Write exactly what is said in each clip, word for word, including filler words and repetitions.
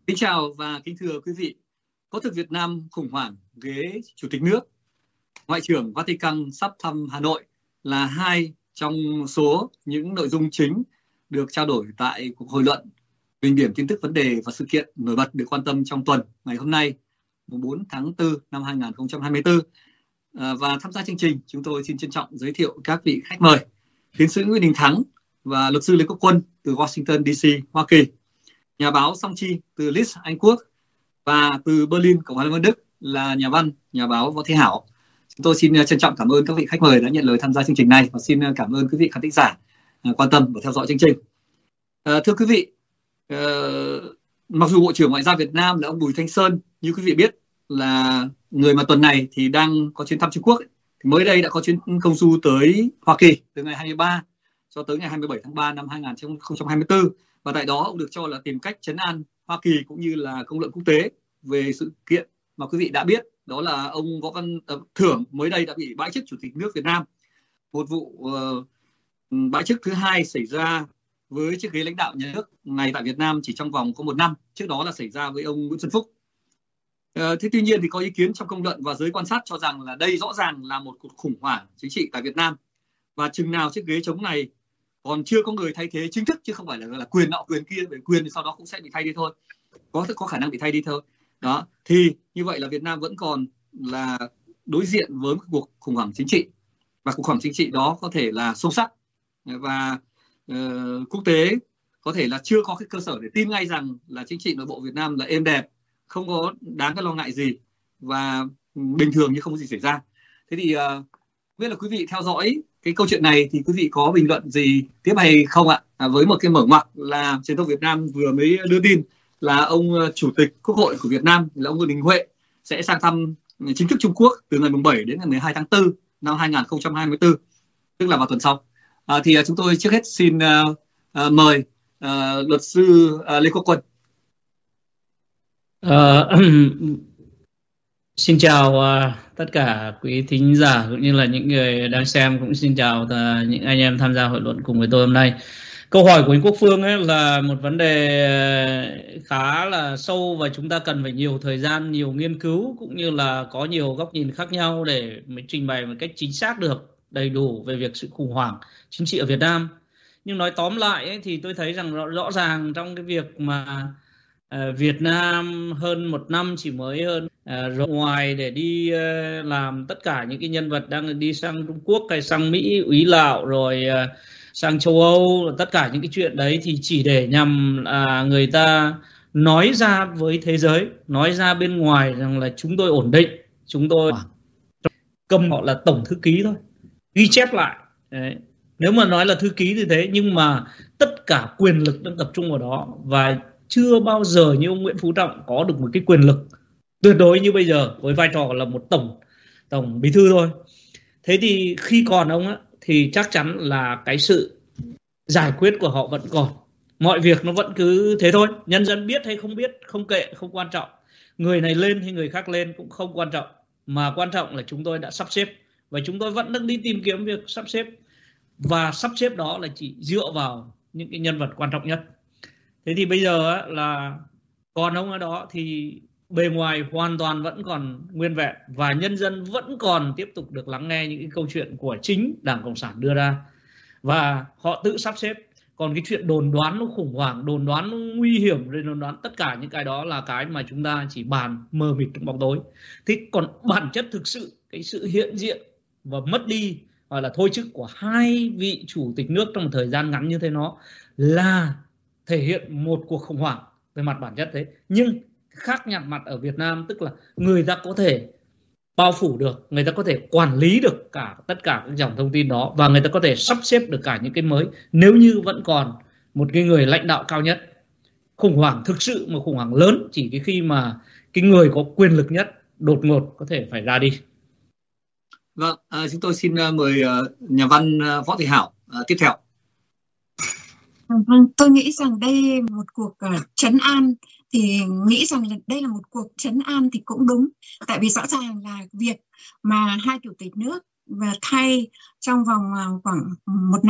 Kính chào và kính thưa quý vị. Có thực Việt Nam khủng hoảng ghế Chủ tịch nước, Ngoại trưởng Vatican sắp thăm Hà Nội là hai trong số những nội dung chính được trao đổi tại cuộc hội luận bình điểm tin tức vấn đề và sự kiện nổi bật được quan tâm trong tuần ngày hôm nay, mùng bốn tháng tư năm hai nghìn không trăm hai mươi tư. À, và tham gia chương trình, chúng tôi xin trân trọng giới thiệu các vị khách mời: tiến sĩ Nguyễn Đình Thắng và luật sư Lê Quốc Quân từ Washington đê xê, Hoa Kỳ, nhà báo Song Chi từ Leeds, Anh Quốc, và từ Berlin, Cộng hòa Liên bang Đức là nhà văn, nhà báo Võ Thế Hảo. Chúng tôi xin trân trọng cảm ơn các vị khách mời đã nhận lời tham gia chương trình này và xin cảm ơn quý vị khán thính giả quan tâm và theo dõi chương trình. À, thưa quý vị, à, mặc dù Bộ trưởng Ngoại giao Việt Nam là ông Bùi Thanh Sơn, như quý vị biết, là người mà tuần này thì đang có chuyến thăm Trung Quốc, thì mới đây đã có chuyến công du tới Hoa Kỳ từ ngày hai mươi ba cho tới ngày hai mươi bảy tháng ba năm hai nghìn không trăm hai mươi tư, và tại đó ông được cho là tìm cách trấn an Hoa Kỳ cũng như là công luận quốc tế về sự kiện mà quý vị đã biết, đó là ông Võ Văn uh, Thưởng mới đây đã bị bãi chức Chủ tịch nước Việt Nam. Một vụ uh, bãi chức thứ hai xảy ra với chiếc ghế lãnh đạo nhà nước này tại Việt Nam chỉ trong vòng có một năm. Trước đó là xảy ra với ông Nguyễn Xuân Phúc. Uh, thế tuy nhiên thì có ý kiến trong công luận và giới quan sát cho rằng là đây rõ ràng là một cuộc khủng hoảng chính trị tại Việt Nam, và chừng nào chiếc ghế trống này còn chưa có người thay thế chính thức, chứ không phải là, là quyền nọ quyền kia, về quyền thì sau đó cũng sẽ bị thay đi thôi, có có khả năng bị thay đi thôi. Đó, thì như vậy là Việt Nam vẫn còn là đối diện với một cuộc khủng hoảng chính trị, và cuộc khủng hoảng chính trị đó có thể là sâu sắc, và uh, quốc tế có thể là chưa có cái cơ sở để tin ngay rằng là chính trị nội bộ Việt Nam là êm đẹp, không có đáng cái lo ngại gì và bình thường như không có gì xảy ra. Thế thì uh, biết là quý vị theo dõi cái câu chuyện này thì quý vị có bình luận gì tiếp hay không ạ? À, với một cái mở ngoặc là truyền thông Việt Nam vừa mới đưa tin là ông Chủ tịch Quốc hội của Việt Nam là ông Vương Đình Huệ sẽ sang thăm chính thức Trung Quốc từ ngày mùng bảy đến ngày mười hai tháng tư năm hai nghìn không trăm hai mươi tư, tức là vào tuần sau. À, thì uh, chúng tôi trước hết xin uh, uh, mời uh, luật sư uh, Lê Quốc Quân. Uh, Xin chào uh, tất cả quý thính giả cũng như là những người đang xem, cũng xin chào uh, những anh em tham gia hội luận cùng với tôi hôm nay. Câu hỏi của anh Quốc Phương ấy là một vấn đề khá là sâu và chúng ta cần phải nhiều thời gian, nhiều nghiên cứu cũng như là có nhiều góc nhìn khác nhau để mới trình bày một cách chính xác được, đầy đủ về việc sự khủng hoảng chính trị ở Việt Nam. Nhưng nói tóm lại ấy, thì tôi thấy rằng rõ, rõ ràng trong cái việc mà uh, Việt Nam hơn một năm chỉ mới hơn uh, rồi ngoài để đi uh, làm tất cả những cái nhân vật đang đi sang Trung Quốc hay sang Mỹ, Úy Lạo rồi uh, sang châu Âu, tất cả những cái chuyện đấy thì chỉ để nhằm à, người ta nói ra với thế giới, nói ra bên ngoài rằng là chúng tôi ổn định, chúng tôi cầm họ là tổng thư ký thôi, ghi chép lại. Đấy. Nếu mà nói là thư ký thì thế, nhưng mà tất cả quyền lực đang tập trung vào đó, và chưa bao giờ như ông Nguyễn Phú Trọng có được một cái quyền lực tuyệt đối như bây giờ với vai trò là một tổng tổng bí thư thôi. Thế thì khi còn ông á thì chắc chắn là cái sự giải quyết của họ vẫn còn. Mọi việc nó vẫn cứ thế thôi. Nhân dân biết hay không biết, không kệ, không quan trọng. Người này lên hay người khác lên cũng không quan trọng. Mà quan trọng là chúng tôi đã sắp xếp. Và chúng tôi vẫn đang đi tìm kiếm việc sắp xếp. Và sắp xếp đó là chỉ dựa vào những cái nhân vật quan trọng nhất. Thế thì bây giờ á, là còn ông ở đó thì bề ngoài hoàn toàn vẫn còn nguyên vẹn, và nhân dân vẫn còn tiếp tục được lắng nghe những cái câu chuyện của chính Đảng Cộng sản đưa ra, và họ tự sắp xếp. Còn cái chuyện đồn đoán nó khủng hoảng, đồn đoán nó nguy hiểm, rồi đồn đoán tất cả những cái đó là cái mà chúng ta chỉ bàn mờ mịt trong bóng tối. Thế còn bản chất thực sự, cái sự hiện diện và mất đi hoặc là thôi chức của hai vị chủ tịch nước trong một thời gian ngắn như thế, nó là thể hiện một cuộc khủng hoảng về mặt bản chất thế. Nhưng khác nhặt mặt ở Việt Nam, tức là người ta có thể bao phủ được, người ta có thể quản lý được cả tất cả các dòng thông tin đó, và người ta có thể sắp xếp được cả những cái mới, nếu như vẫn còn một cái người lãnh đạo cao nhất. Khủng hoảng thực sự mà khủng hoảng lớn chỉ cái khi mà cái người có quyền lực nhất đột ngột có thể phải ra đi. Vâng, à, chúng tôi xin uh, mời uh, nhà văn uh, Võ Thị Hảo uh, tiếp theo. Vâng, tôi nghĩ rằng đây một cuộc uh, trấn an, thì nghĩ rằng là đây là một cuộc trấn an thì cũng đúng. Tại vì rõ ràng là việc mà hai chủ tịch nước và thay trong vòng uh, khoảng một năm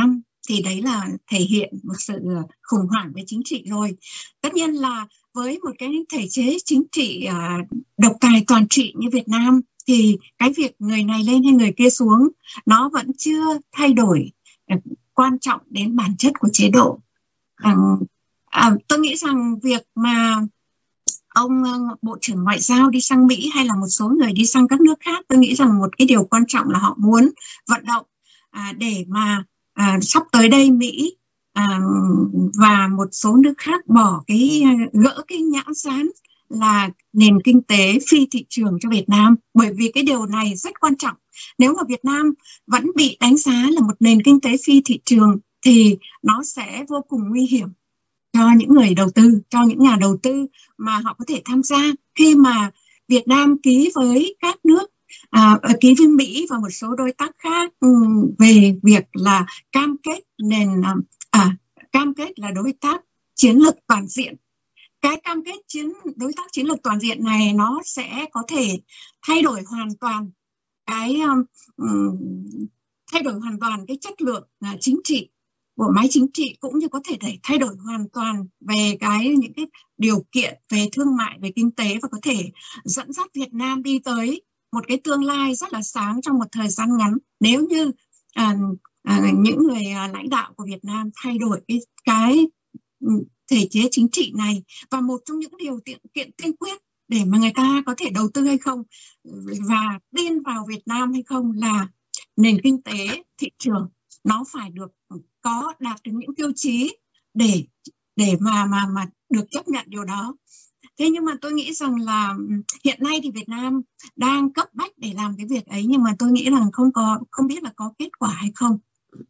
thì đấy là thể hiện một sự khủng hoảng về chính trị rồi. Tất nhiên là với một cái thể chế chính trị uh, độc tài toàn trị như Việt Nam thì cái việc người này lên hay người kia xuống nó vẫn chưa thay đổi uh, quan trọng đến bản chất của chế độ. Uh, uh, tôi nghĩ rằng việc mà ông uh, Bộ trưởng Ngoại giao đi sang Mỹ hay là một số người đi sang các nước khác, tôi nghĩ rằng một cái điều quan trọng là họ muốn vận động uh, để mà uh, sắp tới đây Mỹ À, và một số nước khác bỏ cái gỡ cái nhãn dán là nền kinh tế phi thị trường cho Việt Nam, bởi vì cái điều này rất quan trọng. Nếu mà Việt Nam vẫn bị đánh giá là một nền kinh tế phi thị trường thì nó sẽ vô cùng nguy hiểm cho những người đầu tư, cho những nhà đầu tư mà họ có thể tham gia khi mà Việt Nam ký với các nước, à, ký với Mỹ và một số đối tác khác um, về việc là cam kết nền À, cam kết là đối tác chiến lược toàn diện. Cái cam kết chiến đối tác chiến lược toàn diện này nó sẽ có thể thay đổi hoàn toàn cái um, thay đổi hoàn toàn cái chất lượng uh, chính trị của máy chính trị, cũng như có thể để thay đổi hoàn toàn về cái những cái điều kiện về thương mại, về kinh tế, và có thể dẫn dắt Việt Nam đi tới một cái tương lai rất là sáng trong một thời gian ngắn nếu như uh, À, những người à, lãnh đạo của Việt Nam thay đổi cái, cái thể chế chính trị này. Và một trong những điều kiện tiên quyết để mà người ta có thể đầu tư hay không và tin vào Việt Nam hay không là nền kinh tế thị trường nó phải được có đạt được những tiêu chí để để mà mà mà được chấp nhận điều đó. Thế nhưng mà tôi nghĩ rằng là hiện nay thì Việt Nam đang cấp bách để làm cái việc ấy, nhưng mà tôi nghĩ rằng không có không biết là có kết quả hay không.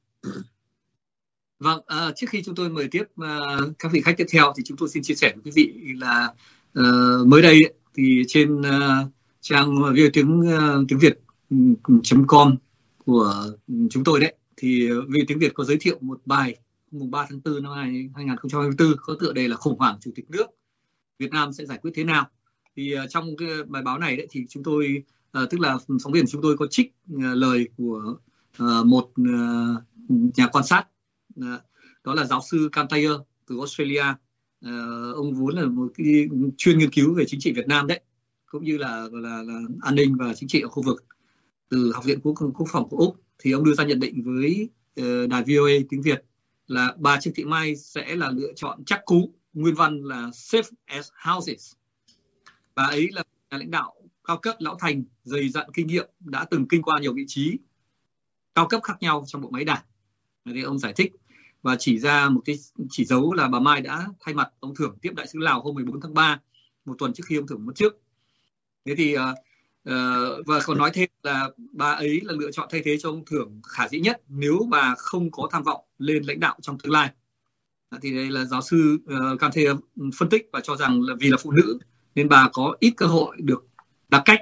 Vâng, à, trước khi chúng tôi mời tiếp uh, các vị khách tiếp theo thì chúng tôi xin chia sẻ với quý vị là uh, mới đây ấy, thì trên uh, trang vê o a tiếng uh, tiếng Việt chấm com của chúng tôi đấy, thì vê o a tiếng Việt có giới thiệu một bài mùng ba tháng tư năm hai nghìn không trăm hai mươi tư có tựa đề là khủng hoảng chủ tịch nước, Việt Nam sẽ giải quyết thế nào. Thì uh, trong cái bài báo này đấy thì chúng tôi uh, tức là phóng viên chúng tôi có trích uh, lời của uh, một uh, nhà quan sát, uh, đó là giáo sư Cam Tayer từ Australia. Uh, ông vốn là một cái chuyên nghiên cứu về chính trị Việt Nam đấy, cũng như là, là, là an ninh và chính trị ở khu vực từ Học viện Quốc, Quốc phòng của Úc. Thì ông đưa ra nhận định với uh, đài vê o a tiếng Việt là bà Trương Thị Mai sẽ là lựa chọn chắc cú, nguyên văn là safe as houses. Bà ấy là nhà lãnh đạo cao cấp lão thành, dày dặn kinh nghiệm, đã từng kinh qua nhiều vị trí cao cấp khác nhau trong bộ máy đảng. Thì ông giải thích và chỉ ra một cái chỉ dấu là bà Mai đã thay mặt ông Thưởng tiếp đại sứ Lào hôm mười bốn tháng ba, một tuần trước khi ông Thưởng mất trước. Thế thì uh, uh, và còn nói thêm là bà ấy là lựa chọn thay thế cho ông Thưởng khả dĩ nhất nếu bà không có tham vọng lên lãnh đạo trong tương lai. Thì đây là giáo sư uh, Cam Tayer phân tích và cho rằng là vì là phụ nữ nên bà có ít cơ hội được đặc cách.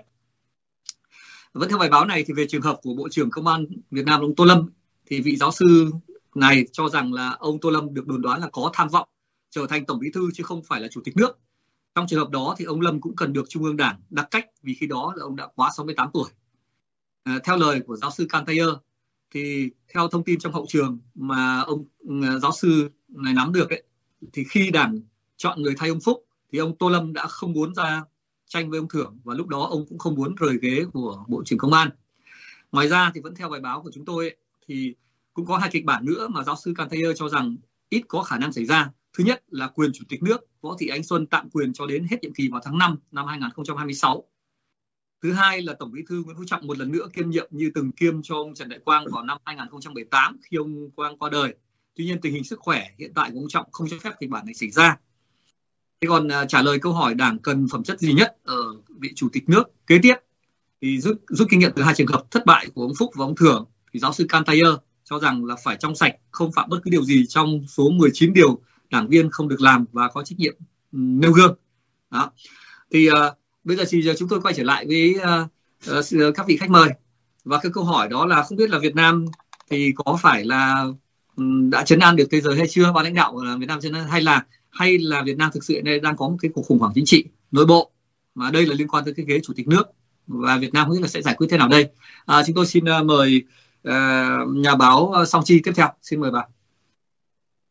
Vẫn theo bài báo này thì về trường hợp của Bộ trưởng Công an Việt Nam ông Tô Lâm, thì vị giáo sư này cho rằng là ông Tô Lâm được đồn đoán là có tham vọng trở thành tổng bí thư chứ không phải là chủ tịch nước. Trong trường hợp đó thì ông Lâm cũng cần được Trung ương Đảng đặc cách vì khi đó là ông đã quá sáu mươi tám tuổi. À, theo lời của giáo sư Cam Tayer thì theo thông tin trong hậu trường mà ông giáo sư này nắm được ấy, thì khi Đảng chọn người thay ông Phúc thì ông Tô Lâm đã không muốn ra tranh với ông Thưởng, và lúc đó ông cũng không muốn rời ghế của Bộ trưởng Công an. Ngoài ra thì vẫn theo bài báo của chúng tôi ấy, thì cũng có hai kịch bản nữa mà giáo sư Cam Tayer cho rằng ít có khả năng xảy ra. Thứ nhất là quyền chủ tịch nước Võ Thị Ánh Xuân tạm quyền cho đến hết nhiệm kỳ vào tháng năm năm hai nghìn không trăm hai mươi sáu. Thứ hai là Tổng Bí thư Nguyễn Phú Trọng một lần nữa kiêm nhiệm như từng kiêm cho ông Trần Đại Quang vào năm hai nghìn không trăm mười tám khi ông Quang qua đời. Tuy nhiên tình hình sức khỏe hiện tại của ông Trọng không cho phép kịch bản này xảy ra. Thế còn uh, trả lời câu hỏi Đảng cần phẩm chất gì nhất ở vị chủ tịch nước kế tiếp thì rút rút kinh nghiệm từ hai trường hợp thất bại của ông Phúc và ông Thưởng, thì giáo sư Cam Tayer cho rằng là phải trong sạch, không phạm bất cứ điều gì trong số mười chín điều đảng viên không được làm và có trách nhiệm um, nêu gương. Đó. Thì uh, bây giờ thì giờ chúng tôi quay trở lại với uh, uh, các vị khách mời, và cái câu hỏi đó là không biết là Việt Nam thì có phải là um, đã trấn an được thế giới hay chưa, ban lãnh đạo uh, Việt Nam trấn an, hay là hay là Việt Nam thực sự đang có một cái cuộc khủng hoảng chính trị nội bộ mà đây là liên quan tới cái ghế chủ tịch nước, và Việt Nam không biết là sẽ giải quyết thế nào đây. À, chúng tôi xin uh, mời uh, nhà báo Song Chi tiếp theo, xin mời bà.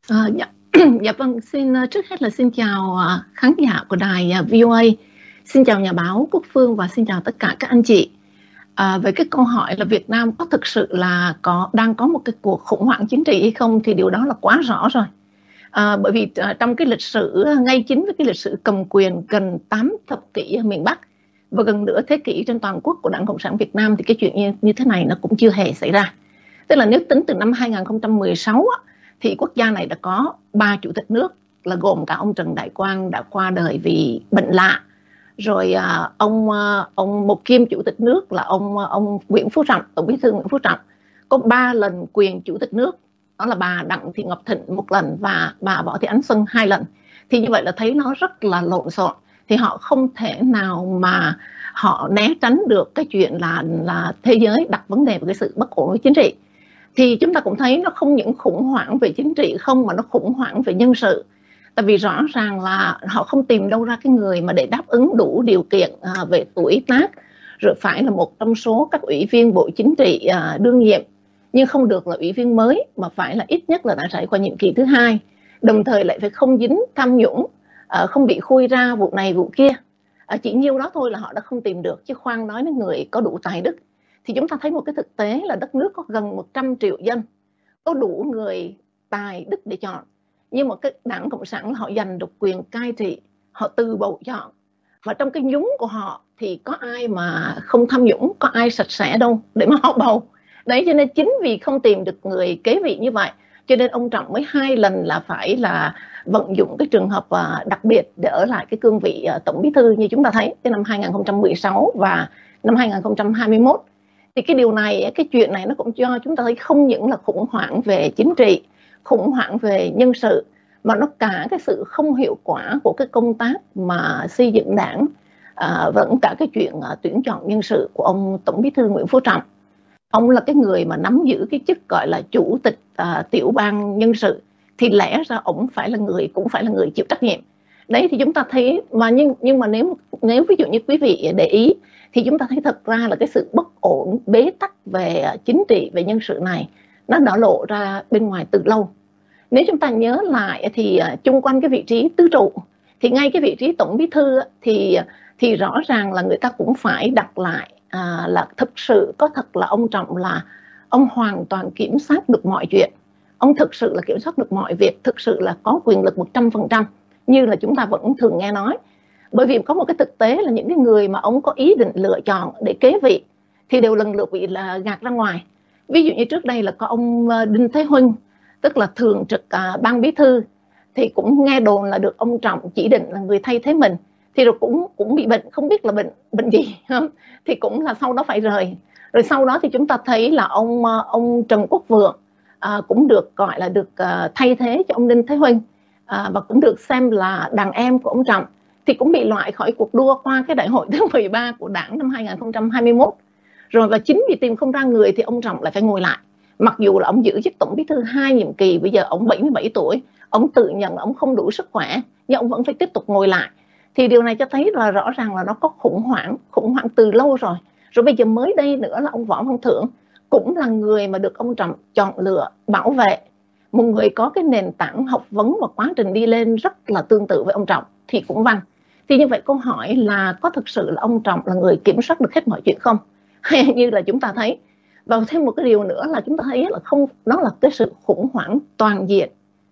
À, dạ. Dạ vâng, xin trước hết là xin chào khán giả của đài vê o a, xin chào nhà báo Quốc Phương và xin chào tất cả các anh chị. À, về cái câu hỏi là Việt Nam có thực sự là có đang có một cái cuộc khủng hoảng chính trị hay không thì điều đó là quá rõ rồi. À, bởi vì trong cái lịch sử ngay chính với cái lịch sử cầm quyền gần tám thập kỷ ở miền Bắc và gần nửa thế kỷ trên toàn quốc của Đảng Cộng sản Việt Nam thì cái chuyện như, như thế này nó cũng chưa hề xảy ra. Tức là nếu tính từ năm hai nghìn không trăm mười sáu thì quốc gia này đã có ba chủ tịch nước, là gồm cả ông Trần Đại Quang đã qua đời vì bệnh lạ, rồi à, ông à, ông một kiêm chủ tịch nước là ông ông Nguyễn Phú Trọng, tổng bí thư Nguyễn Phú Trọng có ba lần quyền chủ tịch nước, đó là bà Đặng Thị Ngọc Thịnh một lần và bà Võ Thị Ánh Xuân hai lần. Thì như vậy là thấy nó rất là lộn xộn, thì họ không thể nào mà họ né tránh được cái chuyện là là thế giới đặt vấn đề về cái sự bất ổn với chính trị. Thì chúng ta cũng thấy nó không những khủng hoảng về chính trị không mà nó khủng hoảng về nhân sự. Tại vì rõ ràng là họ không tìm đâu ra cái người mà để đáp ứng đủ điều kiện à, về tuổi tác, rồi phải là một trong số các ủy viên Bộ Chính trị à, đương nhiệm, nhưng không được là ủy viên mới mà phải là ít nhất là đã trải qua nhiệm kỳ thứ hai, đồng thời lại phải không dính tham nhũng, à, không bị khui ra vụ này vụ kia. À, chỉ nhiêu đó thôi là họ đã không tìm được, chứ khoan nói đến người có đủ tài đức. Thì chúng ta thấy một cái thực tế là đất nước có gần một trăm triệu dân, có đủ người tài đức để chọn, nhưng mà cái Đảng Cộng sản họ giành được quyền cai trị, họ từ bầu chọn, và trong cái nhúng của họ thì có ai mà không tham nhũng, có ai sạch sẽ đâu để mà họ bầu. Đấy, cho nên chính vì không tìm được người kế vị như vậy cho nên ông Trọng mới hai lần là phải là vận dụng cái trường hợp đặc biệt để ở lại cái cương vị tổng bí thư như chúng ta thấy cái năm hai nghìn không trăm mười sáu và năm hai nghìn không trăm hai mươi mốt. Thì cái điều này, cái chuyện này nó cũng cho chúng ta thấy không những là khủng hoảng về chính trị, khủng hoảng về nhân sự, mà nó cả cái sự không hiệu quả của cái công tác mà xây dựng đảng, à, vẫn cả cái chuyện à, tuyển chọn nhân sự của ông Tổng bí thư Nguyễn Phú Trọng. Ông là cái người mà nắm giữ cái chức gọi là chủ tịch à, tiểu ban nhân sự, thì lẽ ra ông phải là người cũng phải là người chịu trách nhiệm. Đấy, thì chúng ta thấy mà nhưng nhưng mà nếu nếu ví dụ như quý vị để ý thì chúng ta thấy thật ra là cái sự bất ổn bế tắc về chính trị, về nhân sự này nó đã lộ ra bên ngoài từ lâu. Nếu chúng ta nhớ lại thì chung quanh cái vị trí tứ trụ, thì ngay cái vị trí tổng bí thư thì thì rõ ràng là người ta cũng phải đặt lại à, là thực sự có thật là ông Trọng là ông hoàn toàn kiểm soát được mọi chuyện, ông thực sự là kiểm soát được mọi việc, thực sự là có quyền lực một trăm phần trăm như là chúng ta vẫn thường nghe nói. Bởi vì có một cái thực tế là những cái người mà ông có ý định lựa chọn để kế vị thì đều lần lượt bị là gạt ra ngoài. Ví dụ như trước đây là có ông Đinh Thế Huynh, tức là thường trực à, ban bí thư, thì cũng nghe đồn là được ông Trọng chỉ định là người thay thế mình, thì rồi cũng cũng bị bệnh, không biết là bệnh bệnh gì không? Thì cũng là sau đó phải rời. Rồi sau đó thì chúng ta thấy là ông ông Trần Quốc Vượng à, cũng được gọi là được à, thay thế cho ông Đinh Thế Huynh, à, và cũng được xem là đàn em của ông Trọng, thì cũng bị loại khỏi cuộc đua qua cái đại hội thứ mười ba của Đảng năm hai nghìn không trăm hai mươi mốt. Rồi và chính vì tìm không ra người thì ông Trọng lại phải ngồi lại. Mặc dù là ông giữ chức tổng bí thư hai nhiệm kỳ, bây giờ ông bảy mươi bảy tuổi, ông tự nhận ông không đủ sức khỏe, nhưng ông vẫn phải tiếp tục ngồi lại. Thì điều này cho thấy là rõ ràng là nó có khủng hoảng, khủng hoảng từ lâu rồi. Rồi bây giờ mới đây nữa là ông Võ Văn Thưởng cũng là người mà được ông Trọng chọn lựa bảo vệ, một người có cái nền tảng học vấn và quá trình đi lên rất là tương tự với ông Trọng thì cũng vâng. Thì như vậy câu hỏi là có thực sự là ông Trọng là người kiểm soát được hết mọi chuyện không? Hay như là chúng ta thấy. Và thêm một cái điều nữa là chúng ta thấy là không, đó là cái sự khủng hoảng toàn diện,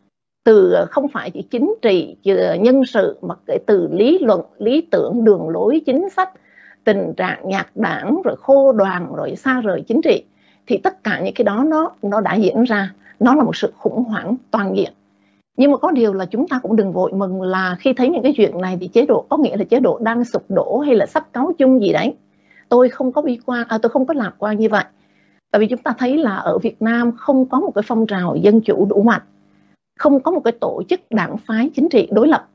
từ không phải chỉ chính trị, nhân sự, mà kể từ lý luận, lý tưởng, đường lối, chính sách, tình trạng nhạc đảng, rồi khô đoàn, rồi xa rời chính trị. Thì tất cả những cái đó nó, nó đã diễn ra, nó là một sự khủng hoảng toàn diện. Nhưng mà có điều là chúng ta cũng đừng vội mừng là khi thấy những cái chuyện này thì chế độ có nghĩa là chế độ đang sụp đổ hay là sắp cáo chung gì đấy. Tôi không có bi quan, à, tôi không có lạc quan như vậy. Tại vì chúng ta thấy là ở Việt Nam không có một cái phong trào dân chủ đủ mạnh, không có một cái tổ chức đảng phái chính trị đối lập.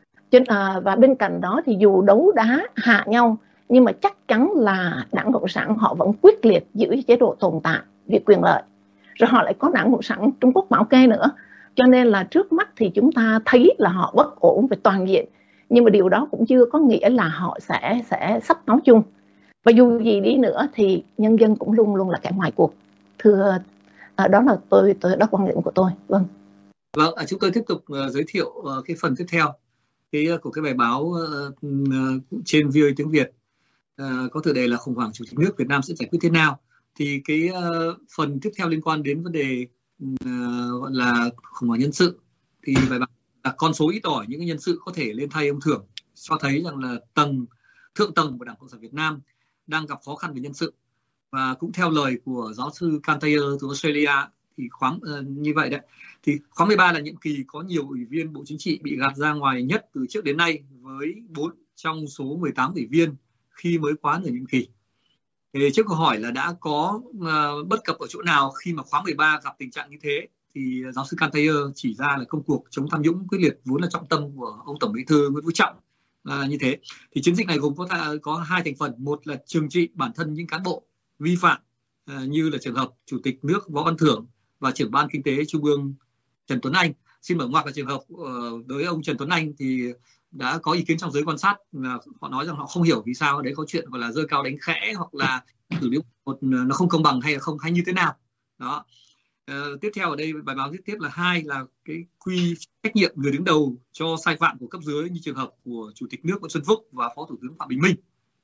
À, và bên cạnh đó thì dù đấu đá hạ nhau, nhưng mà chắc chắn là Đảng Cộng sản họ vẫn quyết liệt giữ chế độ tồn tại vì quyền lợi. Rồi họ lại có Đảng Cộng sản Trung Quốc bảo kê nữa. Cho nên là trước mắt thì chúng ta thấy là họ bất ổn về toàn diện. Nhưng mà điều đó cũng chưa có nghĩa là họ sẽ, sẽ sắp nói chung. Và dù gì đi nữa thì nhân dân cũng luôn luôn là kẻ ngoài cuộc. Thưa, à, đó là tôi, tôi đó quan điểm của tôi. Vâng. Vâng, à, chúng tôi tiếp tục uh, giới thiệu uh, cái phần tiếp theo cái uh, của cái bài báo uh, uh, trên vê o a tiếng Việt uh, có tựa đề là khủng hoảng chủ tịch nước Việt Nam sẽ giải quyết thế nào. Thì cái uh, phần tiếp theo liên quan đến vấn đề uh, gọi là khủng hoảng nhân sự, thì bài báo là con số ít ỏi những nhân sự có thể lên thay ông Thưởng cho thấy rằng là tầng thượng tầng của Đảng Cộng sản Việt Nam đang gặp khó khăn về nhân sự. Và cũng theo lời của giáo sư Cantayer từ Australia thì khoáng uh, như vậy đấy, thì khóa mười ba là nhiệm kỳ có nhiều ủy viên Bộ Chính trị bị gạt ra ngoài nhất từ trước đến nay, với bốn trong số mười tám ủy viên khi mới quá nửa nhiệm kỳ. Thì trước câu hỏi là đã có uh, bất cập ở chỗ nào khi mà khóa mười ba gặp tình trạng như thế, thì giáo sư Cantayer chỉ ra là công cuộc chống tham nhũng quyết liệt vốn là trọng tâm của ông Tổng Bí thư Nguyễn Phú Trọng. À, như thế thì chiến dịch này gồm có có hai thành phần, một là trừng trị bản thân những cán bộ vi phạm à, như là trường hợp Chủ tịch nước Võ Văn Thưởng và trưởng ban kinh tế Trung ương Trần Tuấn Anh. Xin mở ngoặc là trường hợp uh, đối với ông Trần Tuấn Anh thì đã có ý kiến trong giới quan sát là họ nói rằng họ không hiểu vì sao đấy có chuyện gọi là giơ cao đánh khẽ, hoặc là xử lý một nó không công bằng hay là không hay như thế nào đó. Uh, tiếp theo ở đây bài báo tiếp tiếp là hai là cái quy trách nhiệm người đứng đầu cho sai phạm của cấp dưới như trường hợp của Chủ tịch nước Nguyễn Xuân Phúc và Phó Thủ tướng Phạm Bình Minh.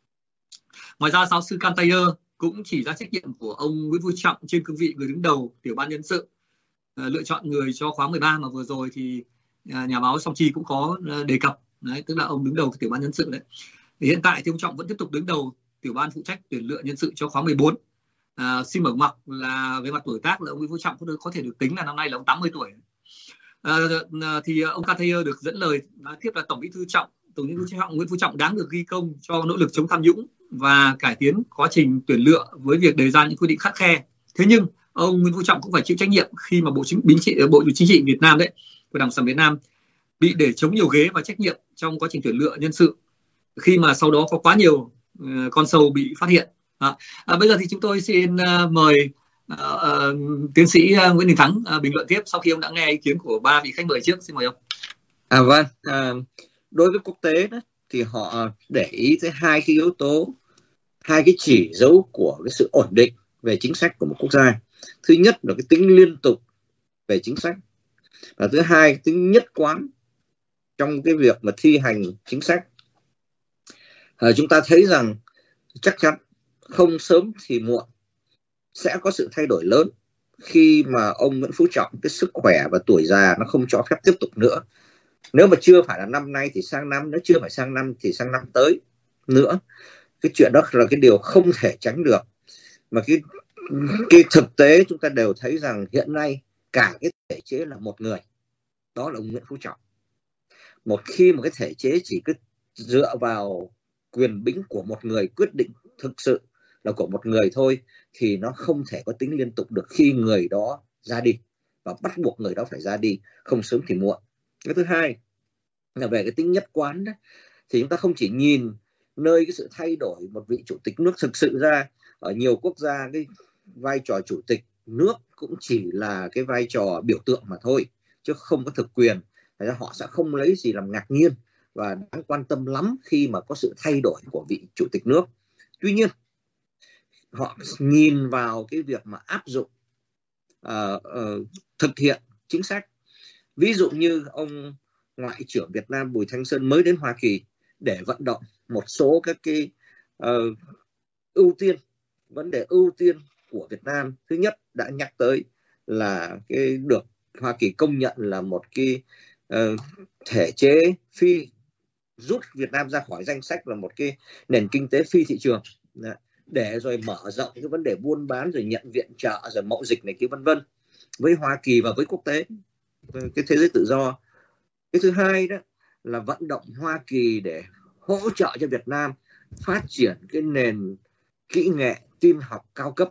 Ngoài ra giáo sư Cantayer cũng chỉ ra trách nhiệm của ông Nguyễn Phú Trọng trên cương vị người đứng đầu tiểu ban nhân sự uh, lựa chọn người cho khóa mười ba mà vừa rồi thì uh, nhà báo Song Chi cũng có uh, đề cập đấy, tức là ông đứng đầu cái tiểu ban nhân sự đấy. Thì hiện tại thì ông Trọng vẫn tiếp tục đứng đầu tiểu ban phụ trách tuyển lựa nhân sự cho khóa mười bốn. À, xin mở ngoặc là về mặt tuổi tác là ông Nguyễn Phú Trọng có, được, có thể được tính là năm nay là ông tám mươi tuổi. À, thì ông Cantayer được dẫn lời nói tiếp là Tổng Bí thư Trọng, Tổng Bí thư Trọng Nguyễn Phú Trọng đáng được ghi công cho nỗ lực chống tham nhũng và cải tiến quá trình tuyển lựa với việc đề ra những quy định khắt khe. Thế nhưng ông Nguyễn Phú Trọng cũng phải chịu trách nhiệm khi mà Bộ Chính trị Bộ Chính trị Việt Nam đấy của Đảng Cộng sản Việt Nam bị để chống nhiều ghế và trách nhiệm trong quá trình tuyển lựa nhân sự, khi mà sau đó có quá nhiều uh, con sâu bị phát hiện. À, à, bây giờ thì chúng tôi xin uh, mời uh, uh, tiến sĩ uh, Nguyễn Đình Thắng uh, bình luận tiếp sau khi ông đã nghe ý kiến của ba vị khách mời trước. Xin mời ông. À vâng, à, đối với quốc tế đó, thì họ để ý tới hai cái yếu tố, hai cái chỉ dấu của cái sự ổn định về chính sách của một quốc gia. Thứ nhất là cái tính liên tục về chính sách, và thứ hai cái tính nhất quán trong cái việc mà thi hành chính sách. À, chúng ta thấy rằng chắc chắn không sớm thì muộn sẽ có sự thay đổi lớn khi mà ông Nguyễn Phú Trọng cái sức khỏe và tuổi già nó không cho phép tiếp tục nữa. Nếu mà chưa phải là năm nay thì sang năm, nếu chưa phải sang năm thì sang năm tới nữa. Cái chuyện đó là cái điều không thể tránh được. Mà cái, cái thực tế chúng ta đều thấy rằng hiện nay cả cái thể chế là một người, đó là ông Nguyễn Phú Trọng. Một khi một cái thể chế chỉ cứ dựa vào quyền bính của một người, quyết định thực sự là của một người thôi, thì nó không thể có tính liên tục được khi người đó ra đi, và bắt buộc người đó phải ra đi, không sớm thì muộn. Cái thứ hai là về cái tính nhất quán đó, thì chúng ta không chỉ nhìn nơi cái sự thay đổi một vị chủ tịch nước thực sự ra. Ở nhiều quốc gia cái vai trò chủ tịch nước cũng chỉ là cái vai trò biểu tượng mà thôi, chứ không có thực quyền. Thế ra họ sẽ không lấy gì làm ngạc nhiên và đáng quan tâm lắm khi mà có sự thay đổi của vị chủ tịch nước. Tuy nhiên họ nhìn vào cái việc mà áp dụng uh, uh, thực hiện chính sách. Ví dụ như ông Ngoại trưởng Việt Nam Bùi Thanh Sơn mới đến Hoa Kỳ để vận động một số các cái uh, ưu tiên, vấn đề ưu tiên của Việt Nam. Thứ nhất đã nhắc tới là cái được Hoa Kỳ công nhận là một cái uh, thể chế phi, rút Việt Nam ra khỏi danh sách là một cái nền kinh tế phi thị trường, để rồi mở rộng cái vấn đề buôn bán, rồi nhận viện trợ, rồi mậu dịch này kia vân vân với Hoa Kỳ và với quốc tế, cái thế giới tự do. Cái thứ hai đó là vận động Hoa Kỳ để hỗ trợ cho Việt Nam phát triển cái nền kỹ nghệ tin học cao cấp.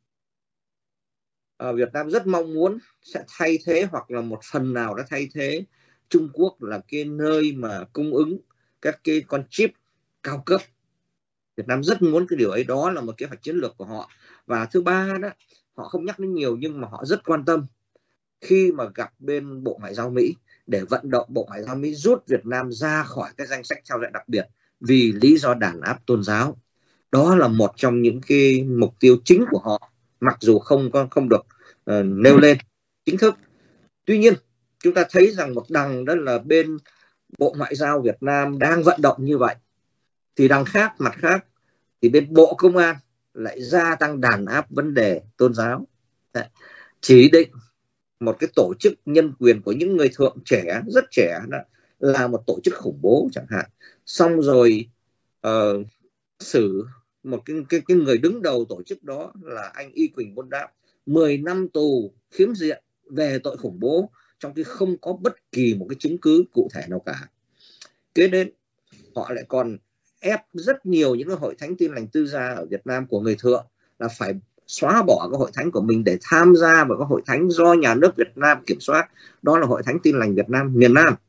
À, Việt Nam rất mong muốn sẽ thay thế hoặc là một phần nào đã thay thế Trung Quốc là cái nơi mà cung ứng các cái con chip cao cấp. Việt Nam rất muốn cái điều ấy, đó là một kế hoạch chiến lược của họ. Và thứ ba đó, họ không nhắc đến nhiều nhưng mà họ rất quan tâm khi mà gặp bên Bộ Ngoại giao Mỹ để vận động Bộ Ngoại giao Mỹ rút Việt Nam ra khỏi cái danh sách trao giải đặc biệt vì lý do đàn áp tôn giáo. Đó là một trong những cái mục tiêu chính của họ, mặc dù không không được uh, nêu lên chính thức. Tuy nhiên chúng ta thấy rằng một đằng đó là bên Bộ Ngoại giao Việt Nam đang vận động như vậy, thì đằng khác, mặt khác thì bên Bộ Công an lại gia tăng đàn áp vấn đề tôn giáo, chỉ định một cái tổ chức nhân quyền của những người thượng trẻ, rất trẻ đó, là một tổ chức khủng bố chẳng hạn. Xong rồi uh, xử một cái, cái, cái người đứng đầu tổ chức đó là anh Y Quỳnh Bôn Đáp mười năm tù khiếm diện về tội khủng bố, trong khi không có bất kỳ một cái chứng cứ cụ thể nào cả. Kế đến họ lại còn ép rất nhiều những cái hội thánh Tin Lành Tư Gia ở Việt Nam của người thượng là phải xóa bỏ cái hội thánh của mình để tham gia vào các hội thánh do nhà nước Việt Nam kiểm soát, đó là Hội Thánh Tin Lành Việt Nam miền Nam.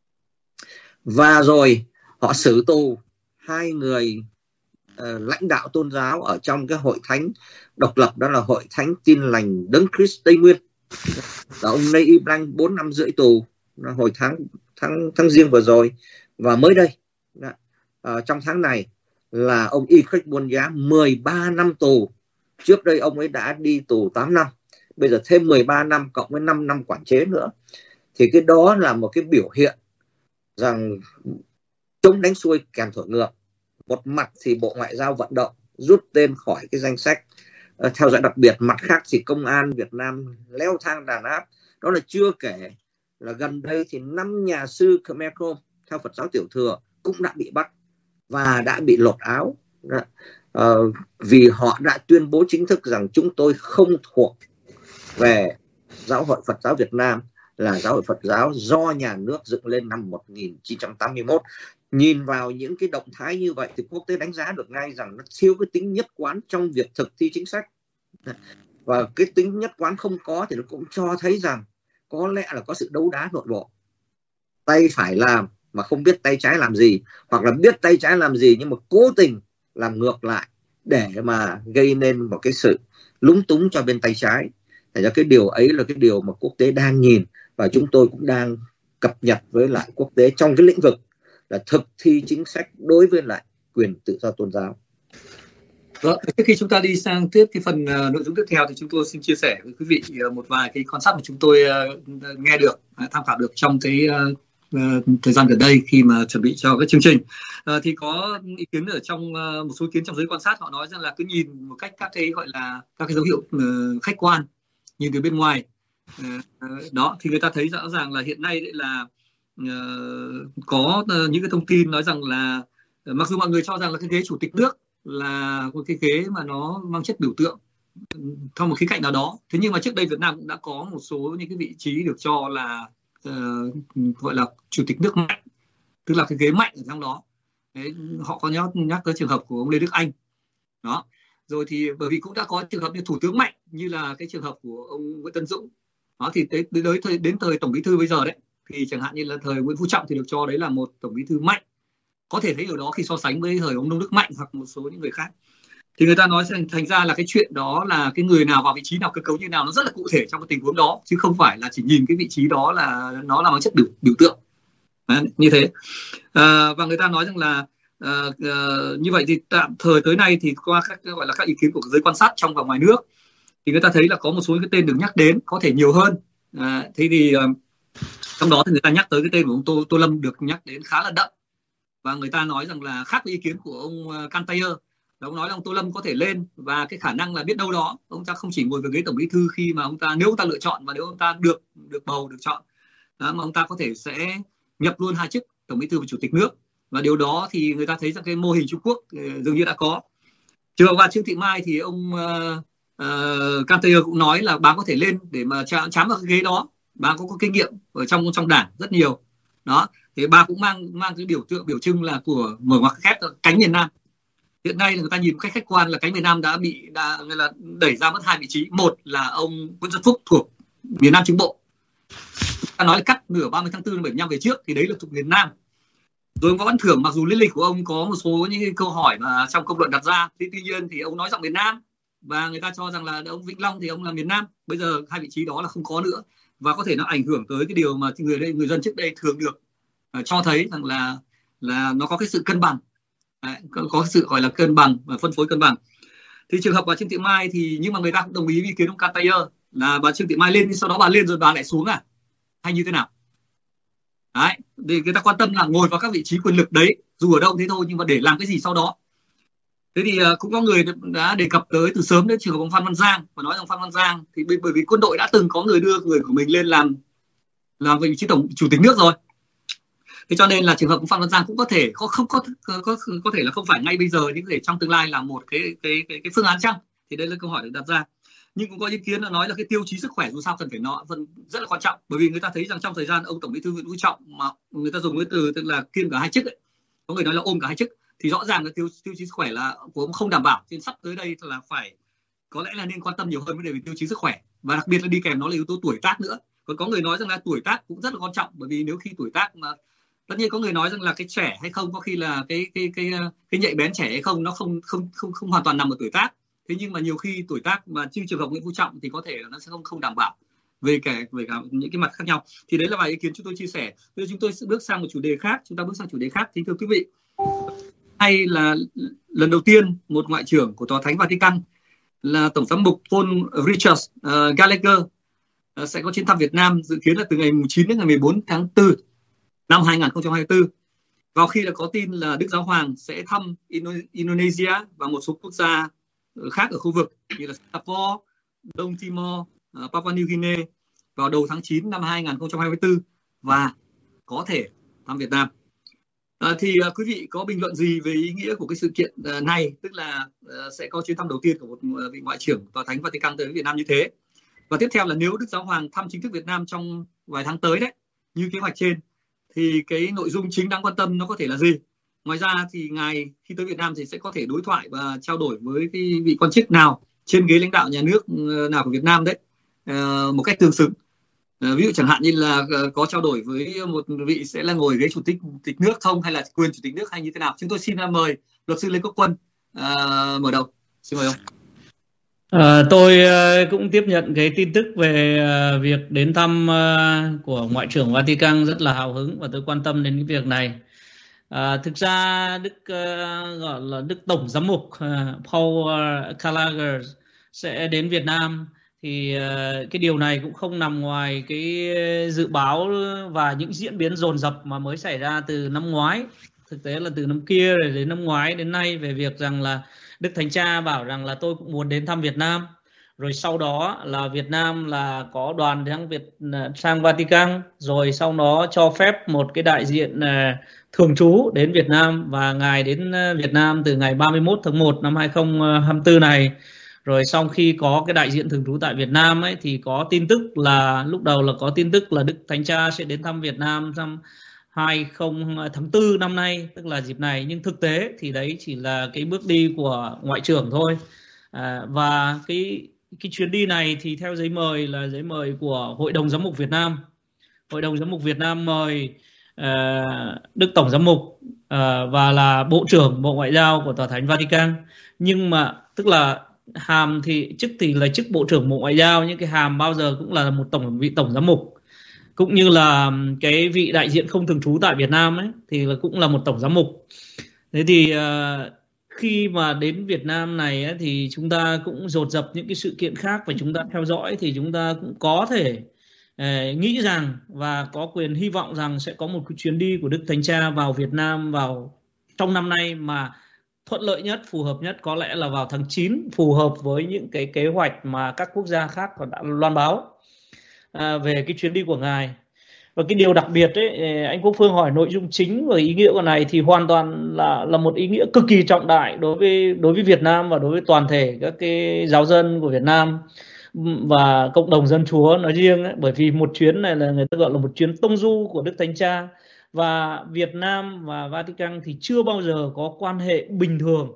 Và rồi họ xử tù hai người uh, lãnh đạo tôn giáo ở trong cái hội thánh độc lập, đó là Hội Thánh Tin Lành Đấng Christ Tây Nguyên, là ông Lê Y Blanc bốn năm rưỡi tù hồi tháng tháng tháng Giêng vừa rồi. Và mới đây đó, uh, trong tháng này là ông Y Khách Buôn Giá mười ba năm tù. Trước đây ông ấy đã đi tù tám năm, bây giờ thêm mười ba năm cộng với năm năm quản chế nữa. Thì cái đó là một cái biểu hiện rằng chống đánh xuôi kèn thổi ngược. Một mặt thì Bộ Ngoại giao vận động rút tên khỏi cái danh sách uh, theo dõi đặc biệt, mặt khác thì công an Việt Nam leo thang đàn áp. Đó là chưa kể là gần đây thì năm nhà sư Khmer Krom theo Phật giáo Tiểu Thừa cũng đã bị bắt và đã bị lột áo. Đó. Uh, vì họ đã tuyên bố chính thức rằng chúng tôi không thuộc về Giáo hội Phật giáo Việt Nam, là giáo hội Phật giáo do nhà nước dựng lên năm một nghìn chín trăm tám mươi mốt. Nhìn vào những cái động thái như vậy thì quốc tế đánh giá được ngay rằng nó thiếu cái tính nhất quán trong việc thực thi chính sách. Và cái tính nhất quán không có thì nó cũng cho thấy rằng có lẽ là có sự đấu đá nội bộ. Tay phải làm mà không biết tay trái làm gì, hoặc là biết tay trái làm gì nhưng mà cố tình làm ngược lại để mà gây nên một cái sự lúng túng cho bên tay trái. Thành ra cái điều ấy là cái điều mà quốc tế đang nhìn, và chúng tôi cũng đang cập nhật với lại quốc tế trong cái lĩnh vực là thực thi chính sách đối với lại quyền tự do tôn giáo. Vâng, trước khi chúng ta đi sang tiếp cái phần uh, nội dung tiếp theo thì chúng tôi xin chia sẻ với quý vị uh, một vài cái quan sát mà chúng tôi uh, nghe được, uh, tham khảo được trong cái uh, uh, thời gian gần đây khi mà chuẩn bị cho cái chương trình. Uh, thì có ý kiến ở trong uh, một số ý kiến trong giới quan sát, họ nói rằng là cứ nhìn một cách các cái gọi là các cái dấu hiệu uh, khách quan, nhìn từ bên ngoài uh, uh, đó thì người ta thấy rõ ràng là hiện nay là uh, có uh, những cái thông tin nói rằng là uh, mặc dù mọi người cho rằng là cái ghế chủ tịch nước là một cái ghế mà nó mang chất biểu tượng theo một khía cạnh nào đó, thế nhưng mà trước đây Việt Nam cũng đã có một số những cái vị trí được cho là uh, gọi là chủ tịch nước mạnh, tức là cái ghế mạnh ở trong đó. Đấy, họ có nhắc nhắc tới trường hợp của ông Lê Đức Anh đó, rồi thì bởi vì cũng đã có trường hợp như thủ tướng mạnh như là cái trường hợp của ông Nguyễn Tấn Dũng đó, thì tới đến, đến, đến thời tổng bí thư bây giờ đấy, thì chẳng hạn như là thời Nguyễn Phú Trọng thì được cho đấy là một tổng bí thư mạnh, có thể thấy ở đó khi so sánh với thời ông Nông Đức Mạnh hoặc một số những người khác, thì người ta nói thành, thành ra là cái chuyện đó là cái người nào vào vị trí nào, cơ cấu như nào nó rất là cụ thể trong cái tình huống đó, chứ không phải là chỉ nhìn cái vị trí đó là nó là một chất biểu, biểu tượng đấy, như thế. À, và người ta nói rằng là à, à, như vậy thì tạm thời tới nay thì qua các gọi là các ý kiến của giới quan sát trong và ngoài nước thì người ta thấy là có một số cái tên được nhắc đến, có thể nhiều hơn. À, thế thì à, trong đó thì người ta nhắc tới cái tên của ông Tô, Tô Lâm được nhắc đến khá là đậm, và người ta nói rằng là khác với ý kiến của ông Cantayer, ông nói là ông Tô Lâm có thể lên, và cái khả năng là biết đâu đó ông ta không chỉ ngồi về ghế tổng bí thư khi mà ông ta, nếu ông ta lựa chọn và nếu ông ta được được bầu được chọn đó, mà ông ta có thể sẽ nhập luôn hai chức tổng bí thư và chủ tịch nước, và điều đó thì người ta thấy rằng cái mô hình Trung Quốc dường như đã có. Trường và Trương Thị Mai thì ông uh, uh, Cantayer cũng nói là bà có thể lên để mà chám, chám vào cái ghế đó, bà có, có kinh nghiệm ở trong trong đảng rất nhiều đó, thì bà cũng mang mang cái biểu tượng biểu trưng là của mở ngoặc khép cánh miền Nam. Hiện nay là người ta nhìn một cách khách quan là cánh miền Nam đã bị đã là đẩy ra mất hai vị trí, một là ông Nguyễn Xuân Phúc thuộc miền Nam Trung Bộ, ta nói là cắt nửa ba mươi tháng tư năm bảy mươi lăm về trước thì đấy là thuộc miền Nam. Rồi ông Võ Văn Thưởng, mặc dù lý lịch của ông có một số những câu hỏi mà trong công luận đặt ra, thì tuy nhiên thì ông nói giọng miền Nam và người ta cho rằng là ông Vĩnh Long thì ông là miền Nam. Bây giờ hai vị trí đó là không có nữa, và có thể nó ảnh hưởng tới cái điều mà người đây người dân trước đây thường được uh, cho thấy rằng là là nó có cái sự cân bằng. Đấy, có, có sự gọi là cân bằng và phân phối cân bằng. Thì trường hợp bà Trương Thị Mai thì nhưng mà người ta cũng đồng ý với ý kiến ông Cantayer là bà Trương Thị Mai lên, sau đó bà lên rồi bà lại xuống à. hay như thế nào. Đấy, thì người ta quan tâm là ngồi vào các vị trí quyền lực đấy, dù ở đâu thế thôi, nhưng mà để làm cái gì sau đó. Thế thì uh, cũng có người đã đề cập tới từ sớm đến trường hợp ông Phan Văn Giang, và nói rằng Phan Văn Giang thì bởi vì quân đội đã từng có người đưa người của mình lên làm làm vị trí tổng chủ tịch nước rồi. Thế cho nên là trường hợp ông Phan Văn Giang cũng có thể có không có có có, có thể là không phải ngay bây giờ, nhưng có thể trong tương lai là một cái cái cái, cái phương án chăng? Thì đây là câu hỏi được đặt ra. Nhưng cũng có ý kiến là nói là cái tiêu chí sức khỏe dù sao cần phải nó vẫn rất là quan trọng, bởi vì người ta thấy rằng trong thời gian ông Tổng Bí thư Nguyễn Phú Trọng mà người ta dùng cái từ tức là kiêm cả hai chức ấy, có người nói là ôm cả hai chức, thì rõ ràng là tiêu tiêu chí sức khỏe là của ông không đảm bảo. Nên sắp tới đây là phải có lẽ là nên quan tâm nhiều hơn vấn đề về tiêu chí sức khỏe, và đặc biệt là đi kèm nó là yếu tố tuổi tác nữa. Còn có người nói rằng là tuổi tác cũng rất là quan trọng, bởi vì nếu khi tuổi tác mà tất nhiên có người nói rằng là cái trẻ hay không, có khi là cái cái cái cái, cái nhạy bén trẻ hay không nó không không không không hoàn toàn nằm ở tuổi tác. Thế nhưng mà nhiều khi tuổi tác mà như trường hợp Nguyễn Phú Trọng thì có thể là nó sẽ không không đảm bảo về cả về cả những cái mặt khác nhau. Thì đấy là vài ý kiến chúng tôi chia sẻ. Bây giờ chúng tôi sẽ bước sang một chủ đề khác. Chúng ta bước sang chủ đề khác. Thì thưa quý vị, hay là lần đầu tiên một ngoại trưởng của Tòa Thánh Vatican là Tổng giám mục Paul Richard uh, Gallagher uh, sẽ có chuyến thăm Việt Nam, dự kiến là từ ngày chín đến ngày mười bốn tháng tư năm hai nghìn không trăm hai mươi tư. Vào khi là có tin là Đức Giáo Hoàng sẽ thăm Indonesia và một số quốc gia khác ở khu vực như là Singapore, Đông Timor, uh, Papua New Guinea vào đầu tháng chín năm hai nghìn không trăm hai mươi tư và có thể thăm Việt Nam. À, thì uh, quý vị có bình luận gì về ý nghĩa của cái sự kiện uh, này, tức là uh, sẽ có chuyến thăm đầu tiên của một uh, vị ngoại trưởng Tòa Thánh Vatican tới Việt Nam như thế. Và tiếp theo là nếu Đức Giáo Hoàng thăm chính thức Việt Nam trong vài tháng tới đấy, như kế hoạch trên, thì cái nội dung chính đáng quan tâm nó có thể là gì? Ngoài ra thì ngài khi tới Việt Nam thì sẽ có thể đối thoại và trao đổi với cái vị quan chức nào trên ghế lãnh đạo nhà nước nào của Việt Nam đấy, uh, một cách tương xứng. Uh, ví dụ chẳng hạn như là uh, có trao đổi với một vị sẽ là ngồi ghế chủ tịch tịch nước không, hay là quyền chủ tịch nước, hay như thế nào? Chúng tôi xin uh, mời luật sư Lê Quốc Quân uh, mở đầu. Xin mời ông. À, tôi uh, cũng tiếp nhận cái tin tức về uh, việc đến thăm uh, của Ngoại trưởng Vatican rất là hào hứng, và tôi quan tâm đến cái việc này. À, thực ra Đức uh, gọi là Đức Tổng Giám mục uh, Paul uh, Gallagher sẽ đến Việt Nam, thì uh, cái điều này cũng không nằm ngoài cái dự báo và những diễn biến dồn dập mà mới xảy ra từ năm ngoái. Thực tế là từ năm kia rồi đến năm ngoái đến nay, về việc rằng là Đức Thánh Cha bảo rằng là tôi cũng muốn đến thăm Việt Nam. Rồi sau đó là Việt Nam là có đoàn sang Việt sang Vatican, rồi sau đó cho phép một cái đại diện uh, thường trú đến Việt Nam, và ngài đến Việt Nam từ ngày ba mươi mốt tháng một năm hai nghìn không trăm hai mươi tư này. Rồi sau khi có cái đại diện thường trú tại Việt Nam ấy, thì có tin tức là lúc đầu là có tin tức là Đức Thánh Cha sẽ đến thăm Việt Nam trong hai mươi tháng tư năm nay, tức là dịp này. Nhưng thực tế thì đấy chỉ là cái bước đi của ngoại trưởng thôi. À, và cái cái chuyến đi này thì theo giấy mời là giấy mời của Hội đồng Giám mục Việt Nam. Hội đồng Giám mục Việt Nam mời uh, Đức Tổng Giám mục uh, và là Bộ trưởng Bộ Ngoại giao của Tòa Thánh Vatican. Nhưng mà tức là hàm thì chức thì là chức Bộ trưởng Bộ Ngoại giao, nhưng cái hàm bao giờ cũng là một tổng vị Tổng Giám mục, cũng như là cái vị đại diện không thường trú tại Việt Nam ấy thì là cũng là một Tổng Giám mục. Thế thì uh, khi mà đến Việt Nam này ấy, thì chúng ta cũng dồn dập những cái sự kiện khác và chúng ta theo dõi, thì chúng ta cũng có thể uh, nghĩ rằng và có quyền hy vọng rằng sẽ có một cái chuyến đi của Đức Thánh Cha vào Việt Nam vào trong năm nay, mà thuận lợi nhất, phù hợp nhất có lẽ là vào tháng chín, phù hợp với những cái kế hoạch mà các quốc gia khác còn đã loan báo à, về cái chuyến đi của ngài. Và cái điều đặc biệt ấy, anh Quốc Phương hỏi nội dung chính và ý nghĩa của này thì hoàn toàn là là một ý nghĩa cực kỳ trọng đại đối với đối với Việt Nam và đối với toàn thể các cái giáo dân của Việt Nam và cộng đồng dân Chúa nói riêng ấy, bởi vì một chuyến này là người ta gọi là một chuyến tông du của Đức Thánh Cha, và Việt Nam và Vatican thì chưa bao giờ có quan hệ bình thường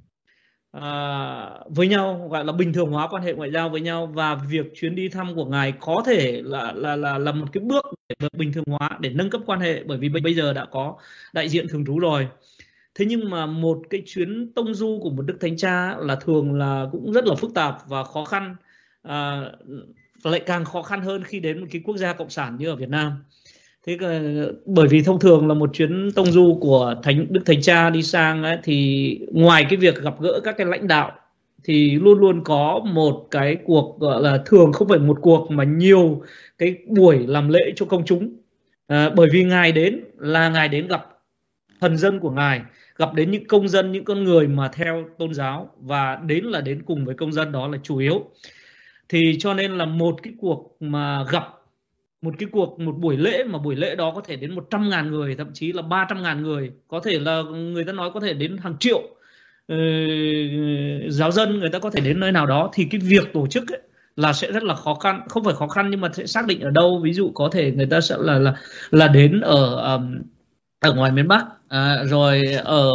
à, với nhau, gọi là bình thường hóa quan hệ ngoại giao với nhau, và việc chuyến đi thăm của ngài có thể là là là là một cái bước để bình thường hóa, để nâng cấp quan hệ, bởi vì bây giờ đã có đại diện thường trú rồi. Thế nhưng mà một cái chuyến tông du của một Đức Thánh Cha là thường là cũng rất là phức tạp và khó khăn, à, lại càng khó khăn hơn khi đến một cái quốc gia cộng sản như ở Việt Nam. Thế bởi vì thông thường là một chuyến tông du của Thánh Đức Thánh Cha đi sang ấy, thì ngoài cái việc gặp gỡ các cái lãnh đạo thì luôn luôn có một cái cuộc gọi là thường không phải một cuộc mà nhiều cái buổi làm lễ cho công chúng. À, bởi vì Ngài đến là Ngài đến gặp thần dân của Ngài, gặp đến những công dân, những con người mà theo tôn giáo, và đến là đến cùng với công dân, đó là chủ yếu. Thì cho nên là một cái cuộc mà gặp, một cái cuộc, một buổi lễ mà buổi lễ đó có thể đến một trăm ngàn người, thậm chí là ba trăm ngàn người, có thể là người ta nói có thể đến hàng triệu uh, giáo dân, người ta có thể đến nơi nào đó, thì cái việc tổ chức ấy là sẽ rất là khó khăn, không phải khó khăn nhưng mà sẽ xác định ở đâu. Ví dụ có thể người ta sẽ là là là đến ở um, ở ngoài miền Bắc, à, rồi ở,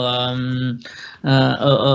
à, ở ở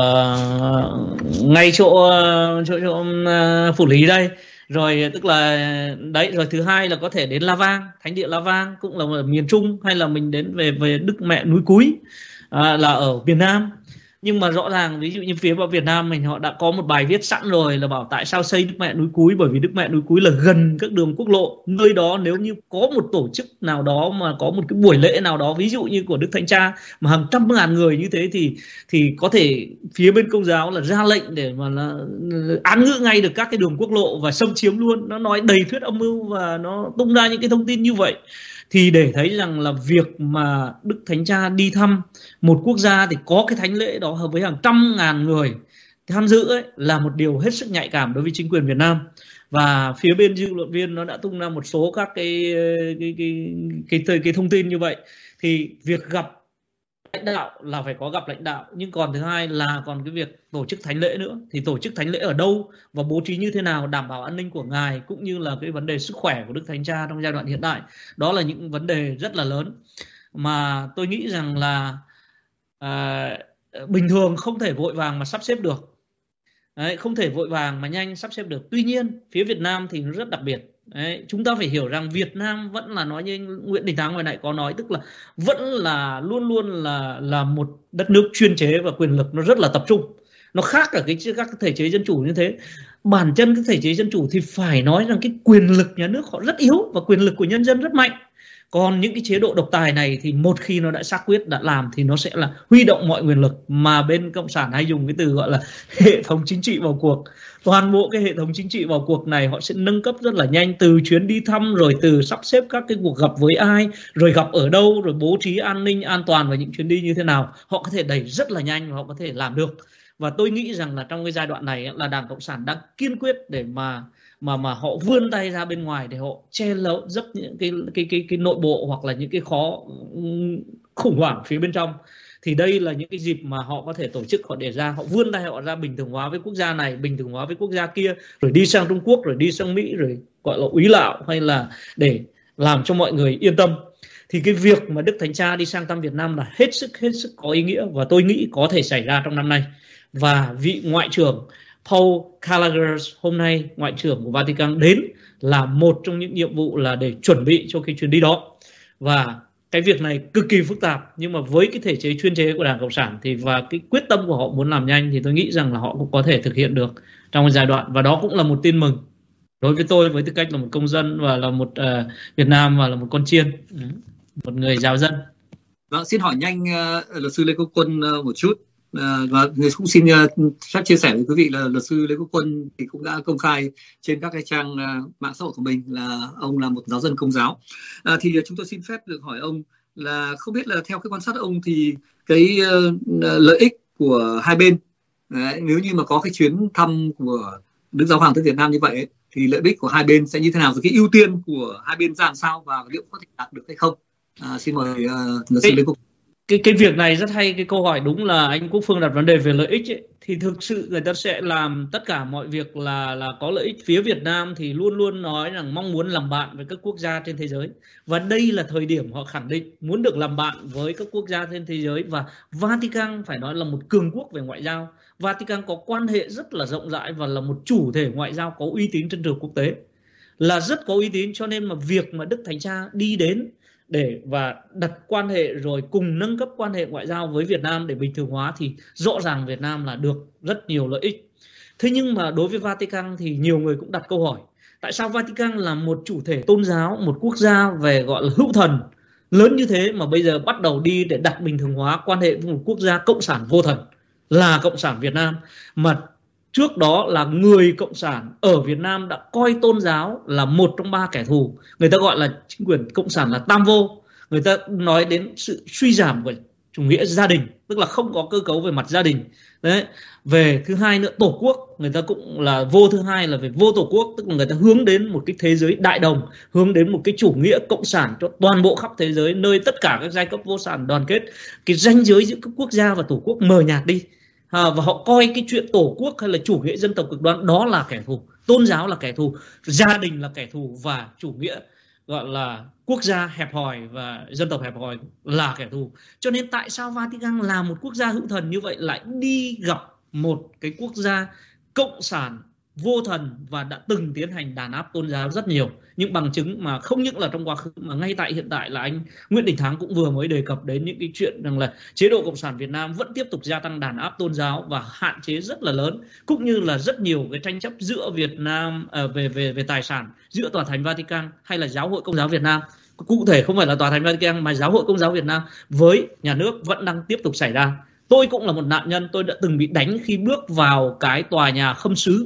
ở ngay chỗ chỗ chỗ uh, Phủ Lý đây, rồi tức là đấy, rồi thứ hai là có thể đến La Vang, thánh địa La Vang cũng là ở miền Trung, hay là mình đến về về Đức Mẹ núi Cúi, à, là ở miền Nam. Nhưng mà rõ ràng ví dụ như phía vào Việt Nam mình, họ đã có một bài viết sẵn rồi là bảo tại sao xây Đức Mẹ núi Cúi, bởi vì Đức Mẹ núi Cúi là gần các đường quốc lộ. Nơi đó nếu như có một tổ chức nào đó mà có một cái buổi lễ nào đó, ví dụ như của Đức Thánh Cha mà hàng trăm ngàn người như thế, thì thì có thể phía bên Công giáo là ra lệnh để mà là án ngữ ngay được các cái đường quốc lộ và xâm chiếm luôn. Nó nói đầy thuyết âm mưu và nó tung ra những cái thông tin như vậy. Thì để thấy rằng là việc mà Đức Thánh Cha đi thăm một quốc gia thì có cái thánh lễ đó hợp với hàng trăm ngàn người tham dự ấy, là một điều hết sức nhạy cảm đối với chính quyền Việt Nam. Và phía bên dư luận viên nó đã tung ra một số các cái cái cái cái, cái, cái thông tin như vậy. Thì việc gặp lãnh đạo là phải có gặp lãnh đạo, nhưng còn thứ hai là còn cái việc tổ chức thánh lễ nữa. Thì tổ chức thánh lễ ở đâu và bố trí như thế nào, đảm bảo an ninh của Ngài, cũng như là cái vấn đề sức khỏe của Đức Thánh Cha trong giai đoạn hiện tại, đó là những vấn đề rất là lớn mà tôi nghĩ rằng là à, bình thường không thể vội vàng mà sắp xếp được. Đấy, không thể vội vàng mà nhanh sắp xếp được. Tuy nhiên phía Việt Nam thì nó rất đặc biệt. Đấy, chúng ta phải hiểu rằng Việt Nam vẫn là, nói như anh Nguyễn Đình Thắng hồi nãy có nói, tức là vẫn là luôn luôn là là một đất nước chuyên chế và quyền lực nó rất là tập trung. Nó khác ở cái các cái thể chế dân chủ như thế. Bản chân các thể chế dân chủ thì phải nói rằng cái quyền lực nhà nước họ rất yếu và quyền lực của nhân dân rất mạnh. Còn những cái chế độ độc tài này thì một khi nó đã xác quyết, đã làm thì nó sẽ là huy động mọi quyền lực, mà bên Cộng sản hay dùng cái từ gọi là hệ thống chính trị vào cuộc. Toàn bộ cái hệ thống chính trị vào cuộc này họ sẽ nâng cấp rất là nhanh, từ chuyến đi thăm, rồi từ sắp xếp các cái cuộc gặp với ai, rồi gặp ở đâu, rồi bố trí an ninh an toàn và những chuyến đi như thế nào, họ có thể đẩy rất là nhanh và họ có thể làm được. Và tôi nghĩ rằng là trong cái giai đoạn này là Đảng Cộng sản đang kiên quyết để mà mà mà họ vươn tay ra bên ngoài để họ che lấp dấp những cái cái cái cái nội bộ hoặc là những cái khó khủng hoảng phía bên trong. Thì đây là những cái dịp mà họ có thể tổ chức, họ để ra, họ vươn tay họ ra, bình thường hóa với quốc gia này, bình thường hóa với quốc gia kia, rồi đi sang Trung Quốc, rồi đi sang Mỹ, rồi gọi là úy lạo, hay là để làm cho mọi người yên tâm. Thì cái việc mà Đức Thánh Cha đi sang thăm Việt Nam là hết sức hết sức có ý nghĩa, và tôi nghĩ có thể xảy ra trong năm nay. Và vị Ngoại trưởng Paul Gallagher hôm nay, Ngoại trưởng của Vatican đến là một trong những nhiệm vụ là để chuẩn bị cho cái chuyến đi đó. Và cái việc này cực kỳ phức tạp, nhưng mà với cái thể chế chuyên chế của Đảng Cộng sản thì và cái quyết tâm của họ muốn làm nhanh thì tôi nghĩ rằng là họ cũng có thể thực hiện được trong giai đoạn. Và đó cũng là một tin mừng đối với tôi, với tư cách là một công dân và là một uh, Việt Nam và là một con chiên, một người giáo dân. Vâng, xin hỏi nhanh uh, luật sư Lê Quốc Quân uh, một chút. À, và người cũng xin uh, phép chia sẻ với quý vị là luật sư Lê Quốc Quân thì cũng đã công khai trên các cái trang uh, mạng xã hội của mình là ông là một giáo dân Công giáo. À, thì uh, chúng tôi xin phép được hỏi ông là không biết là theo cái quan sát ông thì cái uh, lợi ích của hai bên, đấy, nếu như mà có cái chuyến thăm của Đức Giáo Hoàng tới Việt Nam như vậy ấy, thì lợi ích của hai bên sẽ như thế nào, rồi cái ưu tiên của hai bên ra làm sao và liệu có thể đạt được hay không? À, xin mời uh, luật sư Lê Quốc. Cái, cái việc này rất hay, cái câu hỏi đúng là anh Quốc Phương đặt vấn đề về lợi ích ấy. Thì thực sự người ta sẽ làm tất cả mọi việc là là có lợi ích. Phía Việt Nam thì luôn luôn nói rằng mong muốn làm bạn với các quốc gia trên thế giới. Và đây là thời điểm họ khẳng định muốn được làm bạn với các quốc gia trên thế giới. Và Vatican phải nói là một cường quốc về ngoại giao. Vatican có quan hệ rất là rộng rãi và là một chủ thể ngoại giao có uy tín trên trường quốc tế. Là rất có uy tín, cho nên mà việc mà Đức Thánh Cha đi đến để và đặt quan hệ rồi cùng nâng cấp quan hệ ngoại giao với Việt Nam để bình thường hóa thì rõ ràng Việt Nam là được rất nhiều lợi ích. Thế nhưng mà đối với Vatican thì nhiều người cũng đặt câu hỏi, tại sao Vatican là một chủ thể tôn giáo, một quốc gia về gọi là hữu thần lớn như thế mà bây giờ bắt đầu đi để đặt bình thường hóa quan hệ với một quốc gia cộng sản vô thần là Cộng sản Việt Nam, mà trước đó là người cộng sản ở Việt Nam đã coi tôn giáo là một trong ba kẻ thù. Người ta gọi là chính quyền cộng sản là tam vô. Người ta nói đến sự suy giảm của chủ nghĩa gia đình, tức là không có cơ cấu về mặt gia đình. Đấy. Về thứ hai nữa, tổ quốc, người ta cũng là vô thứ hai là về vô tổ quốc, tức là người ta hướng đến một cái thế giới đại đồng, hướng đến một cái chủ nghĩa cộng sản cho toàn bộ khắp thế giới, nơi tất cả các giai cấp vô sản đoàn kết. Cái ranh giới giữa các quốc gia và tổ quốc mờ nhạt đi. À, và họ coi cái chuyện tổ quốc hay là chủ nghĩa dân tộc cực đoan đó là kẻ thù, tôn giáo là kẻ thù, gia đình là kẻ thù, và chủ nghĩa gọi là quốc gia hẹp hòi và dân tộc hẹp hòi là kẻ thù. Cho nên tại sao Vatican là một quốc gia hữu thần như vậy lại đi gặp một cái quốc gia cộng sản vô thần và đã từng tiến hành đàn áp tôn giáo rất nhiều? Những bằng chứng mà không những là trong quá khứ mà ngay tại hiện tại là anh Nguyễn Đình Thắng cũng vừa mới đề cập đến những cái chuyện rằng là chế độ cộng sản Việt Nam vẫn tiếp tục gia tăng đàn áp tôn giáo và hạn chế rất là lớn, cũng như là rất nhiều cái tranh chấp giữa Việt Nam à, về về về tài sản giữa Tòa Thánh Vatican hay là Giáo hội Công giáo Việt Nam. Cụ thể không phải là Tòa Thánh Vatican mà Giáo hội Công giáo Việt Nam với nhà nước vẫn đang tiếp tục xảy ra. Tôi cũng là một nạn nhân, tôi đã từng bị đánh khi bước vào cái tòa nhà khâm sứ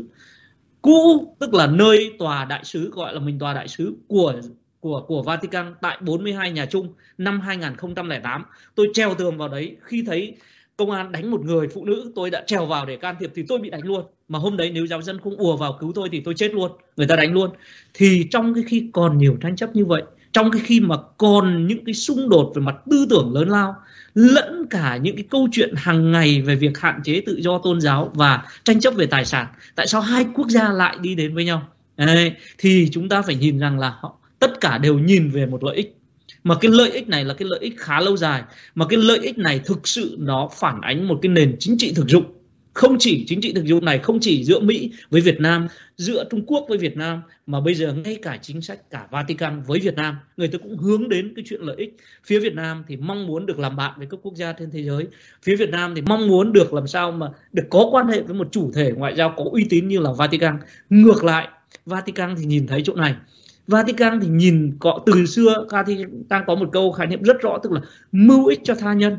cũ, tức là nơi tòa đại sứ, gọi là mình tòa đại sứ của của của Vatican tại bốn mươi hai Nhà Trung năm hai nghìn không trăm lẻ tám. Tôi trèo tường vào đấy, khi thấy công an đánh một người phụ nữ, tôi đã trèo vào để can thiệp thì tôi bị đánh luôn. Mà hôm đấy nếu giáo dân không ùa vào cứu tôi thì tôi chết luôn, người ta đánh luôn. Thì trong cái khi còn nhiều tranh chấp như vậy, trong cái khi mà còn những cái xung đột về mặt tư tưởng lớn lao, lẫn cả những cái câu chuyện hàng ngày về việc hạn chế tự do tôn giáo và tranh chấp về tài sản, tại sao hai quốc gia lại đi đến với nhau? Đấy, thì chúng ta phải nhìn rằng là họ tất cả đều nhìn về một lợi ích, mà cái lợi ích này là cái lợi ích khá lâu dài, mà cái lợi ích này thực sự nó phản ánh một cái nền chính trị thực dụng. Không chỉ chính trị thực dụng này không chỉ giữa Mỹ với Việt Nam, giữa Trung Quốc với Việt Nam, mà bây giờ ngay cả chính sách cả Vatican với Việt Nam, người ta cũng hướng đến cái chuyện lợi ích. Phía Việt Nam thì mong muốn được làm bạn với các quốc gia trên thế giới. Phía Việt Nam thì mong muốn được làm sao mà được có quan hệ với một chủ thể ngoại giao có uy tín như là Vatican. Ngược lại, Vatican thì nhìn thấy chỗ này. Vatican thì nhìn có, từ xưa Vatican có một câu khái niệm rất rõ, tức là mưu ích cho tha nhân.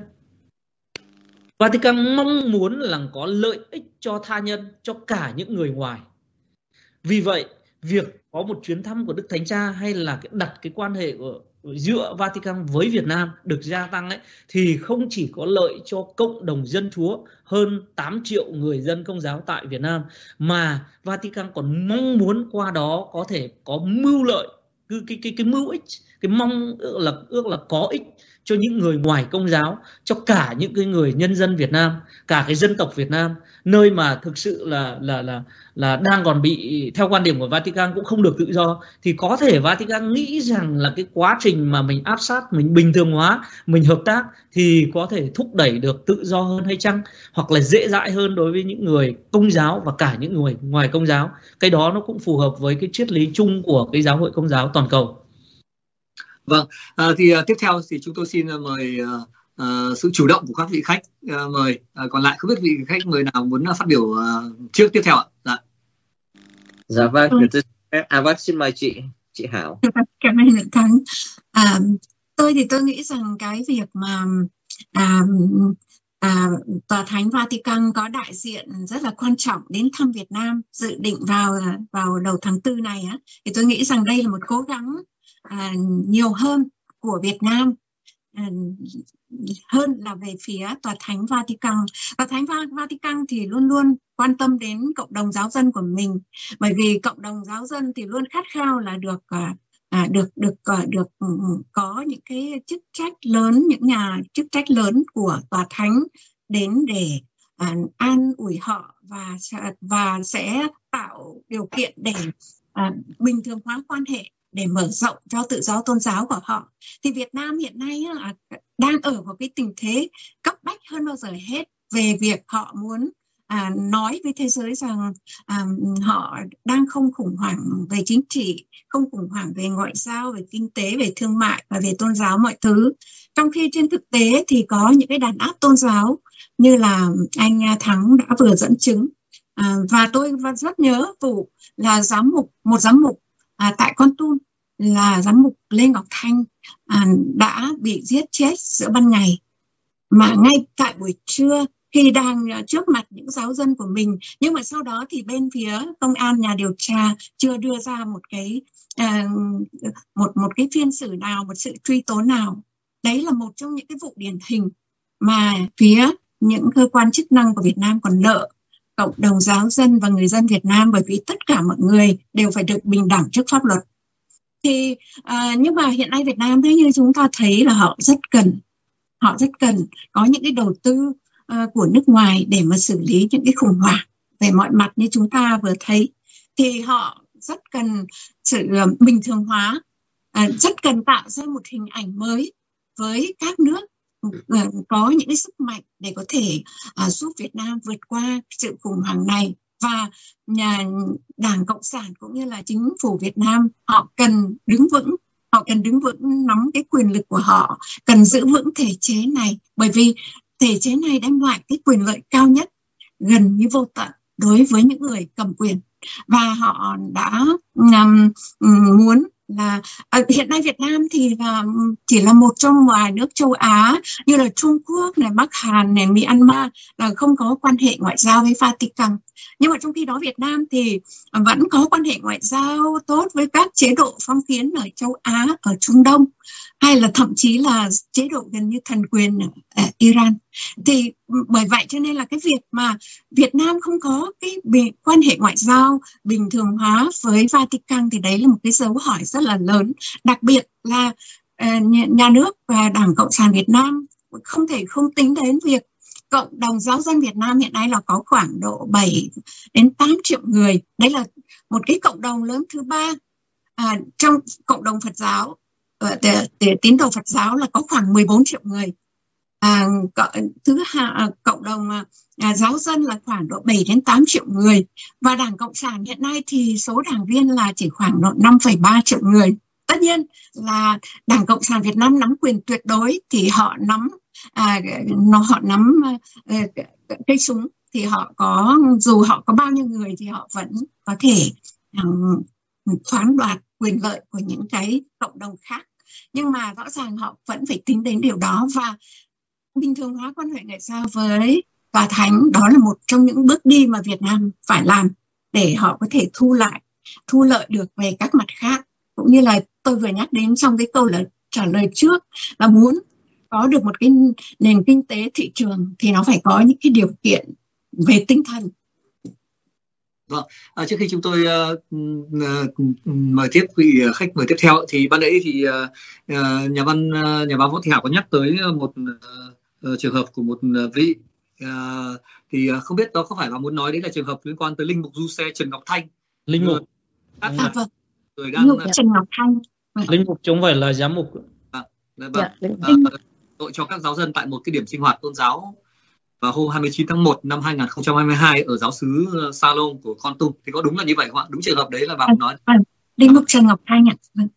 Vatican mong muốn là có lợi ích cho tha nhân, cho cả những người ngoài. Vì vậy, việc có một chuyến thăm của Đức Thánh Cha hay là đặt cái quan hệ của, giữa Vatican với Việt Nam được gia tăng ấy, thì không chỉ có lợi cho cộng đồng dân Chúa hơn tám triệu người dân Công giáo tại Việt Nam, mà Vatican còn mong muốn qua đó có thể có mưu lợi, cái, cái, cái, cái mưu ích, cái mong ước là, ước là có ích cho những người ngoài Công giáo, cho cả những cái người nhân dân Việt Nam, cả cái dân tộc Việt Nam, nơi mà thực sự là là là là đang còn bị, theo quan điểm của Vatican, cũng không được tự do. Thì có thể Vatican nghĩ rằng là cái quá trình mà mình áp sát, mình bình thường hóa, mình hợp tác thì có thể thúc đẩy được tự do hơn hay chăng, hoặc là dễ dãi hơn đối với những người Công giáo và cả những người ngoài Công giáo. Cái đó nó cũng phù hợp với cái triết lý chung của cái giáo hội Công giáo toàn cầu. Vâng, à, thì uh, tiếp theo thì chúng tôi xin uh, mời uh, uh, sự chủ động của các vị khách. Uh, mời uh, còn lại không biết vị khách mời nào muốn uh, phát biểu uh, trước tiếp theo ạ? Dạ. Dạ vâng, ừ. À vâng, xin mời chị chị Hảo. Cảm ơn Nguyễn Thắng. À, tôi thì tôi nghĩ rằng cái việc mà à, à, Tòa Thánh Vatican có đại diện rất là quan trọng đến thăm Việt Nam, dự định vào vào đầu tháng tư này á, thì tôi nghĩ rằng đây là một cố gắng À, nhiều hơn của Việt Nam à, hơn là về phía Tòa Thánh Vatican. Tòa Thánh Vatican thì luôn luôn quan tâm đến cộng đồng giáo dân của mình, bởi vì cộng đồng giáo dân thì luôn khát khao là được à, được được được, được có những cái chức trách lớn, những nhà chức trách lớn của Tòa Thánh đến để à, an ủi họ và và sẽ tạo điều kiện để à, bình thường hóa quan hệ, để mở rộng cho tự do tôn giáo của họ. Thì Việt Nam hiện nay là đang ở một cái tình thế cấp bách hơn bao giờ hết về việc họ muốn à, nói với thế giới rằng à, họ đang không khủng hoảng về chính trị, không khủng hoảng về ngoại giao, về kinh tế, về thương mại và về tôn giáo mọi thứ. Trong khi trên thực tế thì có những cái đàn áp tôn giáo như là anh Thắng đã vừa dẫn chứng. À, và tôi rất nhớ vụ là giám mục, một giám mục À, tại Con Tum là giám mục Lê Ngọc Thanh à, đã bị giết chết giữa ban ngày, mà ngay tại buổi trưa thì đang trước mặt những giáo dân của mình. Nhưng mà sau đó thì bên phía công an, nhà điều tra chưa đưa ra một cái uh, một một cái phiên xử nào, một sự truy tố nào. Đấy là một trong những cái vụ điển hình mà phía những cơ quan chức năng của Việt Nam còn nợ cộng đồng giáo dân và người dân Việt Nam, bởi vì tất cả mọi người đều phải được bình đẳng trước pháp luật. Thì à, nhưng mà hiện nay Việt Nam đấy, như chúng ta thấy là họ rất cần họ rất cần có những cái đầu tư uh, của nước ngoài để mà xử lý những cái khủng hoảng về mọi mặt như chúng ta vừa thấy. Thì họ rất cần sự uh, bình thường hóa, uh, rất cần tạo ra một hình ảnh mới với các nước uh, có những cái sức mạnh để có thể uh, giúp Việt Nam vượt qua sự khủng hoảng này. Và nhà Đảng Cộng sản cũng như là chính phủ Việt Nam, họ cần đứng vững, họ cần đứng vững nắm cái quyền lực của họ, cần giữ vững thể chế này, bởi vì thể chế này đem lại cái quyền lợi cao nhất, gần như vô tận đối với những người cầm quyền. Và họ đã um, muốn là à, hiện nay Việt Nam thì là chỉ là một trong vài nước châu Á như là Trung Quốc này, Bắc Hàn này, Myanmar là không có quan hệ ngoại giao với Vatican. Nhưng mà trong khi đó Việt Nam thì vẫn có quan hệ ngoại giao tốt với các chế độ phong kiến ở châu Á, ở Trung Đông, hay là thậm chí là chế độ gần như thần quyền ở Iran. Thì bởi vậy cho nên là cái việc mà Việt Nam không có cái quan hệ ngoại giao bình thường hóa với Vatican thì đấy là một cái dấu hỏi rất là lớn. Đặc biệt là uh, nhà nước và Đảng Cộng sản Việt Nam không thể không tính đến việc cộng đồng giáo dân Việt Nam hiện nay là có khoảng độ bảy đến tám triệu người. Đấy là một cái cộng đồng lớn thứ ba. À, trong cộng đồng Phật giáo, tín đồ Phật giáo là có khoảng mười bốn triệu người. À, thứ hai, cộng đồng à, giáo dân là khoảng độ bảy đến tám triệu người. Và Đảng Cộng sản hiện nay thì số đảng viên là chỉ khoảng độ năm phẩy ba triệu người. Tất nhiên là Đảng Cộng sản Việt Nam nắm quyền tuyệt đối thì họ nắm à, nó họ nắm à, cây súng, thì họ có, dù họ có bao nhiêu người thì họ vẫn có thể um, khoán đoạt quyền lợi của những cái cộng đồng khác. Nhưng mà rõ ràng họ vẫn phải tính đến điều đó, và bình thường hóa quan hệ ngoại giao với Tòa Thánh đó là một trong những bước đi mà Việt Nam phải làm để họ có thể thu lại, thu lợi được về các mặt khác. Cũng như là tôi vừa nhắc đến trong cái câu là trả lời trước, là muốn có được một cái nền kinh tế thị trường thì nó phải có những cái điều kiện về tinh thần. Vâng, à, trước khi chúng tôi uh, uh, mời tiếp vị khách mời tiếp theo thì ban nãy thì uh, uh, nhà văn uh, nhà báo Võ Thị Hảo có nhắc tới một uh, trường hợp của một vị uh, thì uh, không biết đó có phải là muốn nói đấy là trường hợp liên quan tới linh mục du xe Trần Ngọc Thanh. Linh mục. À, à, vâng. Người đang linh mục Trần Ngọc Thanh. Linh mục chứ không phải là giám mục. À, vâng. Dạ, uh, tội cho các giáo dân tại một cái điểm sinh hoạt tôn giáo vào hôm hai mươi chín tháng một năm hai nghìn không trăm hai mươi hai ở giáo xứ Salom của Kon Tum. Thì có đúng là như vậy không ạ? Đúng trường hợp đấy là bà nói. Linh mục Trần Ngọc Thanh ạ. Vâng.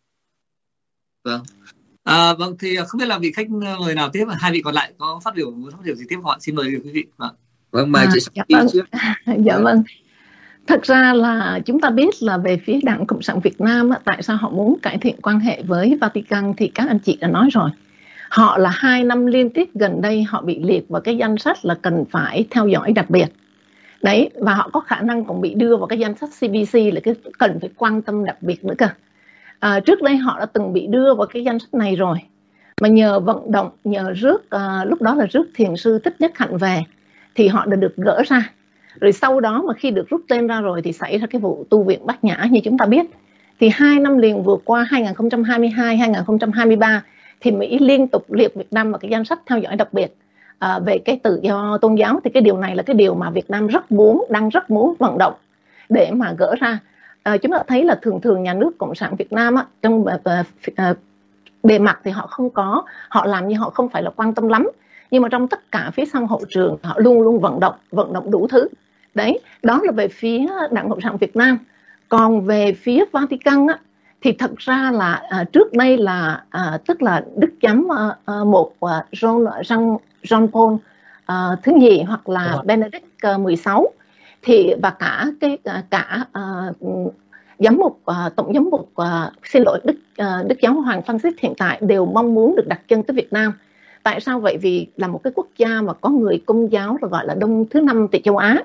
Vâng. À, vâng thì không biết là vị khách mời nào tiếp, hai vị còn lại có phát biểu muốn phát biểu gì tiếp không ạ? Xin mời quý vị. Vâng. Vâng, mời à, chị dạ, vâng. trước. Dạ vâng. Thật ra là chúng ta biết là về phía Đảng Cộng sản Việt Nam tại sao họ muốn cải thiện quan hệ với Vatican thì các anh chị đã nói rồi. Họ là hai năm liên tiếp gần đây họ bị liệt vào cái danh sách là cần phải theo dõi đặc biệt. Đấy, và họ có khả năng còn bị đưa vào cái danh sách xê bê xê là cái cần phải quan tâm đặc biệt nữa cơ. À, trước đây họ đã từng bị đưa vào cái danh sách này rồi. Mà nhờ vận động, nhờ rước, à, lúc đó là rước thiền sư Thích Nhất Hạnh về thì họ đã được gỡ ra. Rồi sau đó mà khi được rút tên ra rồi thì xảy ra cái vụ tu viện Bát Nhã như chúng ta biết. Thì hai năm liền vừa qua hai nghìn không trăm hai mươi hai, hai nghìn không trăm hai mươi ba thì Mỹ liên tục liệt Việt Nam vào cái danh sách theo dõi đặc biệt à, về cái tự do tôn giáo. Thì cái điều này là cái điều mà Việt Nam rất muốn, đang rất muốn vận động để mà gỡ ra. À, chúng ta thấy là thường thường nhà nước Cộng sản Việt Nam á, trong à, à, bề mặt thì họ không có, họ làm như họ không phải là quan tâm lắm. Nhưng mà trong tất cả phía sau hậu trường họ luôn luôn vận động, vận động đủ thứ. Đấy, đó là về phía Đảng Cộng sản Việt Nam. Còn về phía Vatican á, thì thật ra là à, trước đây là à, tức là Đức Giám à, à, một à, John, Jean, Jean Paul à, thứ nhì hoặc là ừ. Benedict à, mười sáu thì và cả cái à, cả à, giám mục à, tổng giám mục à, xin lỗi Đức à, Đức Giáo Hoàng Francis hiện tại đều mong muốn được đặt chân tới Việt Nam. Tại sao vậy? Vì là một cái quốc gia mà có người Công giáo là gọi là đông thứ năm tại châu Á,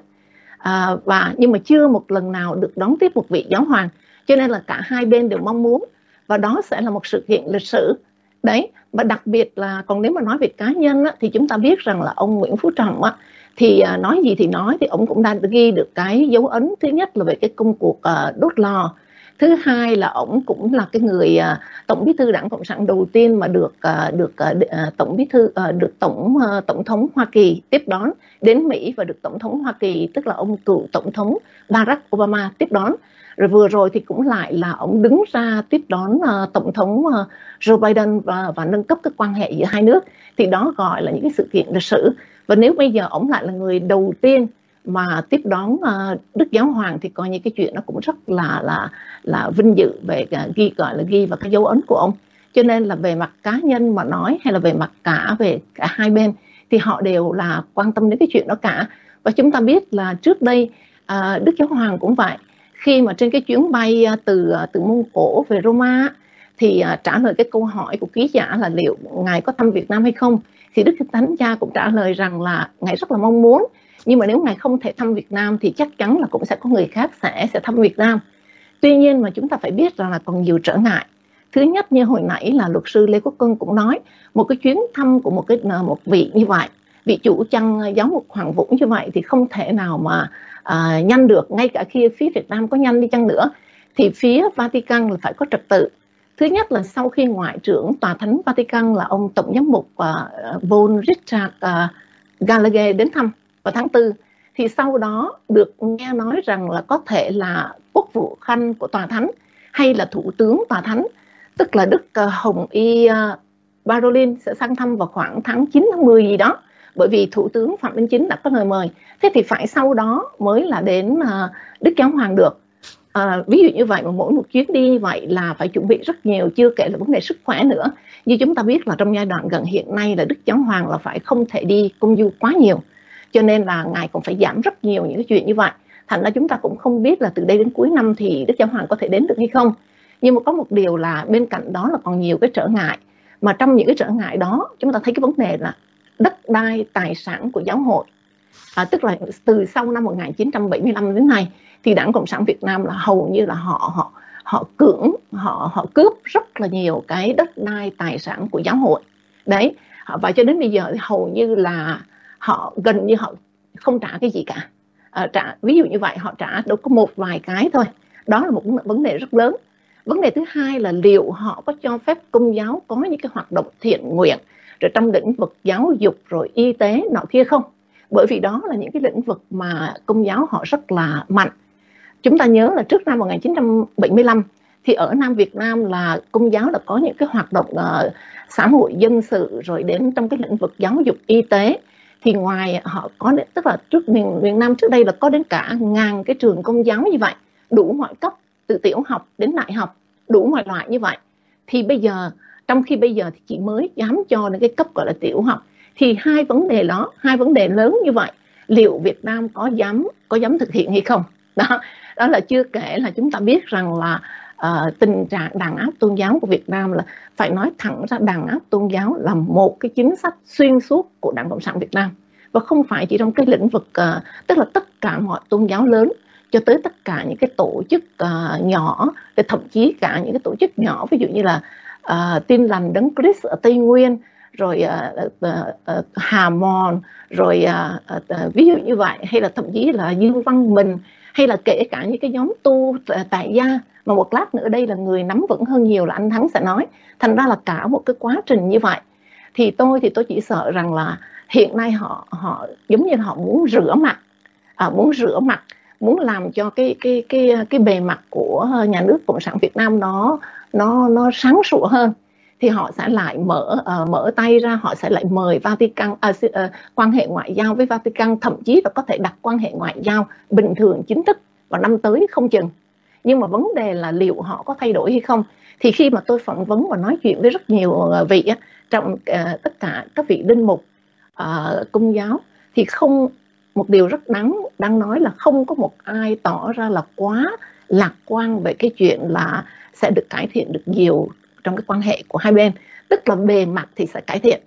à, và nhưng mà chưa một lần nào được đón tiếp một vị giáo hoàng, cho nên là cả hai bên đều mong muốn, và đó sẽ là một sự kiện lịch sử đấy. Và đặc biệt là còn nếu mà nói về cá nhân á, thì chúng ta biết rằng là ông Nguyễn Phú Trọng á, thì à, nói gì thì nói thì ông cũng đã ghi được cái dấu ấn. Thứ nhất là về cái công cuộc à, đốt lò, thứ hai là ông cũng là cái người à, tổng bí thư Đảng Cộng sản đầu tiên mà được à, được à, tổng bí thư à, được tổng à, tổng thống Hoa Kỳ tiếp đón đến Mỹ, và được tổng thống Hoa Kỳ tức là ông cựu tổng thống Barack Obama tiếp đón. Rồi vừa rồi thì cũng lại là ông đứng ra tiếp đón uh, tổng thống uh, Joe Biden và, và nâng cấp các quan hệ giữa hai nước, thì đó gọi là những cái sự kiện lịch sử. Và nếu bây giờ ông lại là người đầu tiên mà tiếp đón uh, Đức Giáo Hoàng thì coi như cái chuyện nó cũng rất là là là vinh dự về uh, ghi gọi là ghi vào cái dấu ấn của ông. Cho nên là về mặt cá nhân mà nói, hay là về mặt cả về cả hai bên, thì họ đều là quan tâm đến cái chuyện đó cả. Và chúng ta biết là trước đây uh, Đức Giáo Hoàng cũng vậy. Khi mà trên cái chuyến bay từ từ Mông Cổ về Roma thì uh, trả lời cái câu hỏi của ký giả là liệu ngài có thăm Việt Nam hay không, thì Đức Thánh Cha cũng trả lời rằng là ngài rất là mong muốn, nhưng mà nếu ngài không thể thăm Việt Nam thì chắc chắn là cũng sẽ có người khác sẽ sẽ thăm Việt Nam. Tuy nhiên mà chúng ta phải biết rằng là còn nhiều trở ngại. Thứ nhất, như hồi nãy là luật sư Lê Quốc Cân cũng nói, một cái chuyến thăm của một cái một vị như vậy, vị chủ chăn giáo mục Hoàng Vũ như vậy thì không thể nào mà À, nhanh được. Ngay cả khi phía Việt Nam có nhanh đi chăng nữa thì phía Vatican là phải có trật tự. Thứ nhất là sau khi Ngoại trưởng Tòa Thánh Vatican là ông Tổng giám mục uh, Von Richard uh, Gallagher đến thăm vào tháng tư, thì sau đó được nghe nói rằng là có thể là quốc vụ khanh của Tòa Thánh hay là Thủ tướng Tòa Thánh, tức là Đức uh, Hồng Y uh, Parolin sẽ sang thăm vào khoảng tháng chín tháng mười gì đó, bởi vì Thủ tướng Phạm Minh Chính đã có lời mời. Thế thì phải sau đó mới là đến uh, Đức Giáo Hoàng được. Uh, ví dụ như vậy mà mỗi một chuyến đi như vậy là phải chuẩn bị rất nhiều, chưa kể là vấn đề sức khỏe nữa. Như chúng ta biết là trong giai đoạn gần hiện nay là Đức Giáo Hoàng là phải không thể đi công du quá nhiều, cho nên là ngài cũng phải giảm rất nhiều những cái chuyện như vậy. Thành ra chúng ta cũng không biết là từ đây đến cuối năm thì Đức Giáo Hoàng có thể đến được hay không. Nhưng mà có một điều là bên cạnh đó là còn nhiều cái trở ngại, mà trong những cái trở ngại đó chúng ta thấy cái vấn đề là đất đai tài sản của giáo hội. À, tức là từ sau năm một nghìn chín trăm bảy mươi lăm đến nay thì Đảng Cộng sản Việt Nam là hầu như là họ họ họ cưỡng họ họ cướp rất là nhiều cái đất đai tài sản của giáo hội đấy, và cho đến bây giờ thì hầu như là họ gần như họ không trả cái gì cả. À, trả ví dụ như vậy họ trả đâu có một vài cái thôi, đó là một vấn đề rất lớn. Vấn đề thứ hai là liệu họ có cho phép Công giáo có những cái hoạt động thiện nguyện rồi trong lĩnh vực giáo dục rồi y tế nọ kia không? Bởi vì đó là những cái lĩnh vực mà Công giáo họ rất là mạnh. Chúng ta nhớ là trước năm một nghìn chín trăm bảy mươi lăm thì ở Nam Việt Nam là Công giáo đã có những cái hoạt động uh, xã hội dân sự, rồi đến trong cái lĩnh vực giáo dục y tế thì ngoài họ có đến, tức là trước miền miền Nam trước đây là có đến cả ngàn cái trường Công giáo như vậy, đủ mọi cấp từ tiểu học đến đại học, đủ mọi loại như vậy. Thì bây giờ trong khi bây giờ thì chỉ mới dám cho đến cái cấp gọi là tiểu học, thì hai vấn đề đó, hai vấn đề lớn như vậy, liệu Việt Nam có dám có dám thực hiện hay không? Đó, đó là chưa kể là chúng ta biết rằng là uh, tình trạng đàn áp tôn giáo của Việt Nam là phải nói thẳng ra, đàn áp tôn giáo là một cái chính sách xuyên suốt của Đảng Cộng sản Việt Nam, và không phải chỉ trong cái lĩnh vực uh, tức là tất cả mọi tôn giáo lớn cho tới tất cả những cái tổ chức uh, nhỏ, và thậm chí cả những cái tổ chức nhỏ ví dụ như là uh, Tin Lành Đấng Christ ở Tây Nguyên, rồi uh, uh, uh, Hà Mòn, rồi uh, uh, ví dụ như vậy, hay là thậm chí là Dương Văn Bình, hay là kể cả những cái nhóm tu uh, tại gia, mà một lát nữa đây là người nắm vững hơn nhiều là anh Thắng sẽ nói. Thành ra là cả một cái quá trình như vậy, thì tôi thì tôi chỉ sợ rằng là hiện nay họ họ giống như họ muốn rửa mặt, à, muốn rửa mặt, muốn làm cho cái cái cái cái bề mặt của nhà nước Cộng sản Việt Nam nó nó nó sáng sủa hơn, thì họ sẽ lại mở uh, mở tay ra, họ sẽ lại mời Vatican uh, uh, quan hệ ngoại giao với Vatican, thậm chí là có thể đặt quan hệ ngoại giao bình thường chính thức vào năm tới không chừng. Nhưng mà vấn đề là liệu họ có thay đổi hay không? Thì khi mà tôi phỏng vấn và nói chuyện với rất nhiều uh, vị uh, trong uh, tất cả các vị linh mục uh, Công giáo, thì không, một điều rất đáng đáng nói là không có một ai tỏ ra là quá lạc quan về cái chuyện là sẽ được cải thiện được nhiều trong cái quan hệ của hai bên. Tức là bề mặt thì sẽ cải thiện,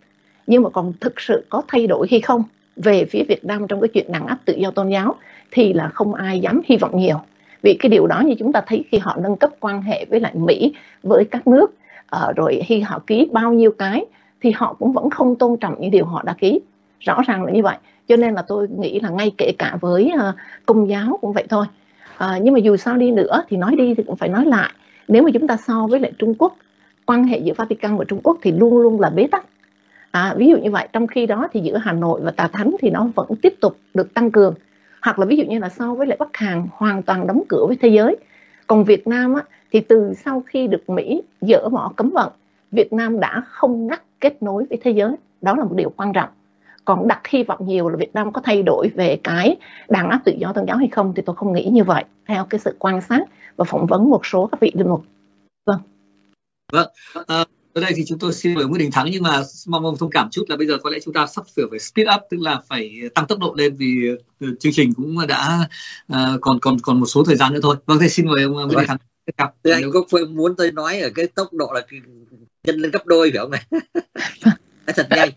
nhưng mà còn thực sự có thay đổi hay không về phía Việt Nam trong cái chuyện đàn áp tự do tôn giáo thì là không ai dám hy vọng nhiều. Vì cái điều đó như chúng ta thấy khi họ nâng cấp quan hệ với lại Mỹ, với các nước, uh, rồi khi họ ký bao nhiêu cái thì họ cũng vẫn không tôn trọng những điều họ đã ký. Rõ ràng là như vậy. Cho nên là tôi nghĩ là ngay kể cả với uh, Công giáo cũng vậy thôi. Uh, nhưng mà dù sao đi nữa thì nói đi thì cũng phải nói lại. Nếu mà chúng ta so với lại Trung Quốc, quan hệ giữa Vatican và Trung Quốc thì luôn luôn là bế tắc. À, ví dụ như vậy, trong khi đó thì giữa Hà Nội và Tà Thánh thì nó vẫn tiếp tục được tăng cường. Hoặc là ví dụ như là so với lại Bắc Hàn hoàn toàn đóng cửa với thế giới. Còn Việt Nam á, thì từ sau khi được Mỹ dỡ bỏ cấm vận, Việt Nam đã không ngắt kết nối với thế giới. Đó là một điều quan trọng. Còn đặt hy vọng nhiều là Việt Nam có thay đổi về cái đàn áp tự do tôn giáo hay không thì tôi không nghĩ như vậy, theo cái sự quan sát và phỏng vấn một số các vị linh mục. Vâng. Vâng. À, ở đây thì chúng tôi xin mời Nguyễn Đình Thắng, nhưng mà mong mong thông cảm chút là bây giờ có lẽ chúng ta sắp sửa phải speed up, tức là phải tăng tốc độ lên vì chương trình cũng đã uh, còn còn còn một số thời gian nữa thôi. Vâng, thầy xin mời ông Nguyễn Đình Thắng. Thì anh có muốn tôi nói ở cái tốc độ là nhân lên gấp đôi phải không này? Thật nhanh.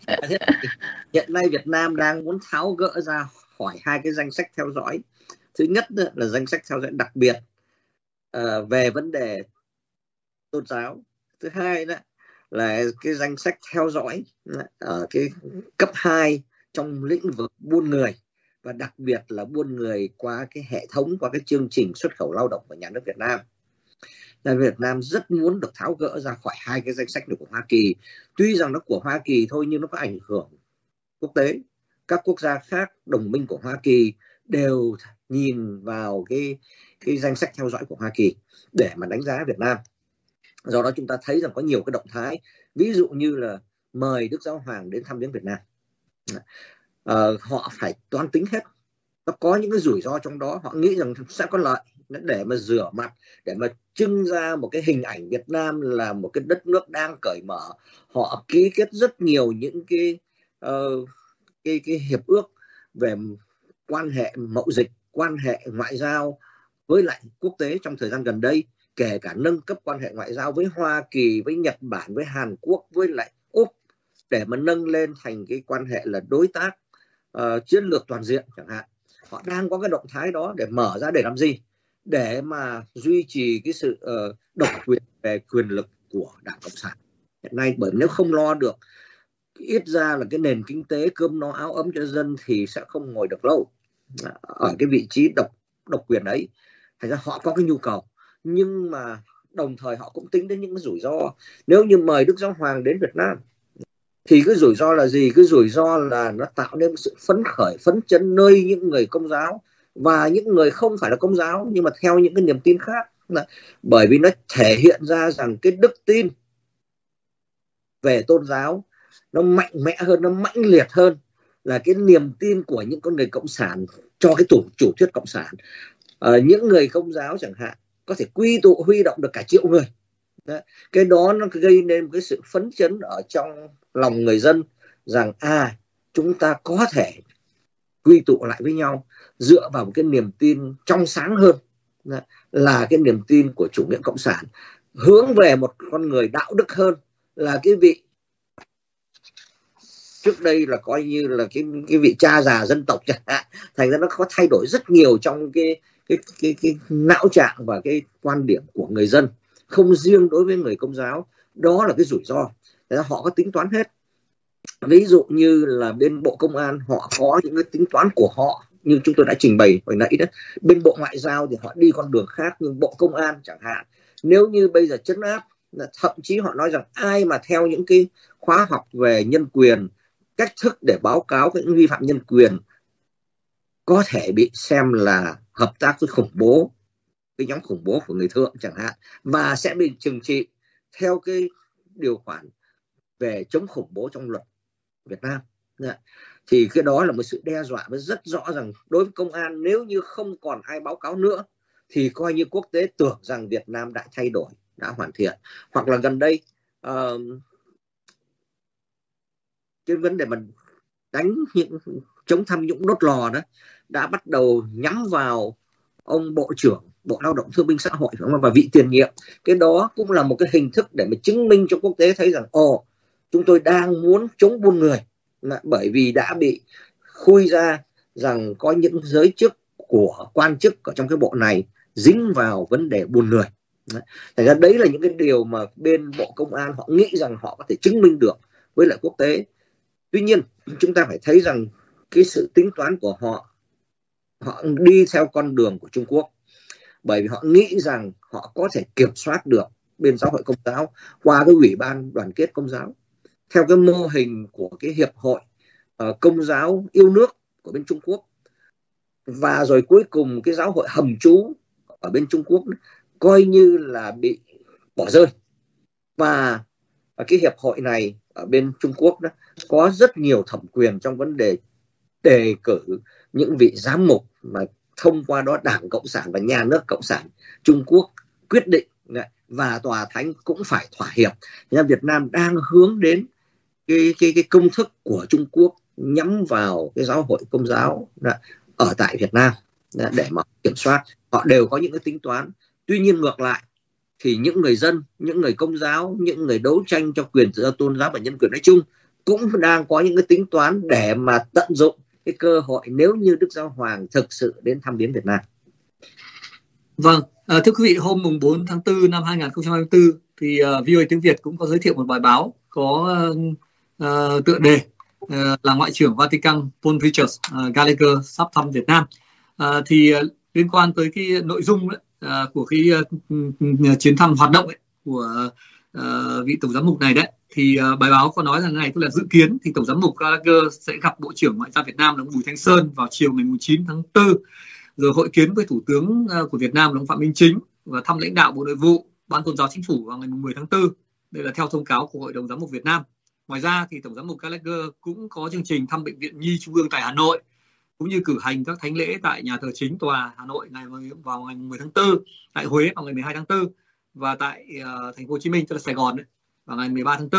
Hiện nay Việt Nam đang muốn tháo gỡ ra khỏi hai cái danh sách theo dõi. Thứ nhất là danh sách theo dõi đặc biệt uh, về vấn đề tôn giáo. Thứ hai đó là cái danh sách theo dõi ở cái cấp hai trong lĩnh vực buôn người, và đặc biệt là buôn người qua cái hệ thống, qua cái chương trình xuất khẩu lao động của nhà nước Việt Nam. Là Việt Nam rất muốn được tháo gỡ ra khỏi hai cái danh sách này của Hoa Kỳ. Tuy rằng nó của Hoa Kỳ thôi nhưng nó có ảnh hưởng quốc tế. Các quốc gia khác đồng minh của Hoa Kỳ đều nhìn vào cái, cái danh sách theo dõi của Hoa Kỳ để mà đánh giá Việt Nam. Do đó chúng ta thấy rằng có nhiều cái động thái, ví dụ như là mời Đức Giáo Hoàng đến thăm viếng Việt Nam. À, họ phải toán tính hết. Nó có những cái rủi ro trong đó, họ nghĩ rằng sẽ có lợi để mà rửa mặt, để mà trưng ra một cái hình ảnh Việt Nam là một cái đất nước đang cởi mở. Họ ký kết rất nhiều những cái, uh, cái, cái hiệp ước về quan hệ mậu dịch, quan hệ ngoại giao với lại quốc tế trong thời gian gần đây, kể cả nâng cấp quan hệ ngoại giao với Hoa Kỳ, với Nhật Bản, với Hàn Quốc, với lại Úc, để mà nâng lên thành cái quan hệ là đối tác uh, chiến lược toàn diện chẳng hạn. Họ đang có cái động thái đó để mở ra để làm gì? Để mà duy trì cái sự uh, độc quyền về quyền lực của Đảng Cộng sản hiện nay. Bởi nếu không lo được, ít ra là cái nền kinh tế cơm no áo ấm cho dân thì sẽ không ngồi được lâu ở cái vị trí độc độc quyền ấy. Thành ra họ có cái nhu cầu, nhưng mà đồng thời họ cũng tính đến những cái rủi ro. Nếu như mời Đức Giáo Hoàng đến Việt Nam thì cái rủi ro là gì? Cái rủi ro là nó tạo nên sự phấn khởi, phấn chấn nơi những người Công giáo và những người không phải là Công giáo nhưng mà theo những cái niềm tin khác. Bởi vì nó thể hiện ra rằng cái đức tin về tôn giáo nó mạnh mẽ hơn, nó mãnh liệt hơn là cái niềm tin của những con người Cộng sản cho cái chủ, chủ thuyết Cộng sản. À, những người Công giáo chẳng hạn có thể quy tụ, huy động được cả triệu người. Đấy. Cái đó nó gây nên một cái sự phấn chấn ở trong lòng người dân rằng à, chúng ta có thể quy tụ lại với nhau dựa vào một cái niềm tin trong sáng hơn. Đấy. Là cái niềm tin của chủ nghĩa Cộng sản, hướng về một con người đạo đức hơn, là cái vị trước đây là coi như là cái, cái vị cha già dân tộc chẳng hạn. Thành ra nó có thay đổi rất nhiều trong cái cái, cái, cái não trạng và cái quan điểm của người dân, không riêng đối với người Công giáo. Đó là cái rủi ro. Thế họ có tính toán hết. Ví dụ như là bên Bộ Công an họ có những cái tính toán của họ, như chúng tôi đã trình bày hồi nãy đó. Bên Bộ Ngoại giao thì họ đi con đường khác, nhưng Bộ Công an chẳng hạn, nếu như bây giờ trấn áp, thậm chí họ nói rằng ai mà theo những cái khóa học về nhân quyền, cách thức để báo cáo những vi phạm nhân quyền có thể bị xem là hợp tác với khủng bố, cái nhóm khủng bố của người Thượng chẳng hạn, và sẽ bị trừng trị theo cái điều khoản về chống khủng bố trong luật Việt Nam. Thì cái đó là một sự đe dọa và rất rõ rằng đối với công an, nếu như không còn ai báo cáo nữa thì coi như quốc tế tưởng rằng Việt Nam đã thay đổi, đã hoàn thiện. Hoặc là gần đây uh, cái vấn đề mà đánh những chống tham nhũng đốt lò đó đã bắt đầu nhắm vào ông Bộ trưởng Bộ Lao động Thương binh Xã hội và vị tiền nhiệm. Cái đó cũng là một cái hình thức để mà chứng minh cho quốc tế thấy rằng ồ, chúng tôi đang muốn chống buôn người, bởi vì đã bị khui ra rằng có những giới chức của quan chức ở trong cái bộ này dính vào vấn đề buôn người. Thành ra đấy là những cái điều mà bên Bộ Công an họ nghĩ rằng họ có thể chứng minh được với lại quốc tế. Tuy nhiên chúng ta phải thấy rằng cái sự tính toán của họ, họ đi theo con đường của Trung Quốc, bởi vì họ nghĩ rằng họ có thể kiểm soát được bên giáo hội Công giáo qua cái Ủy ban Đoàn kết Công giáo theo cái mô hình của cái hiệp hội uh, Công giáo yêu nước của bên Trung Quốc. Và rồi cuối cùng cái giáo hội hầm trú ở bên Trung Quốc coi như là bị bỏ rơi. Và cái hiệp hội này ở bên Trung Quốc đó có rất nhiều thẩm quyền trong vấn đề đề cử những vị giám mục mà thông qua đó Đảng Cộng sản và nhà nước Cộng sản Trung Quốc quyết định, và tòa thánh cũng phải thỏa hiệp. Nên Việt Nam đang hướng đến cái, cái, cái công thức của Trung Quốc nhắm vào cái giáo hội Công giáo ở tại Việt Nam để mà kiểm soát. Họ đều có những cái tính toán. Tuy nhiên ngược lại thì những người dân, những người Công giáo, những người đấu tranh cho quyền tự do tôn giáo và nhân quyền nói chung cũng đang có những cái tính toán để mà tận dụng cái cơ hội nếu như Đức Giáo Hoàng thực sự đến thăm viếng Việt Nam. Vâng, à, thưa quý vị, hôm mùng bốn tháng tư năm hai nghìn không trăm hai mươi tư thì uh, vê o a tiếng Việt cũng có giới thiệu một bài báo có uh, tựa đề uh, là Ngoại trưởng Vatican Paul Richard uh, Gallagher sắp thăm Việt Nam. Uh, thì uh, liên quan tới cái nội dung ấy, uh, của cái uh, chuyến thăm hoạt động ấy, của uh, vị tổng giám mục này đấy, thì uh, bài báo có nói rằng này, tức là dự kiến thì tổng giám mục Gallagher sẽ gặp Bộ trưởng Ngoại giao Việt Nam là ông Bùi Thanh Sơn vào chiều ngày chín tháng tư, rồi hội kiến với Thủ tướng uh, của Việt Nam là ông Phạm Minh Chính và thăm lãnh đạo Bộ Nội vụ, Ban Tôn giáo Chính phủ vào ngày mười tháng tư. Đây là theo thông cáo của Hội đồng Giám mục Việt Nam. Ngoài ra thì tổng giám mục Gallagher cũng có chương trình thăm Bệnh viện Nhi Trung ương tại Hà Nội, cũng như cử hành các thánh lễ tại nhà thờ chính tòa Hà Nội ngày vào ngày mười tháng tư, tại Huế vào ngày mười hai tháng tư và tại uh, thành phố Hồ Chí Minh, tức là Sài Gòn ấy, vào ngày mười ba tháng tư.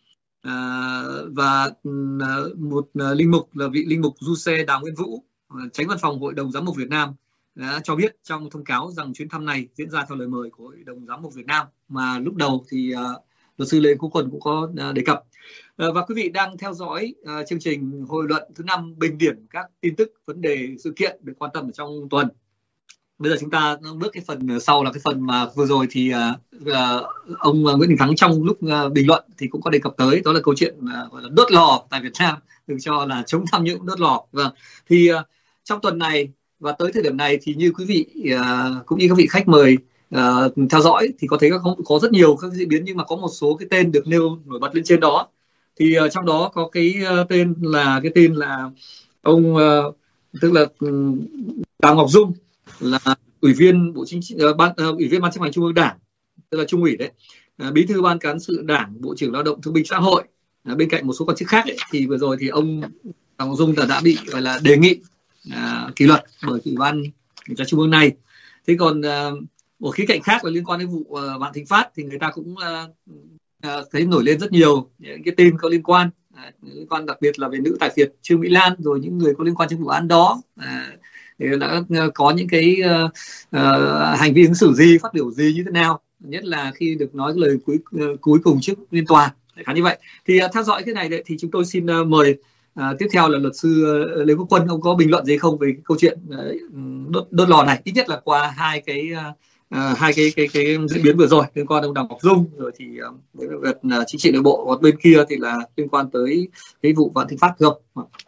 Uh, và uh, một uh, linh mục là vị linh mục du xe Đào Nguyên Vũ, uh, Chánh Văn phòng Hội đồng Giám mục Việt Nam, đã cho biết trong thông cáo rằng chuyến thăm này diễn ra theo lời mời của Hội đồng Giám mục Việt Nam mà lúc đầu thì uh, luật sư Lê Quốc Quân cũng có uh, đề cập. Uh, và quý vị đang theo dõi uh, chương trình hội luận thứ năm bình điển các tin tức, vấn đề, sự kiện được quan tâm ở trong tuần. Bây giờ chúng ta bước cái phần sau là cái phần mà vừa rồi thì uh, uh, ông Nguyễn Đình Thắng trong lúc uh, bình luận thì cũng có đề cập tới, đó là câu chuyện uh, gọi là đốt lò tại Việt Nam, được cho là chống tham nhũng đốt lò. Vâng, thì uh, trong tuần này và tới thời điểm này thì như quý vị uh, cũng như các vị khách mời uh, theo dõi thì có thấy có, có rất nhiều các diễn biến, nhưng mà có một số cái tên được nêu nổi bật lên trên đó. Thì uh, trong đó có cái uh, tên là cái tên là ông uh, tức là um, Đào Ngọc Dung, là ủy viên bộ chính trị, uh, ban uh, ủy viên ban chấp hành Trung ương Đảng, tức là Trung ủy đấy, uh, bí thư ban cán sự Đảng, Bộ trưởng Lao động Thương binh Xã hội, uh, bên cạnh một số quan chức khác ấy, thì vừa rồi thì ông Đào Ngọc Dung đã, đã bị gọi là đề nghị uh, kỷ luật bởi ủy ban kiểm tra Trung ương này. Thế còn uh, một khía cạnh khác là liên quan đến vụ uh, Vạn Thịnh Phát thì người ta cũng uh, uh, thấy nổi lên rất nhiều những cái tên có liên quan, uh, liên quan đặc biệt là về nữ tài phiệt Trương Mỹ Lan, rồi những người có liên quan trong vụ án đó uh, đã có những cái uh, uh, hành vi ứng xử gì, phát biểu gì như thế nào, nhất là khi được nói cái lời cuối uh, cuối cùng trước phiên tòa, đại khái như vậy. Thì uh, theo dõi cái này đấy, thì chúng tôi xin uh, mời uh, tiếp theo là luật sư uh, Lê Quốc Quân. Ông có bình luận gì không về cái câu chuyện uh, đốt, đốt lò này, ít nhất là qua hai cái uh, uh, hai cái cái cái diễn biến vừa rồi liên quan đến ông Đào Ngọc Dung, rồi thì uh, việc uh, chính trị nội bộ, và bên kia thì là liên quan tới cái vụ Vạn Thịnh Phát không?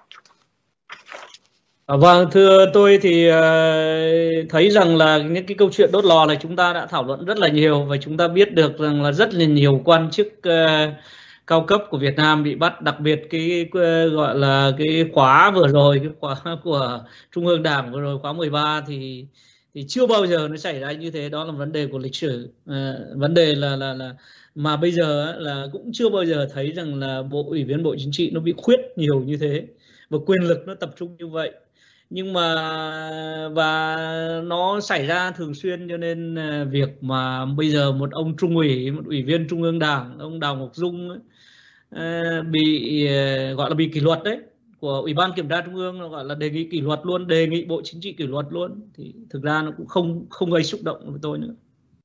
À, vâng, thưa tôi thì uh, thấy rằng là những cái câu chuyện đốt lò này chúng ta đã thảo luận rất là nhiều, và chúng ta biết được rằng là rất là nhiều quan chức uh, cao cấp của Việt Nam bị bắt, đặc biệt cái, cái gọi là cái khóa vừa rồi, cái khóa của Trung ương Đảng vừa rồi, khóa mười ba, thì thì chưa bao giờ nó xảy ra như thế. Đó là vấn đề của lịch sử, uh, vấn đề là là là mà bây giờ là cũng chưa bao giờ thấy rằng là bộ ủy viên Bộ Chính trị nó bị khuyết nhiều như thế và quyền lực nó tập trung như vậy. Nhưng mà và nó xảy ra thường xuyên, cho nên việc mà bây giờ một ông trung ủy, một ủy viên Trung ương Đảng, ông Đào Ngọc Dung ấy, bị gọi là bị kỷ luật đấy, của Ủy ban Kiểm tra Trung ương, nó gọi là đề nghị kỷ luật luôn, đề nghị Bộ Chính trị kỷ luật luôn, thì thực ra nó cũng không không gây xúc động với tôi nữa.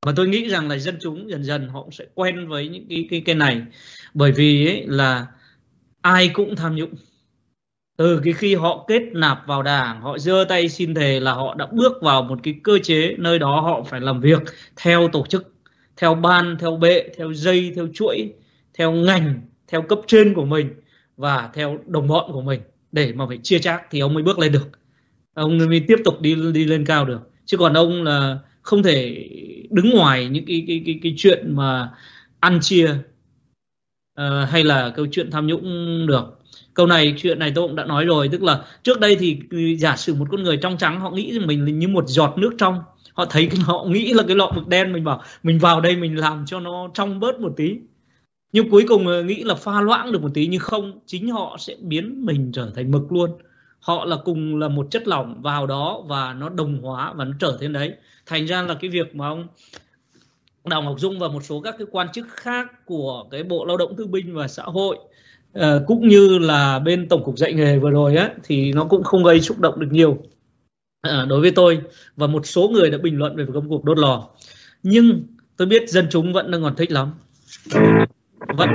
Và tôi nghĩ rằng là dân chúng dần dần họ sẽ quen với những cái cái cái này, bởi vì ấy là ai cũng tham nhũng. Từ cái khi họ kết nạp vào đảng, họ giơ tay xin thề là họ đã bước vào một cái cơ chế nơi đó họ phải làm việc theo tổ chức, theo ban, theo bệ, theo dây, theo chuỗi, theo ngành, theo cấp trên của mình và theo đồng bọn của mình để mà phải chia chác thì ông mới bước lên được, ông mới tiếp tục đi đi lên cao được. Chứ còn ông là không thể đứng ngoài những cái cái cái cái chuyện mà ăn chia uh, hay là câu chuyện tham nhũng được. Câu này, chuyện này tôi cũng đã nói rồi, tức là trước đây thì giả sử một con người trong trắng họ nghĩ rằng mình là như một giọt nước trong, họ thấy cái họ nghĩ là cái lọ mực đen, mình bảo mình vào đây mình làm cho nó trong bớt một tí, nhưng cuối cùng nghĩ là pha loãng được một tí, nhưng không, chính họ sẽ biến mình trở thành mực luôn. Họ là cùng là một chất lỏng vào đó và nó đồng hóa và nó trở thành đấy. Thành ra là cái việc mà ông Đào Ngọc Dung và một số các cái quan chức khác của cái Bộ Lao động Thương binh và Xã hội uh, cũng như là bên Tổng cục Dạy nghề vừa rồi á, thì nó cũng không gây xúc động được nhiều uh, đối với tôi và một số người đã bình luận về công cuộc đốt lò. Nhưng tôi biết dân chúng vẫn đang còn thích lắm, vẫn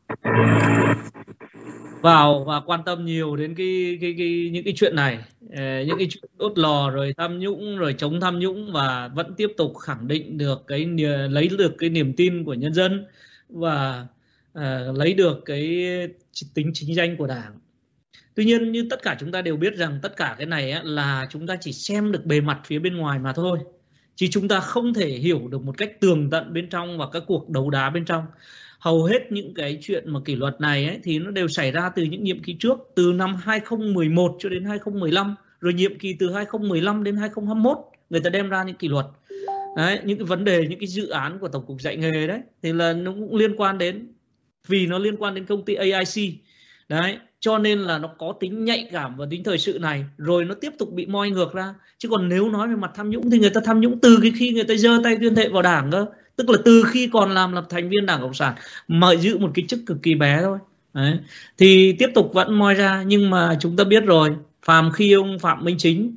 vào và quan tâm nhiều đến cái, cái, cái những cái chuyện này, những cái chuyện đốt lò rồi tham nhũng rồi chống tham nhũng, và vẫn tiếp tục khẳng định được cái lấy được cái niềm tin của nhân dân và uh, lấy được cái tính chính danh của Đảng. Tuy nhiên như tất cả chúng ta đều biết rằng tất cả cái này á, là chúng ta chỉ xem được bề mặt phía bên ngoài mà thôi, chứ chúng ta không thể hiểu được một cách tường tận bên trong và các cuộc đấu đá bên trong. Hầu hết những cái chuyện mà kỷ luật này ấy, thì nó đều xảy ra từ những nhiệm kỳ trước, từ năm hai không một một cho đến hai không một lăm, rồi nhiệm kỳ từ hai không một lăm đến hai không hai mốt người ta đem ra những kỷ luật. Đấy, những cái vấn đề, những cái dự án của Tổng cục Dạy nghề đấy thì là nó cũng liên quan đến, vì nó liên quan đến công ty a i xê. Đấy, cho nên là nó có tính nhạy cảm và tính thời sự này, rồi nó tiếp tục bị moi ngược ra. Chứ còn nếu nói về mặt tham nhũng thì người ta tham nhũng từ cái khi người ta giơ tay tuyên thệ vào Đảng cơ, tức là từ khi còn làm lập thành viên Đảng Cộng sản mà giữ một cái chức cực kỳ bé thôi. Đấy, thì tiếp tục vẫn moi ra. Nhưng mà chúng ta biết rồi, phàm khi ông Phạm Minh Chính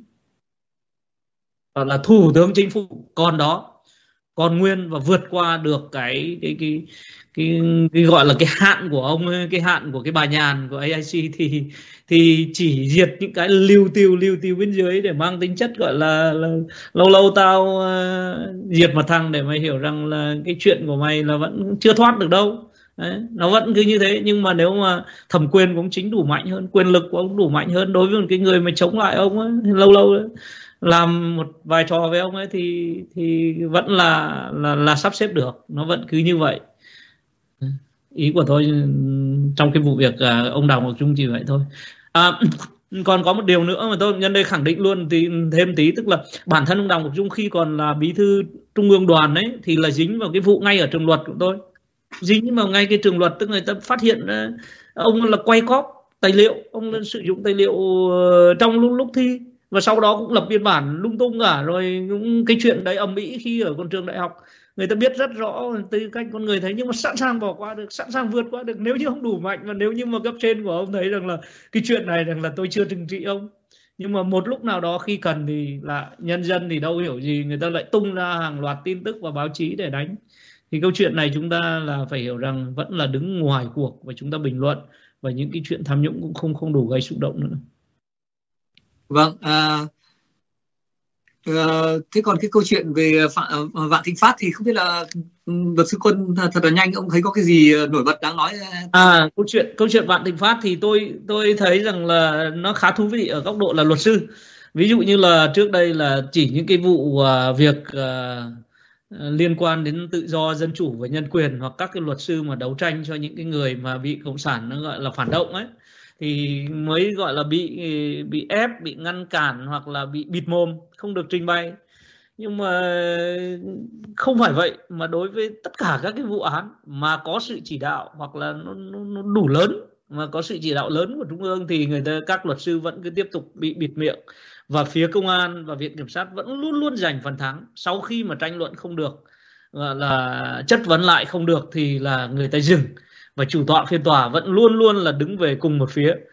là Thủ tướng Chính phủ còn đó, còn nguyên và vượt qua được cái cái cái cái, cái gọi là cái hạn của ông ấy, cái hạn của cái bà nhàn của a i xê, thì thì chỉ diệt những cái liêu tiêu liêu tiêu bên dưới để mang tính chất gọi là, là lâu lâu tao uh, diệt một thằng để mày hiểu rằng là cái chuyện của mày là vẫn chưa thoát được đâu. Đấy, nó vẫn cứ như thế. Nhưng mà nếu mà thẩm quyền của ông Chính đủ mạnh hơn, quyền lực của ông đủ mạnh hơn đối với một cái người mà chống lại ông ấy, lâu lâu ấy, làm một vài trò với ông ấy thì thì vẫn là là là sắp xếp được, nó vẫn cứ như vậy. Ý của tôi trong cái vụ việc à, ông Đào Ngọc Dung chỉ vậy thôi. À, còn có một điều nữa mà tôi nhân đây khẳng định luôn thì thêm tí, tức là bản thân ông Đào Ngọc Dung khi còn là bí thư Trung ương Đoàn ấy thì là dính vào cái vụ ngay ở trường luật của tôi, dính vào ngay cái trường luật, tức người ta phát hiện uh, ông là quay cóp tài liệu, ông sử dụng tài liệu uh, trong lúc lúc thi, và sau đó cũng lập biên bản lung tung cả. Rồi cũng cái chuyện đấy ầm ĩ khi ở con trường đại học, người ta biết rất rõ tư cách con người thấy, nhưng mà sẵn sàng bỏ qua được, sẵn sàng vượt qua được nếu như ông đủ mạnh, và nếu như mà cấp trên của ông thấy rằng là cái chuyện này rằng là tôi chưa trừng trị ông. Nhưng mà một lúc nào đó khi cần thì là nhân dân thì đâu hiểu gì, người ta lại tung ra hàng loạt tin tức và báo chí để đánh. Thì câu chuyện này chúng ta là phải hiểu rằng vẫn là đứng ngoài cuộc và chúng ta bình luận, và những cái chuyện tham nhũng cũng không không đủ gây xúc động nữa. Vâng, à, à, thế còn cái câu chuyện về Phạm, Vạn Thịnh Phát thì không biết là luật sư Quân thật là nhanh, ông thấy có cái gì nổi bật đáng nói? À, câu chuyện câu chuyện Vạn Thịnh Phát thì tôi tôi thấy rằng là nó khá thú vị ở góc độ là luật sư. Ví dụ như là trước đây là chỉ những cái vụ uh, việc uh, liên quan đến tự do, dân chủ và nhân quyền, hoặc các cái luật sư mà đấu tranh cho những cái người mà bị cộng sản nó gọi là phản động ấy, thì mới gọi là bị bị ép, bị ngăn cản hoặc là bị bịt mồm, không được trình bày. Nhưng mà không phải vậy, mà đối với tất cả các cái vụ án mà có sự chỉ đạo hoặc là nó, nó, nó đủ lớn, mà có sự chỉ đạo lớn của Trung ương, thì người ta, các luật sư vẫn cứ tiếp tục bị bịt miệng, và phía công an và viện kiểm sát vẫn luôn luôn giành phần thắng. Sau khi mà tranh luận không được, là chất vấn lại không được, thì là người ta dừng, và chủ tọa phiên tòa vẫn luôn luôn là đứng về cùng một phía.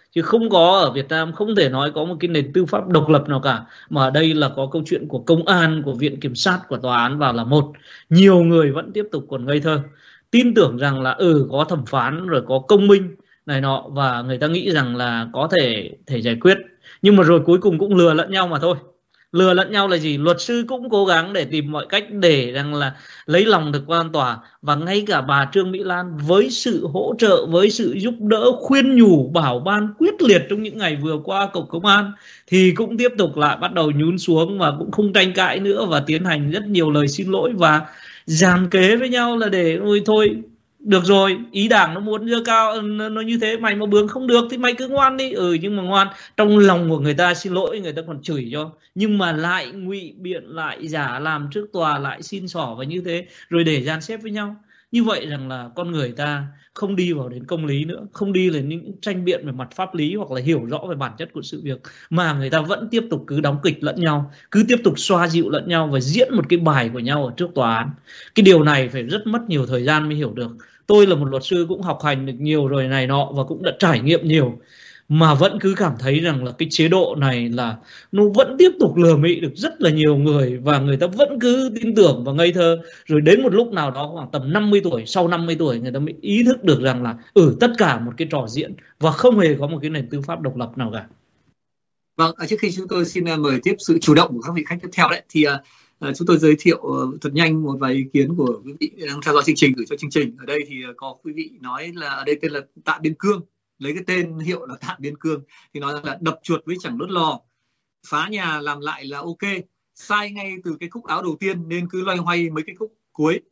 chứ không có ở Việt Nam, không thể nói có một cái nền tư pháp độc lập nào cả, mà ở đây là có câu chuyện của công an, của viện kiểm sát, của tòa án vào là một. Nhiều người vẫn tiếp tục còn ngây thơ, tin tưởng rằng là ừ có thẩm phán rồi có công minh này nọ, và người ta nghĩ rằng là có thể thể giải quyết, nhưng mà rồi cuối cùng cũng lừa lẫn nhau mà thôi. Lừa lẫn nhau là gì? Luật sư cũng cố gắng để tìm mọi cách để rằng là lấy lòng được quan tòa, và ngay cả bà Trương Mỹ Lan với sự hỗ trợ, với sự giúp đỡ, khuyên nhủ, bảo ban quyết liệt trong những ngày vừa qua của công an, thì cũng tiếp tục lại bắt đầu nhún xuống và cũng không tranh cãi nữa, và tiến hành rất nhiều lời xin lỗi và dàn kế với nhau là để ôi thôi được rồi, ý đảng nó muốn dơ cao nó, nó như thế, mày mà bướng không được thì mày cứ ngoan đi. Ừ nhưng mà ngoan, trong lòng của người ta xin lỗi, người ta còn chửi cho, nhưng mà lại ngụy biện, lại giả làm trước tòa, lại xin xỏ và như thế, rồi để dàn xếp với nhau. Như vậy rằng là con người ta không đi vào đến công lý nữa, không đi đến những tranh biện về mặt pháp lý hoặc là hiểu rõ về bản chất của sự việc, mà người ta vẫn tiếp tục cứ đóng kịch lẫn nhau, cứ tiếp tục xoa dịu lẫn nhau và diễn một cái bài của nhau ở trước tòa án. Cái điều này phải rất mất nhiều thời gian mới hiểu được. Tôi là một luật sư cũng học hành được nhiều rồi này nọ và cũng đã trải nghiệm nhiều, mà vẫn cứ cảm thấy rằng là cái chế độ này là nó vẫn tiếp tục lừa mị được rất là nhiều người, và người ta vẫn cứ tin tưởng và ngây thơ. Rồi đến một lúc nào đó khoảng tầm năm mươi tuổi, sau năm mươi tuổi người ta mới ý thức được rằng là ừ tất cả một cái trò diễn và không hề có một cái nền tư pháp độc lập nào cả. Vâng, trước khi chúng tôi xin mời tiếp sự chủ động của các vị khách tiếp theo đấy, thì uh, chúng tôi giới thiệu uh, thật nhanh một vài ý kiến của quý vị đang theo dõi chương trình, gửi cho chương trình. Ở đây thì uh, có quý vị nói là ở đây tên là Tạ Biên Cương, lấy cái tên hiệu là Tạ Biên Cương, thì nói là đập chuột với chẳng đốt lò, phá nhà làm lại là ok, sai ngay từ cái khúc áo đầu tiên nên cứ loay hoay mấy cái khúc cuối.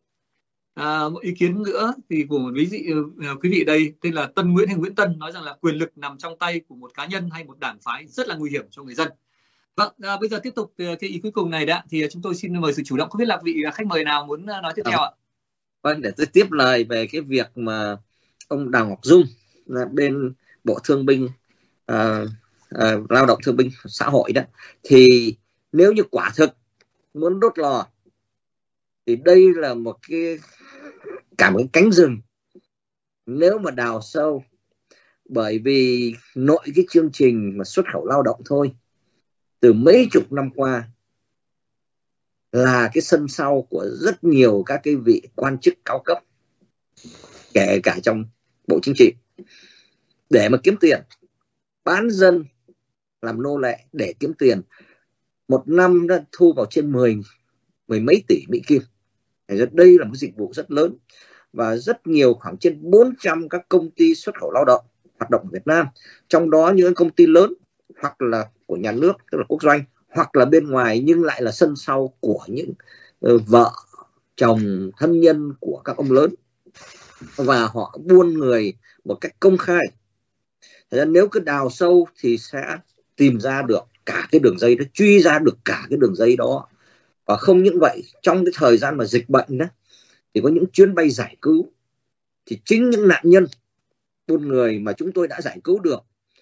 À, một ý kiến nữa thì của một ví dụ uh, quý vị đây tên là Tân Nguyễn hay Nguyễn Tân, nói rằng là quyền lực nằm trong tay của một cá nhân hay một đảng phái rất là nguy hiểm cho người dân. Vâng, à, bây giờ tiếp tục cái ý cuối cùng này đã, thì chúng tôi xin mời sự chủ động. Không biết là vị khách mời nào muốn nói tiếp theo ạ? Vâng, để tôi tiếp lời về cái việc mà ông Đào Ngọc Dung là bên Bộ Thương binh, à, à, Lao động Thương binh Xã hội đó, thì nếu như quả thực muốn đốt lò thì đây là một cái cả một cái cánh rừng nếu mà đào sâu, bởi vì nội cái chương trình mà xuất khẩu lao động thôi từ mấy chục năm qua là cái sân sau của rất nhiều các cái vị quan chức cao cấp, kể cả trong Bộ Chính trị, để mà kiếm tiền, bán dân làm nô lệ để kiếm tiền. Một năm đã thu vào trên mười mười mấy tỷ Mỹ Kim. Đây là một dịch vụ rất lớn, và rất nhiều, khoảng trên bốn trăm các công ty xuất khẩu lao động hoạt động ở Việt Nam, trong đó những công ty lớn hoặc là của nhà nước, tức là quốc doanh, hoặc là bên ngoài nhưng lại là sân sau của những uh, vợ chồng thân nhân của các ông lớn, và họ buôn người một cách công khai. Thế nên nếu cứ đào sâu thì sẽ tìm ra được cả cái đường dây đó, truy ra được cả cái đường dây đó. Và không những vậy, trong cái thời gian mà dịch bệnh đó thì có những chuyến bay giải cứu, thì chính những nạn nhân buôn người mà chúng tôi đã giải cứu được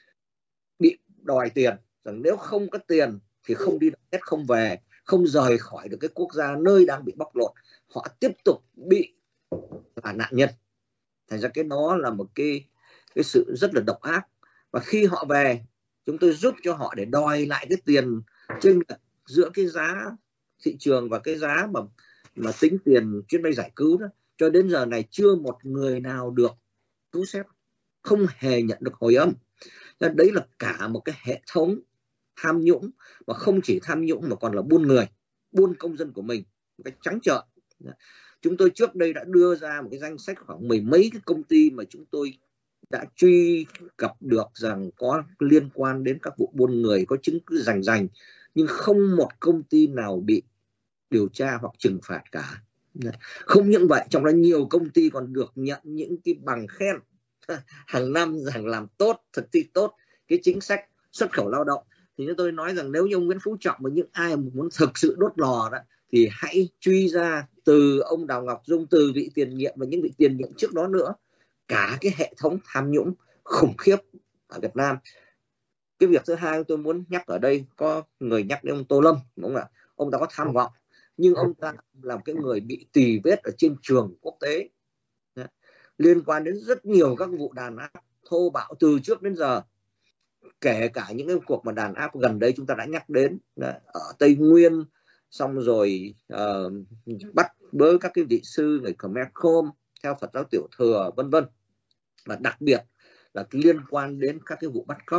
bị đòi tiền, rằng nếu không có tiền thì không đi được, không về, không rời khỏi được cái quốc gia nơi đang bị bóc lột, họ tiếp tục bị là nạn nhân. Thành ra cái đó là một cái, cái sự rất là độc ác. Và khi họ về, chúng tôi giúp cho họ để đòi lại cái tiền chênh lệch giữa cái giá thị trường và cái giá mà mà tính tiền chuyến bay giải cứu đó. Cho đến giờ này chưa một người nào được cứu xét, không hề nhận được hồi âm. Nên đấy là cả một cái hệ thống tham nhũng, và không chỉ tham nhũng mà còn là buôn người, buôn công dân của mình một cách trắng trợn. Chúng tôi trước đây đã đưa ra một cái danh sách khoảng mười mấy cái công ty mà chúng tôi đã truy cập được rằng có liên quan đến các vụ buôn người, có chứng cứ rành rành, nhưng không một công ty nào bị điều tra hoặc trừng phạt cả. Không những vậy, trong đó nhiều công ty còn được nhận những cái bằng khen hàng năm rằng làm tốt, thực thi tốt cái chính sách xuất khẩu lao động. Thì chúng tôi nói rằng nếu như ông Nguyễn Phú Trọng và những ai muốn thực sự đốt lò đó, thì hãy truy ra từ ông Đào Ngọc Dung, từ vị tiền nhiệm và những vị tiền nhiệm trước đó nữa, cả cái hệ thống tham nhũng khủng khiếp ở Việt Nam. Cái việc thứ hai tôi muốn nhắc ở đây, có người nhắc đến ông Tô Lâm, đúng không ạ? Ông ta có tham vọng, nhưng ông ta là một cái người bị tì vết ở trên trường quốc tế, liên quan đến rất nhiều các vụ đàn áp thô bạo từ trước đến giờ. kể cả những cái cuộc mà đàn áp gần đây chúng ta đã nhắc đến ở Tây Nguyên, xong rồi uh, bắt bớ các cái vị sư người Khmer Krom theo Phật giáo Tiểu Thừa vân vân, và đặc biệt là liên quan đến các cái vụ bắt cóc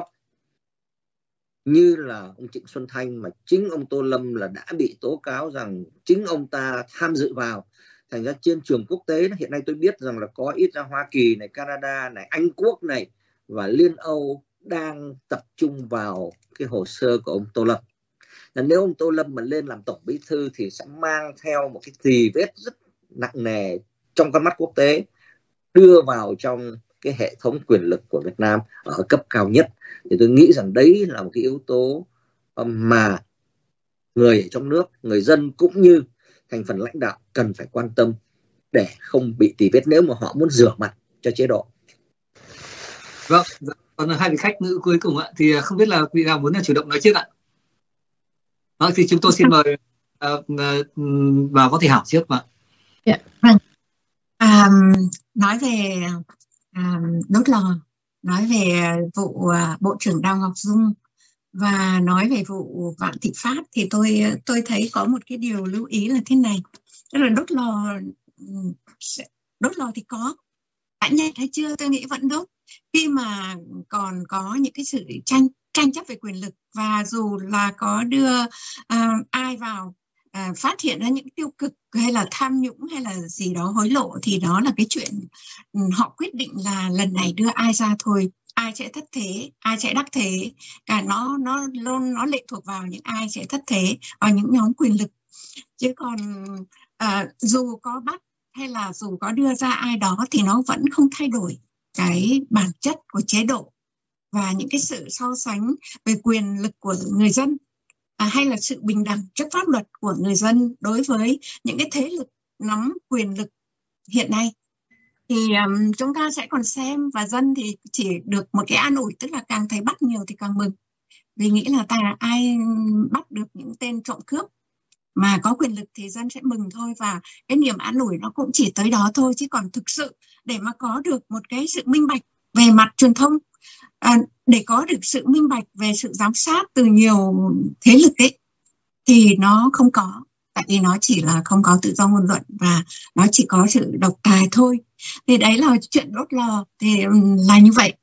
như là ông Trịnh Xuân Thanh, mà chính ông Tô Lâm là đã bị tố cáo rằng chính ông ta tham dự vào. Thành ra trên trường quốc tế hiện nay tôi biết rằng là có ít ra Hoa Kỳ này, Canada này, Anh Quốc này và Liên Âu đang tập trung vào cái hồ sơ của ông Tô Lâm. Là nếu ông Tô Lâm mà lên làm tổng bí thư thì sẽ mang theo một cái tì vết rất nặng nề trong con mắt quốc tế, đưa vào trong cái hệ thống quyền lực của Việt Nam ở cấp cao nhất. Thì tôi nghĩ rằng đấy là một cái yếu tố mà người ở trong nước, người dân cũng như thành phần lãnh đạo cần phải quan tâm để không bị tì vết nếu mà họ muốn rửa mặt cho chế độ. Vâng, còn hai vị khách nữ cuối cùng ạ, thì không biết là vị nào muốn là chủ động nói trước ạ? Đó, thì chúng tôi xin mời uh, uh, bà Võ Thị Hảo trước mà. Yeah. Vâng. À, nói về à, đốt lò, nói về vụ à, Bộ trưởng Đào Ngọc Dung và nói về vụ Vạn Thịnh Phát, thì tôi tôi thấy có một cái điều lưu ý là thế này, tức là đốt lò đốt lò thì có đã nhặt hay chưa, tôi nghĩ vẫn đốt khi mà còn có những cái sự tranh tranh chấp về quyền lực, và dù là có đưa à, ai vào à, phát hiện ra những tiêu cực hay là tham nhũng hay là gì đó, hối lộ, thì đó là cái chuyện họ quyết định là lần này đưa ai ra thôi. Ai sẽ thất thế, ai sẽ đắc thế, cả nó nó luôn nó lệ thuộc vào những ai sẽ thất thế, vào những nhóm quyền lực. Chứ còn à, dù có bắt hay là dù có đưa ra ai đó thì nó vẫn không thay đổi cái bản chất của chế độ và những cái sự so sánh về quyền lực của người dân, à, hay là sự bình đẳng trước pháp luật của người dân đối với những cái thế lực nắm quyền lực hiện nay. Thì um, chúng ta sẽ còn xem, và dân thì chỉ được một cái an ủi, tức là càng thấy bắt nhiều thì càng mừng, vì nghĩ là ta ai bắt được những tên trộm cướp mà có quyền lực thì dân sẽ mừng thôi, và cái niềm an ủi nó cũng chỉ tới đó thôi. Chứ còn thực sự để mà có được một cái sự minh bạch về mặt truyền thông, à, để có được sự minh bạch về sự giám sát từ nhiều thế lực ấy, thì nó không có, tại vì nó chỉ là không có tự do ngôn luận và nó chỉ có sự độc tài thôi. Thì đấy là chuyện đốt lò thì là như vậy.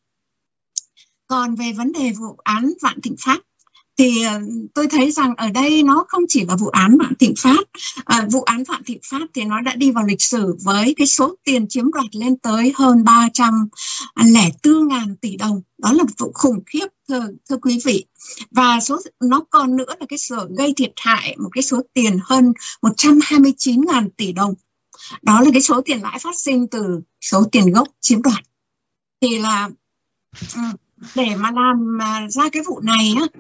Còn về vấn đề vụ án Vạn Thịnh Phát thì tôi thấy rằng ở đây nó không chỉ là vụ án Vạn Thịnh Phát. À, vụ án Vạn Thịnh Phát thì nó đã đi vào lịch sử với cái số tiền chiếm đoạt lên tới hơn ba trăm lẻ bốn nghìn tỷ đồng. Đó là vụ khủng khiếp, thưa, thưa quý vị. Và số nó còn nữa là cái số gây thiệt hại một cái số tiền hơn một trăm hai mươi chín nghìn tỷ đồng. Đó là cái số tiền lãi phát sinh từ số tiền gốc chiếm đoạt. Thì là để mà làm ra cái vụ này á,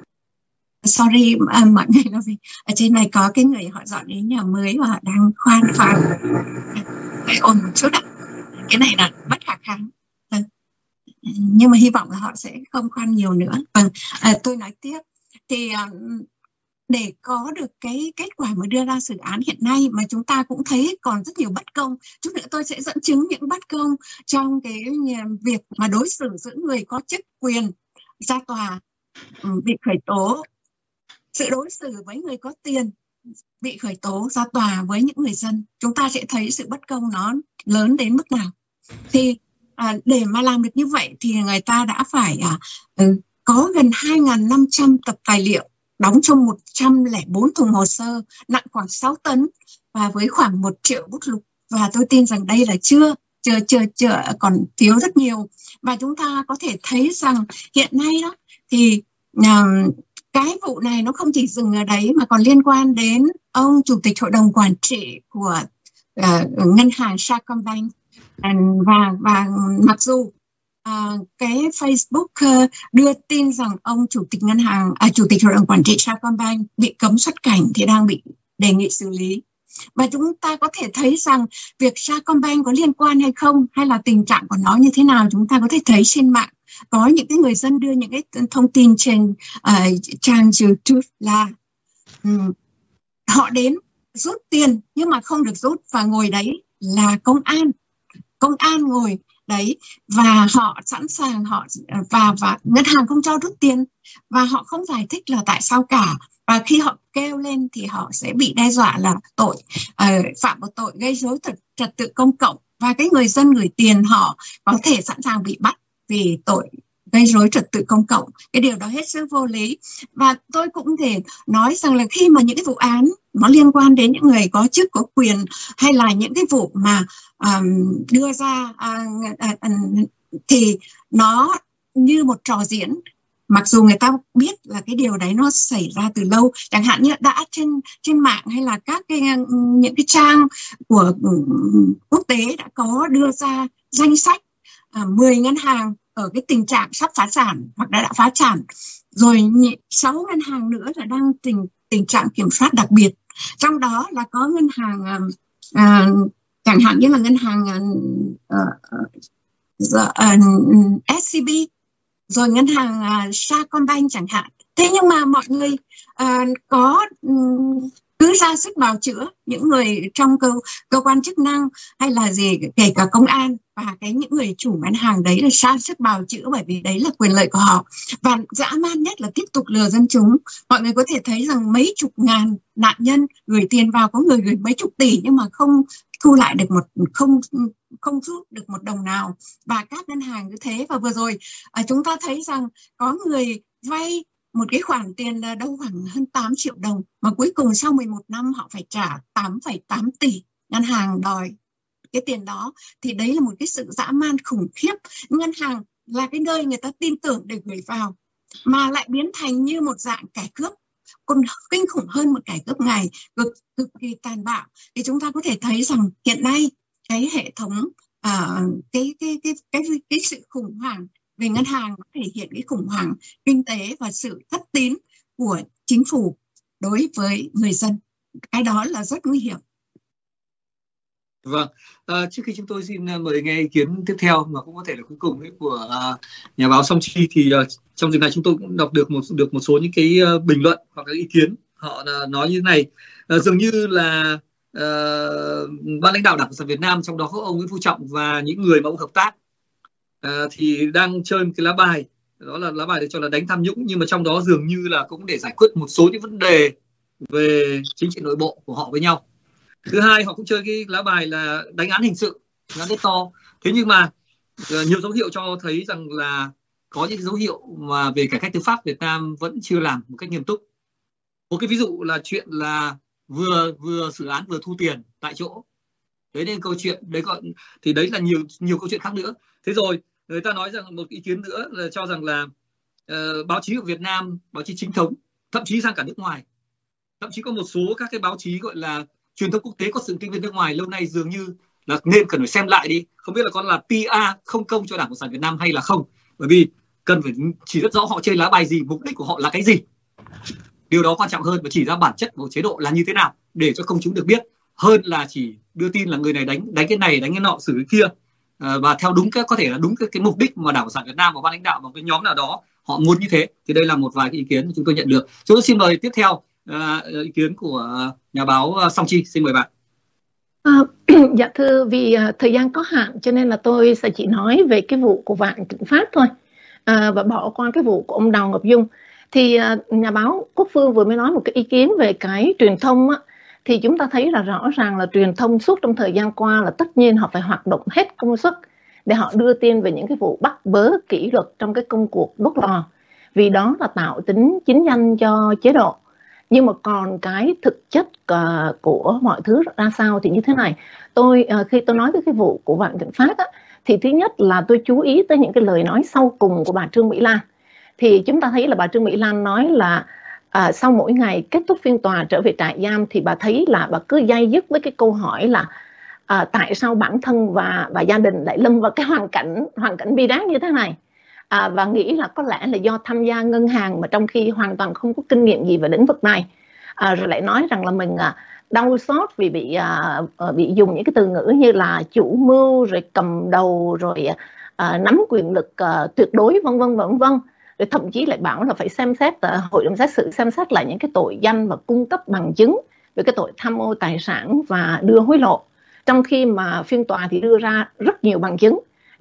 sorry à, mọi người nói vì ở trên này có cái người họ dọn đến nhà mới và họ đang khoan khoan phải ồn một chút ạ. Cái này là bất khả kháng, vâng. Nhưng mà hy vọng là họ sẽ không khoan nhiều nữa. Vâng, à, tôi nói tiếp thì à, để có được cái kết quả mà đưa ra xử án hiện nay mà chúng ta cũng thấy còn rất nhiều bất công. Chút nữa tôi sẽ dẫn chứng những bất công trong cái việc mà đối xử giữa người có chức quyền ra tòa bị khởi tố, sự đối xử với người có tiền bị khởi tố ra tòa với những người dân. Chúng ta sẽ thấy sự bất công nó lớn đến mức nào. Thì à, để mà làm được như vậy thì người ta đã phải à, có gần hai nghìn năm trăm tập tài liệu đóng trong một trăm lẻ bốn thùng hồ sơ nặng khoảng sáu tấn và với khoảng một triệu bút lục. Và tôi tin rằng đây là chưa, chưa, chưa, chưa còn thiếu rất nhiều. Và chúng ta có thể thấy rằng hiện nay đó thì uh, cái vụ này nó không chỉ dừng ở đấy mà còn liên quan đến ông chủ tịch hội đồng quản trị của uh, ngân hàng Sacombank. Và, và mặc dù uh, cái Facebook uh, đưa tin rằng ông chủ tịch ngân hàng, à, chủ tịch hội đồng quản trị Sacombank bị cấm xuất cảnh thì đang bị đề nghị xử lý. Và chúng ta có thể thấy rằng việc Sacombank có liên quan hay không, hay là tình trạng của nó như thế nào, chúng ta có thể thấy trên mạng có những cái người dân đưa những cái thông tin trên uh, trang YouTube là um, họ đến rút tiền nhưng mà không được rút, và ngồi đấy là công an. Công an ngồi đấy, và họ sẵn sàng họ và và ngân hàng không cho rút tiền, và họ không giải thích là tại sao cả. Và khi họ kêu lên thì họ sẽ bị đe dọa là tội uh, phạm một tội gây rối trật, trật tự công cộng, và cái người dân gửi tiền họ có thể sẵn sàng bị bắt vì tội gây rối trật tự công cộng. Cái điều đó hết sức vô lý. Và tôi cũng thể nói rằng là khi mà những cái vụ án nó liên quan đến những người có chức có quyền, hay là những cái vụ mà um, đưa ra uh, uh, uh, thì nó như một trò diễn, mặc dù người ta biết là cái điều đấy nó xảy ra từ lâu. Chẳng hạn như đã trên trên mạng hay là các cái những cái trang của quốc tế đã có đưa ra danh sách uh, mười ngân hàng ở cái tình trạng sắp phá sản hoặc đã đã phá sản, rồi sáu ngân hàng nữa là đang tình tình trạng kiểm soát đặc biệt. Trong đó là có ngân hàng uh, uh, chẳng hạn như là ngân hàng uh, uh, uh, ét xê bê, rồi ngân hàng uh, Sacombank chẳng hạn. Thế nhưng mà mọi người uh, có um, cứ ra sức bào chữa, những người trong cơ cơ quan chức năng hay là gì, kể cả công an, và cái những người chủ ngân hàng đấy là ra sức bào chữa, bởi vì đấy là quyền lợi của họ. Và dã man nhất là tiếp tục lừa dân chúng. Mọi người có thể thấy rằng mấy chục ngàn nạn nhân gửi tiền vào, có người gửi mấy chục tỷ nhưng mà không thu lại được một không không rút được một đồng nào, và các ngân hàng như thế. Và vừa rồi à, chúng ta thấy rằng có người vay một cái khoản tiền là đâu khoảng hơn tám triệu đồng, mà cuối cùng sau mười một năm họ phải trả tám phẩy tám tỷ, ngân hàng đòi cái tiền đó. Thì đấy là một cái sự dã man khủng khiếp. Ngân hàng là cái nơi người ta tin tưởng để gửi vào, mà lại biến thành như một dạng kẻ cướp, còn kinh khủng hơn một kẻ cướp ngày, cực cực kỳ tàn bạo. Thì chúng ta có thể thấy rằng hiện nay cái hệ thống uh, cái, cái, cái, cái, cái, cái sự khủng hoảng về ngân hàng thể hiện cái khủng hoảng kinh tế và sự thất tín của chính phủ đối với người dân. Cái đó là rất nguy hiểm. Vâng, à, trước khi chúng tôi xin mời nghe ý kiến tiếp theo mà cũng có thể là cuối cùng ấy của uh, nhà báo Song Chi, thì uh, trong dịp này chúng tôi cũng đọc được một được một số những cái uh, bình luận hoặc các ý kiến. Họ uh, nói như thế này, uh, dường như là uh, ban lãnh đạo Đảng Cộng sản Việt Nam, trong đó có ông Nguyễn Phú Trọng và những người mà ông hợp tác, uh, thì đang chơi một cái lá bài, đó là lá bài được cho là đánh tham nhũng, nhưng mà trong đó dường như là cũng để giải quyết một số những vấn đề về chính trị nội bộ của họ với nhau. Thứ hai, họ cũng chơi cái lá bài là đánh án hình sự, án rất to. Thế nhưng mà uh, nhiều dấu hiệu cho thấy rằng là có những dấu hiệu mà về cải cách tư pháp Việt Nam vẫn chưa làm một cách nghiêm túc. Một cái ví dụ là chuyện là vừa vừa xử án vừa thu tiền tại chỗ. Đấy nên câu chuyện đấy, còn thì đấy là nhiều nhiều câu chuyện khác nữa. Thế rồi người ta nói rằng một ý kiến nữa là cho rằng là uh, báo chí của Việt Nam, báo chí chính thống, thậm chí sang cả nước ngoài, thậm chí có một số các cái báo chí gọi là truyền thông quốc tế có sự kinh doanh nước ngoài lâu nay dường như là nên cần phải xem lại đi, không biết là có là pê e không công cho Đảng Cộng sản Việt Nam hay là không, bởi vì cần phải chỉ rất rõ họ chơi lá bài gì, mục đích của họ là cái gì. Điều đó quan trọng hơn, và chỉ ra bản chất của chế độ là như thế nào để cho công chúng được biết, hơn là chỉ đưa tin là người này đánh đánh cái này, đánh cái nọ, xử cái kia, à, và theo đúng cái có thể là đúng cái, cái mục đích mà Đảng Cộng sản Việt Nam và ban lãnh đạo và cái nhóm nào đó họ muốn như thế. Thì đây là một vài cái ý kiến chúng tôi nhận được. Chúng tôi xin mời tiếp theo à, ý kiến của nhà báo Song Chi, xin mời bạn. À, dạ thưa, vì uh, thời gian có hạn cho nên là tôi sẽ chỉ nói về cái vụ của Vạn Thịnh Phát thôi, à, và bỏ qua cái vụ của ông Đào Ngọc Dung. Thì uh, nhà báo Quốc Phương vừa mới nói một cái ý kiến về cái truyền thông á, thì chúng ta thấy là rõ ràng là truyền thông suốt trong thời gian qua là tất nhiên họ phải hoạt động hết công suất để họ đưa tin về những cái vụ bắt bớ kỷ luật trong cái công cuộc đốt lò, vì đó là tạo tính chính danh cho chế độ. Nhưng mà còn cái thực chất uh, của mọi thứ ra sao thì như thế này. Tôi uh, khi tôi nói tới cái vụ của Vạn Thịnh Phát á, thì thứ nhất là tôi chú ý tới những cái lời nói sau cùng của bà Trương Mỹ Lan. Thì chúng ta thấy là bà Trương Mỹ Lan nói là uh, sau mỗi ngày kết thúc phiên tòa trở về trại giam thì bà thấy là bà cứ day dứt với cái câu hỏi là uh, tại sao bản thân và và gia đình lại lâm vào cái hoàn cảnh hoàn cảnh bi đát như thế này. À, và nghĩ là có lẽ là do tham gia ngân hàng mà trong khi hoàn toàn không có kinh nghiệm gì về lĩnh vực này, à, rồi lại nói rằng là mình à, đau xót vì bị à, bị dùng những cái từ ngữ như là chủ mưu, rồi cầm đầu, rồi à, nắm quyền lực à, tuyệt đối, vân vân vân vân. Rồi thậm chí lại bảo là phải xem xét à, hội đồng xét xử xem xét lại những cái tội danh và cung cấp bằng chứng về cái tội tham ô tài sản và đưa hối lộ, trong khi mà phiên tòa thì đưa ra rất nhiều bằng chứng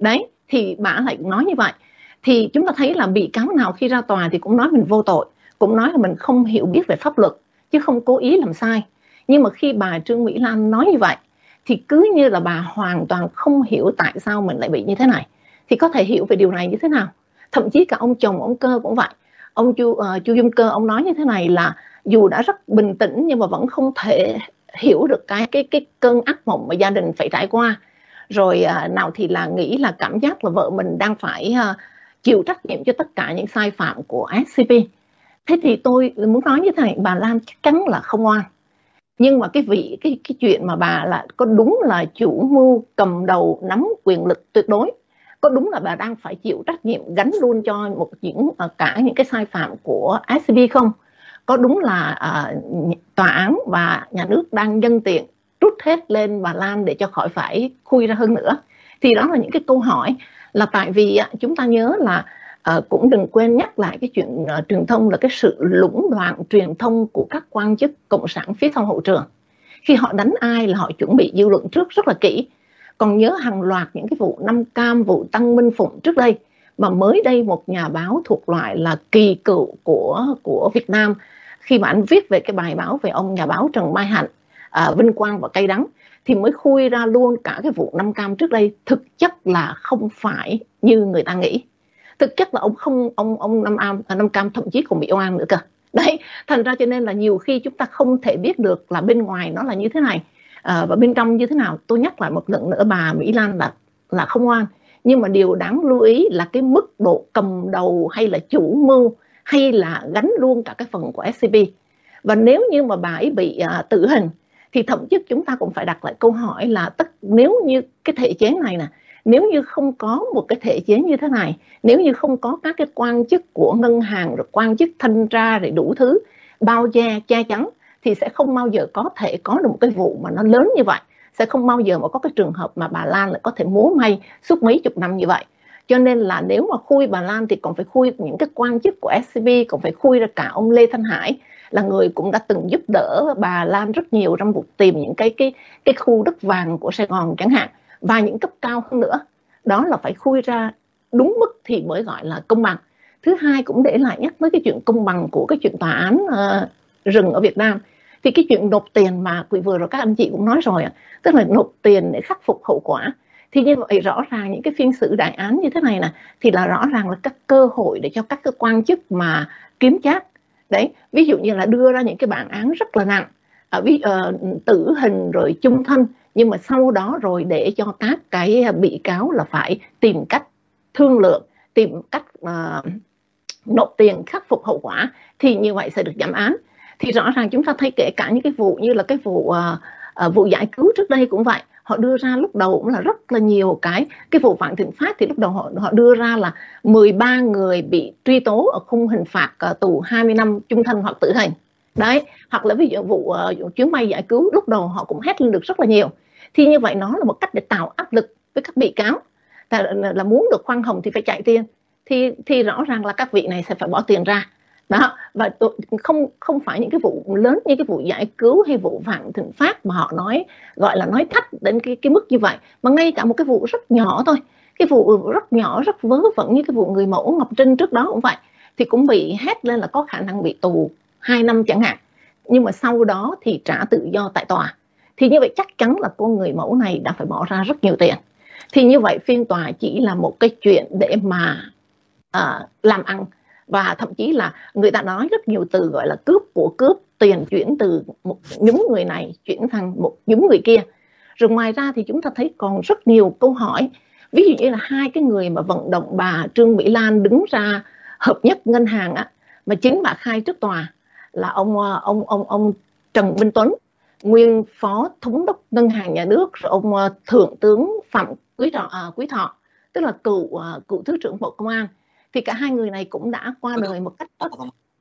Đấy, thì bà lại nói như vậy. Thì chúng ta thấy là bị cáo nào khi ra tòa thì cũng nói mình vô tội, cũng nói là mình không hiểu biết về pháp luật chứ không cố ý làm sai. Nhưng mà khi bà Trương Mỹ Lan nói như vậy thì cứ như là bà hoàn toàn không hiểu tại sao mình lại bị như thế này. Thì có thể hiểu về điều này như thế nào? Thậm chí cả ông chồng ông Cơ cũng vậy. Ông Chu, uh, Chu Dung Cơ, ông nói như thế này là dù đã rất bình tĩnh nhưng mà vẫn không thể hiểu được cái cái cái cơn ác mộng mà gia đình phải trải qua. Rồi uh, nào thì là nghĩ là cảm giác là vợ mình đang phải uh, chịu trách nhiệm cho tất cả những sai phạm của ét xê pê. Thế thì tôi muốn nói như thế này, bà Lan chắc chắn là không oan. Nhưng mà cái vị cái cái chuyện mà bà là có đúng là chủ mưu cầm đầu nắm quyền lực tuyệt đối, có đúng là bà đang phải chịu trách nhiệm gánh luôn cho một những uh, cả những cái sai phạm của ét xê pê không? Có đúng là uh, tòa án và nhà nước đang nhân tiện trút hết lên bà Lan để cho khỏi phải khui ra hơn nữa? Thì đó là những cái câu hỏi. Là tại vì uh, chúng ta nhớ là uh, cũng đừng quên nhắc lại cái chuyện uh, truyền thông là cái sự lũng đoạn truyền thông của các quan chức cộng sản phía sau hậu trường. Khi họ đánh ai là họ chuẩn bị dư luận trước rất là kỹ. Còn nhớ hàng loạt những cái vụ Nam Cam, vụ Tăng Minh Phụng trước đây, mà mới đây một nhà báo thuộc loại là kỳ cựu của của Việt Nam, khi mà anh viết về cái bài báo về ông nhà báo Trần Mai Hạnh, à, vinh quang và cay đắng, thì mới khui ra luôn cả cái vụ Nam Cam trước đây thực chất là không phải như người ta nghĩ. Thực chất là ông không ông ông Nam Am Nam Cam thậm chí còn bị oan nữa cơ. Đấy, thành ra cho nên là nhiều khi chúng ta không thể biết được là bên ngoài nó là như thế này, à, và bên trong như thế nào. Tôi nhắc lại một lần nữa, bà Mỹ Lan là là không oan, nhưng mà điều đáng lưu ý là cái mức độ cầm đầu hay là chủ mưu hay là gánh luôn cả cái phần của ét xê pê. Và nếu như mà bà ấy bị à, tử hình thì thậm chí chúng ta cũng phải đặt lại câu hỏi là tất nếu như cái thể chế này nè, nếu như không có một cái thể chế như thế này, nếu như không có các cái quan chức của ngân hàng, rồi quan chức thanh tra, rồi đủ thứ bao che che chắn, thì sẽ không bao giờ có thể có được một cái vụ mà nó lớn như vậy. Sẽ không bao giờ mà có cái trường hợp mà bà Lan lại có thể múa may suốt mấy chục năm như vậy. Cho nên là nếu mà khui bà Lan thì còn phải khui những cái quan chức của ét xê pê, còn phải khui ra cả ông Lê Thanh Hải, là người cũng đã từng giúp đỡ bà Lan rất nhiều trong việc tìm những cái cái cái khu đất vàng của Sài Gòn chẳng hạn, và những cấp cao hơn nữa. Đó là phải khui ra đúng mức thì mới gọi là công bằng. Thứ hai, cũng để lại nhắc tới cái chuyện công bằng của cái chuyện tòa án uh, rừng ở Việt Nam. Thì cái chuyện nộp tiền mà vừa rồi các anh chị cũng nói rồi, tức là nộp tiền để khắc phục hậu quả. Thì như vậy rõ ràng những cái phiên xử đại án như thế này nè, thì là rõ ràng là các cơ hội để cho các cơ quan chức mà kiếm trác. Đấy, ví dụ như là đưa ra những cái bản án rất là nặng, uh, ví, uh, tử hình rồi chung thân, nhưng mà sau đó rồi để cho các cái bị cáo là phải tìm cách thương lượng, tìm cách uh, nộp tiền khắc phục hậu quả, thì như vậy sẽ được giảm án. Thì rõ ràng chúng ta thấy kể cả những cái vụ như là cái vụ uh, uh, vụ giải cứu trước đây cũng vậy, họ đưa ra lúc đầu cũng là rất là nhiều cái cái vụ Vạn Thịnh Phát, thì lúc đầu họ họ đưa ra là mười ba người bị truy tố ở khung hình phạt uh, tù hai mươi năm chung thân hoặc tử hình. Đấy, hoặc là ví dụ vụ uh, chuyến bay giải cứu, lúc đầu họ cũng hét lên được rất là nhiều. Thì như vậy nó là một cách để tạo áp lực với các bị cáo, là, là muốn được khoan hồng thì phải chạy tiền, thì thì rõ ràng là các vị này sẽ phải bỏ tiền ra. Đó, và không không phải những cái vụ lớn như cái vụ giải cứu hay vụ Vạn Thịnh Phát mà họ nói gọi là nói thách đến cái cái mức như vậy, mà ngay cả một cái vụ rất nhỏ thôi, cái vụ rất nhỏ rất vớ vẩn như cái vụ người mẫu Ngọc Trinh trước đó cũng vậy, thì cũng bị hét lên là có khả năng bị tù hai năm chẳng hạn, nhưng mà sau đó thì trả tự do tại tòa. Thì như vậy chắc chắn là cô người mẫu này đã phải bỏ ra rất nhiều tiền. Thì như vậy phiên tòa chỉ là một cái chuyện để mà uh, làm ăn, và thậm chí là người ta nói rất nhiều từ gọi là cướp của cướp, tiền chuyển từ một nhóm người này chuyển sang một nhóm người kia. Rồi ngoài ra thì chúng ta thấy còn rất nhiều câu hỏi, ví dụ như là hai cái người mà vận động bà Trương Mỹ Lan đứng ra hợp nhất ngân hàng á, mà chính bà khai trước tòa là ông ông ông ông Trần Minh Tuấn, nguyên phó thống đốc ngân hàng nhà nước, rồi ông thượng tướng Phạm Quý Thọ, à, Quý Thọ tức là cựu uh, cựu thứ trưởng Bộ Công an. Thì cả hai người này cũng đã qua đời một cách bất...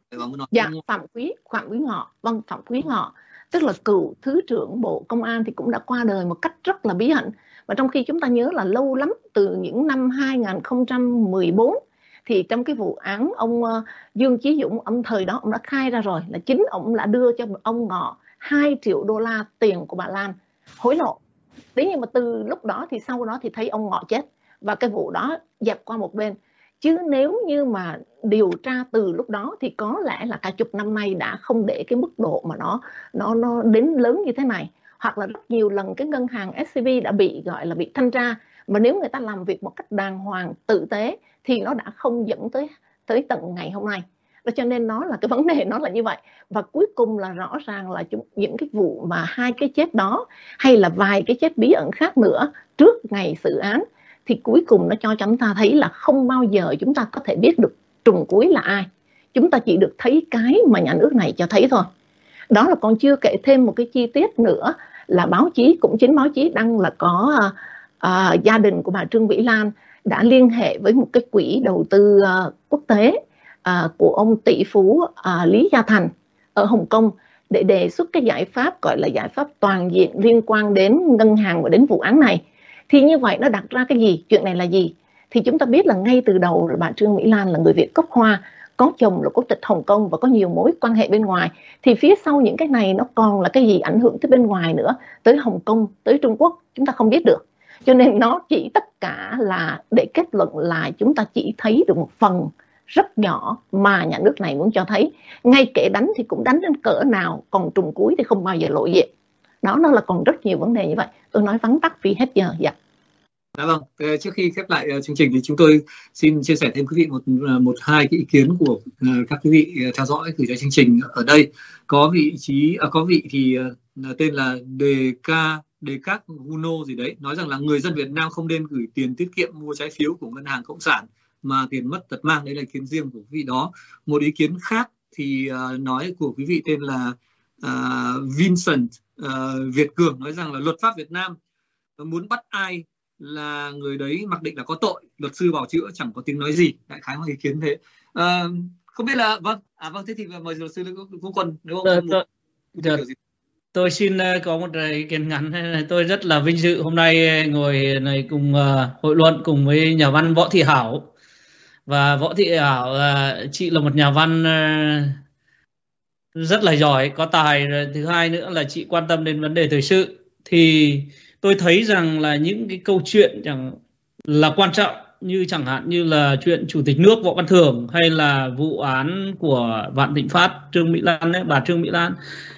Dạ, Phạm Quý Phạm Quý Ngọ, vâng Phạm Quý Ngọ, tức là cựu thứ trưởng Bộ Công an, thì cũng đã qua đời một cách rất là bí ẩn. Và trong khi chúng ta nhớ là lâu lắm, từ những năm hai nghìn không trăm mười bốn, thì trong cái vụ án ông uh, Dương Chí Dũng, ông thời đó ông đã khai ra rồi là chính ông đã đưa cho ông Ngọ hai triệu đô la tiền của bà Lan hối lộ. Thế nhưng mà từ lúc đó thì sau đó thì thấy ông Ngọ chết, và cái vụ đó dẹp qua một bên. Chứ nếu như mà điều tra từ lúc đó thì có lẽ là cả chục năm nay đã không để cái mức độ mà nó nó nó đến lớn như thế này, hoặc là rất nhiều lần cái ngân hàng ét xê bê đã bị gọi là bị thanh tra, mà nếu người ta làm việc một cách đàng hoàng tử tế thì nó đã không dẫn tới tới tận ngày hôm nay. Đó, cho nên nó là cái vấn đề nó là như vậy. Và cuối cùng là rõ ràng là chúng, những cái vụ mà hai cái chết đó hay là vài cái chết bí ẩn khác nữa trước ngày xử án thì cuối cùng nó cho chúng ta thấy là không bao giờ chúng ta có thể biết được trùng cuối là ai. Chúng ta chỉ được thấy cái mà nhà nước này cho thấy thôi. Đó là còn chưa kể thêm một cái chi tiết nữa là báo chí, cũng chính báo chí đăng là có uh, uh, gia đình của bà Trương Mỹ Lan đã liên hệ với một cái quỹ đầu tư uh, quốc tế uh, của ông tỷ phú uh, Lý Gia Thành ở Hồng Kông để đề xuất cái giải pháp gọi là giải pháp toàn diện liên quan đến ngân hàng và đến vụ án này. Thì như vậy nó đặt ra cái gì? Chuyện này là gì? Thì chúng ta biết là ngay từ đầu là bà Trương Mỹ Lan là người Việt gốc Hoa, có chồng là quốc tịch Hồng Kông và có nhiều mối quan hệ bên ngoài. Thì phía sau những cái này nó còn là cái gì ảnh hưởng tới bên ngoài nữa, tới Hồng Kông, tới Trung Quốc, chúng ta không biết được. Cho nên nó chỉ tất cả là để kết luận là chúng ta chỉ thấy được một phần rất nhỏ mà nhà nước này muốn cho thấy. Ngay kể đánh thì cũng đánh đến cỡ nào, còn trùng cuối thì không bao giờ lộ diện. Đó, nó là còn rất nhiều vấn đề như vậy. Tôi nói vắn tắt vì hết giờ. Dạ. Dạ vâng, trước khi khép lại chương trình thì chúng tôi xin chia sẻ thêm quý vị một một hai cái ý kiến của các quý vị theo dõi gửi cho chương trình. Ở đây có vị trí à, có vị thì tên là Deka Decat Huno gì đấy, nói rằng là người dân Việt Nam không nên gửi tiền tiết kiệm mua trái phiếu của ngân hàng cộng sản mà tiền mất tật mang. Đấy là ý kiến riêng của quý vị đó. Một ý kiến khác thì uh, nói của quý vị tên là uh, Vincent uh, Việt Cường, nói rằng là luật pháp Việt Nam muốn bắt ai là người đấy mặc định là có tội, luật sư bảo chữa chẳng có tiếng nói gì. Đại khái một ý kiến thế. À, không biết là vâng à vâng thế thì mời luật sư Vũ Quân nếu không tôi, tôi, tôi, tôi, tôi xin có một ý kiến ngắn. Tôi rất là vinh dự hôm nay ngồi này cùng uh, hội luận cùng với nhà văn Võ Thị Hảo. Và Võ Thị Hảo uh, chị là một nhà văn uh, rất là giỏi, có tài. Thứ hai nữa là chị quan tâm đến vấn đề thời sự. Thì tôi thấy rằng là những cái câu chuyện chẳng là quan trọng, như chẳng hạn như là chuyện Chủ tịch nước Võ Văn Thưởng hay là vụ án của Vạn Thịnh Phát, Trương Mỹ Lan ấy, bà Trương Mỹ Lan,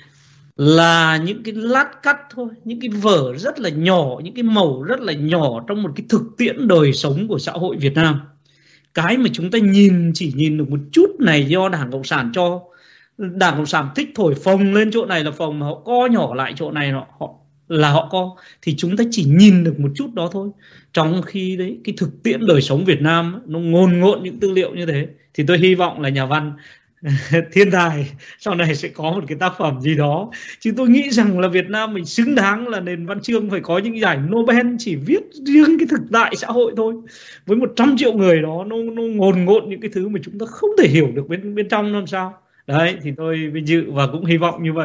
là những cái lát cắt thôi, những cái vở rất là nhỏ, những cái mẩu rất là nhỏ trong một cái thực tiễn đời sống của xã hội Việt Nam. Cái mà chúng ta nhìn chỉ nhìn được một chút này do Đảng Cộng sản cho. Đảng Cộng sản thích thổi phồng lên chỗ này là phồng, mà họ co nhỏ lại chỗ này họ, họ là họ co, thì chúng ta chỉ nhìn được một chút đó thôi. Trong khi đấy cái thực tiễn đời sống Việt Nam nó ngồn ngộn những tư liệu như thế. Thì tôi hy vọng là nhà văn thiên tài sau này sẽ có một cái tác phẩm gì đó. Chứ tôi nghĩ rằng là Việt Nam mình xứng đáng là nền văn chương phải có những giải Nobel chỉ viết riêng cái thực tại xã hội thôi. Với một trăm triệu người đó, nó, nó ngồn ngộn những cái thứ mà chúng ta không thể hiểu được bên, bên trong làm sao. Đấy, thì tôi vinh dự và cũng hy vọng như vậy.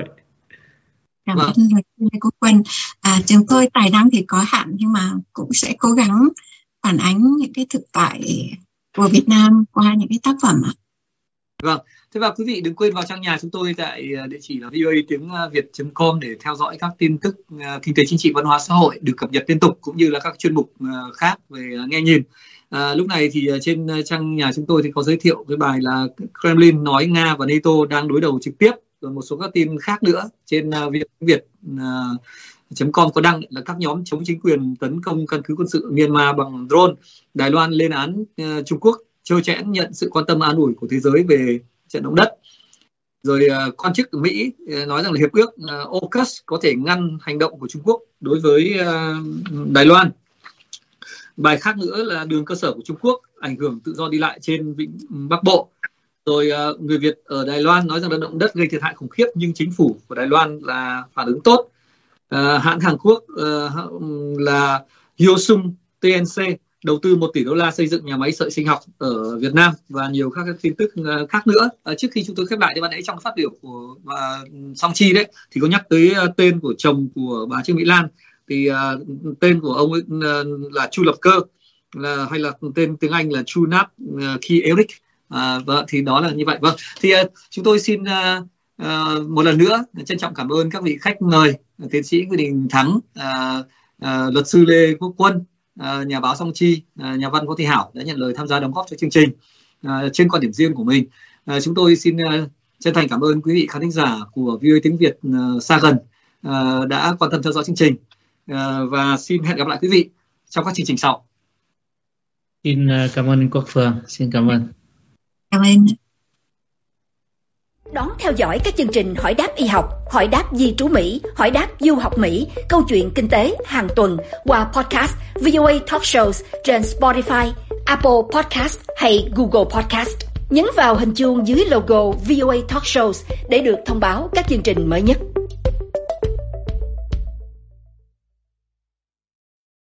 Cảm ơn luật sư Quốc Quân. À, chúng tôi tài năng thì có hạn nhưng mà cũng sẽ cố gắng phản ánh những cái thực tại của Việt Nam qua những cái tác phẩm ạ. Vâng, thế và quý vị đừng quên vào trang nhà chúng tôi tại địa chỉ là vê o a tiếng việt chấm com để theo dõi các tin tức uh, kinh tế chính trị văn hóa xã hội được cập nhật liên tục, cũng như là các chuyên mục uh, khác về uh, nghe nhìn. À, lúc này thì uh, trên uh, trang nhà chúng tôi thì có giới thiệu cái bài là Kremlin nói Nga và NATO đang đối đầu trực tiếp, rồi một số các tin khác nữa trên uh, Việt Việt uh, chấm com có đăng là các nhóm chống chính quyền tấn công căn cứ quân sự Myanmar bằng drone, Đài Loan lên án uh, Trung Quốc trơ trẽn nhận sự quan tâm an ủi của thế giới về trận động đất. Rồi uh, quan chức của Mỹ uh, nói rằng là hiệp ước uh, a u cus có thể ngăn hành động của Trung Quốc đối với uh, Đài Loan. Bài khác nữa là đường cơ sở của Trung Quốc ảnh hưởng tự do đi lại trên vịnh Bắc Bộ. Rồi uh, người Việt ở Đài Loan nói rằng là động đất gây thiệt hại khủng khiếp nhưng chính phủ của Đài Loan là phản ứng tốt. Uh, hãng Hàn Quốc uh, là Hyosung tê en xê đầu tư một tỷ đô la xây dựng nhà máy sợi sinh học ở Việt Nam, và nhiều các tin tức khác nữa. À, trước khi chúng tôi khép lại thì bạn ấy trong phát biểu của bà Song Chi đấy thì có nhắc tới tên của chồng của bà Trương Mỹ Lan, thì uh, tên của ông ấy uh, là Chu Lập Cơ, là hay là tên tiếng Anh là Chu Nap uh, Ki Eric. À, vâng, thì đó là như vậy. Vâng, thì uh, chúng tôi xin uh, uh, một lần nữa trân trọng cảm ơn các vị khách mời, tiến sĩ Nguyễn Đình Thắng, uh, uh, luật sư Lê Quốc Quân, nhà báo Song Chi, nhà văn Võ Thị Hảo đã nhận lời tham gia đóng góp cho chương trình trên quan điểm riêng của mình. Chúng tôi xin chân thành cảm ơn quý vị khán thính giả của vê o a tiếng Việt xa gần đã quan tâm theo dõi chương trình, và xin hẹn gặp lại quý vị trong các chương trình sau. Xin cảm ơn Quốc Phương. Xin cảm ơn. Cảm ơn. Đón theo dõi các chương trình Hỏi đáp y học, Hỏi đáp di trú Mỹ, Hỏi đáp du học Mỹ, Câu chuyện kinh tế hàng tuần qua podcast vê o a Talk Shows trên Spotify, Apple Podcast hay Google Podcast. Nhấn vào hình chuông dưới logo vê o a Talk Shows để được thông báo các chương trình mới nhất.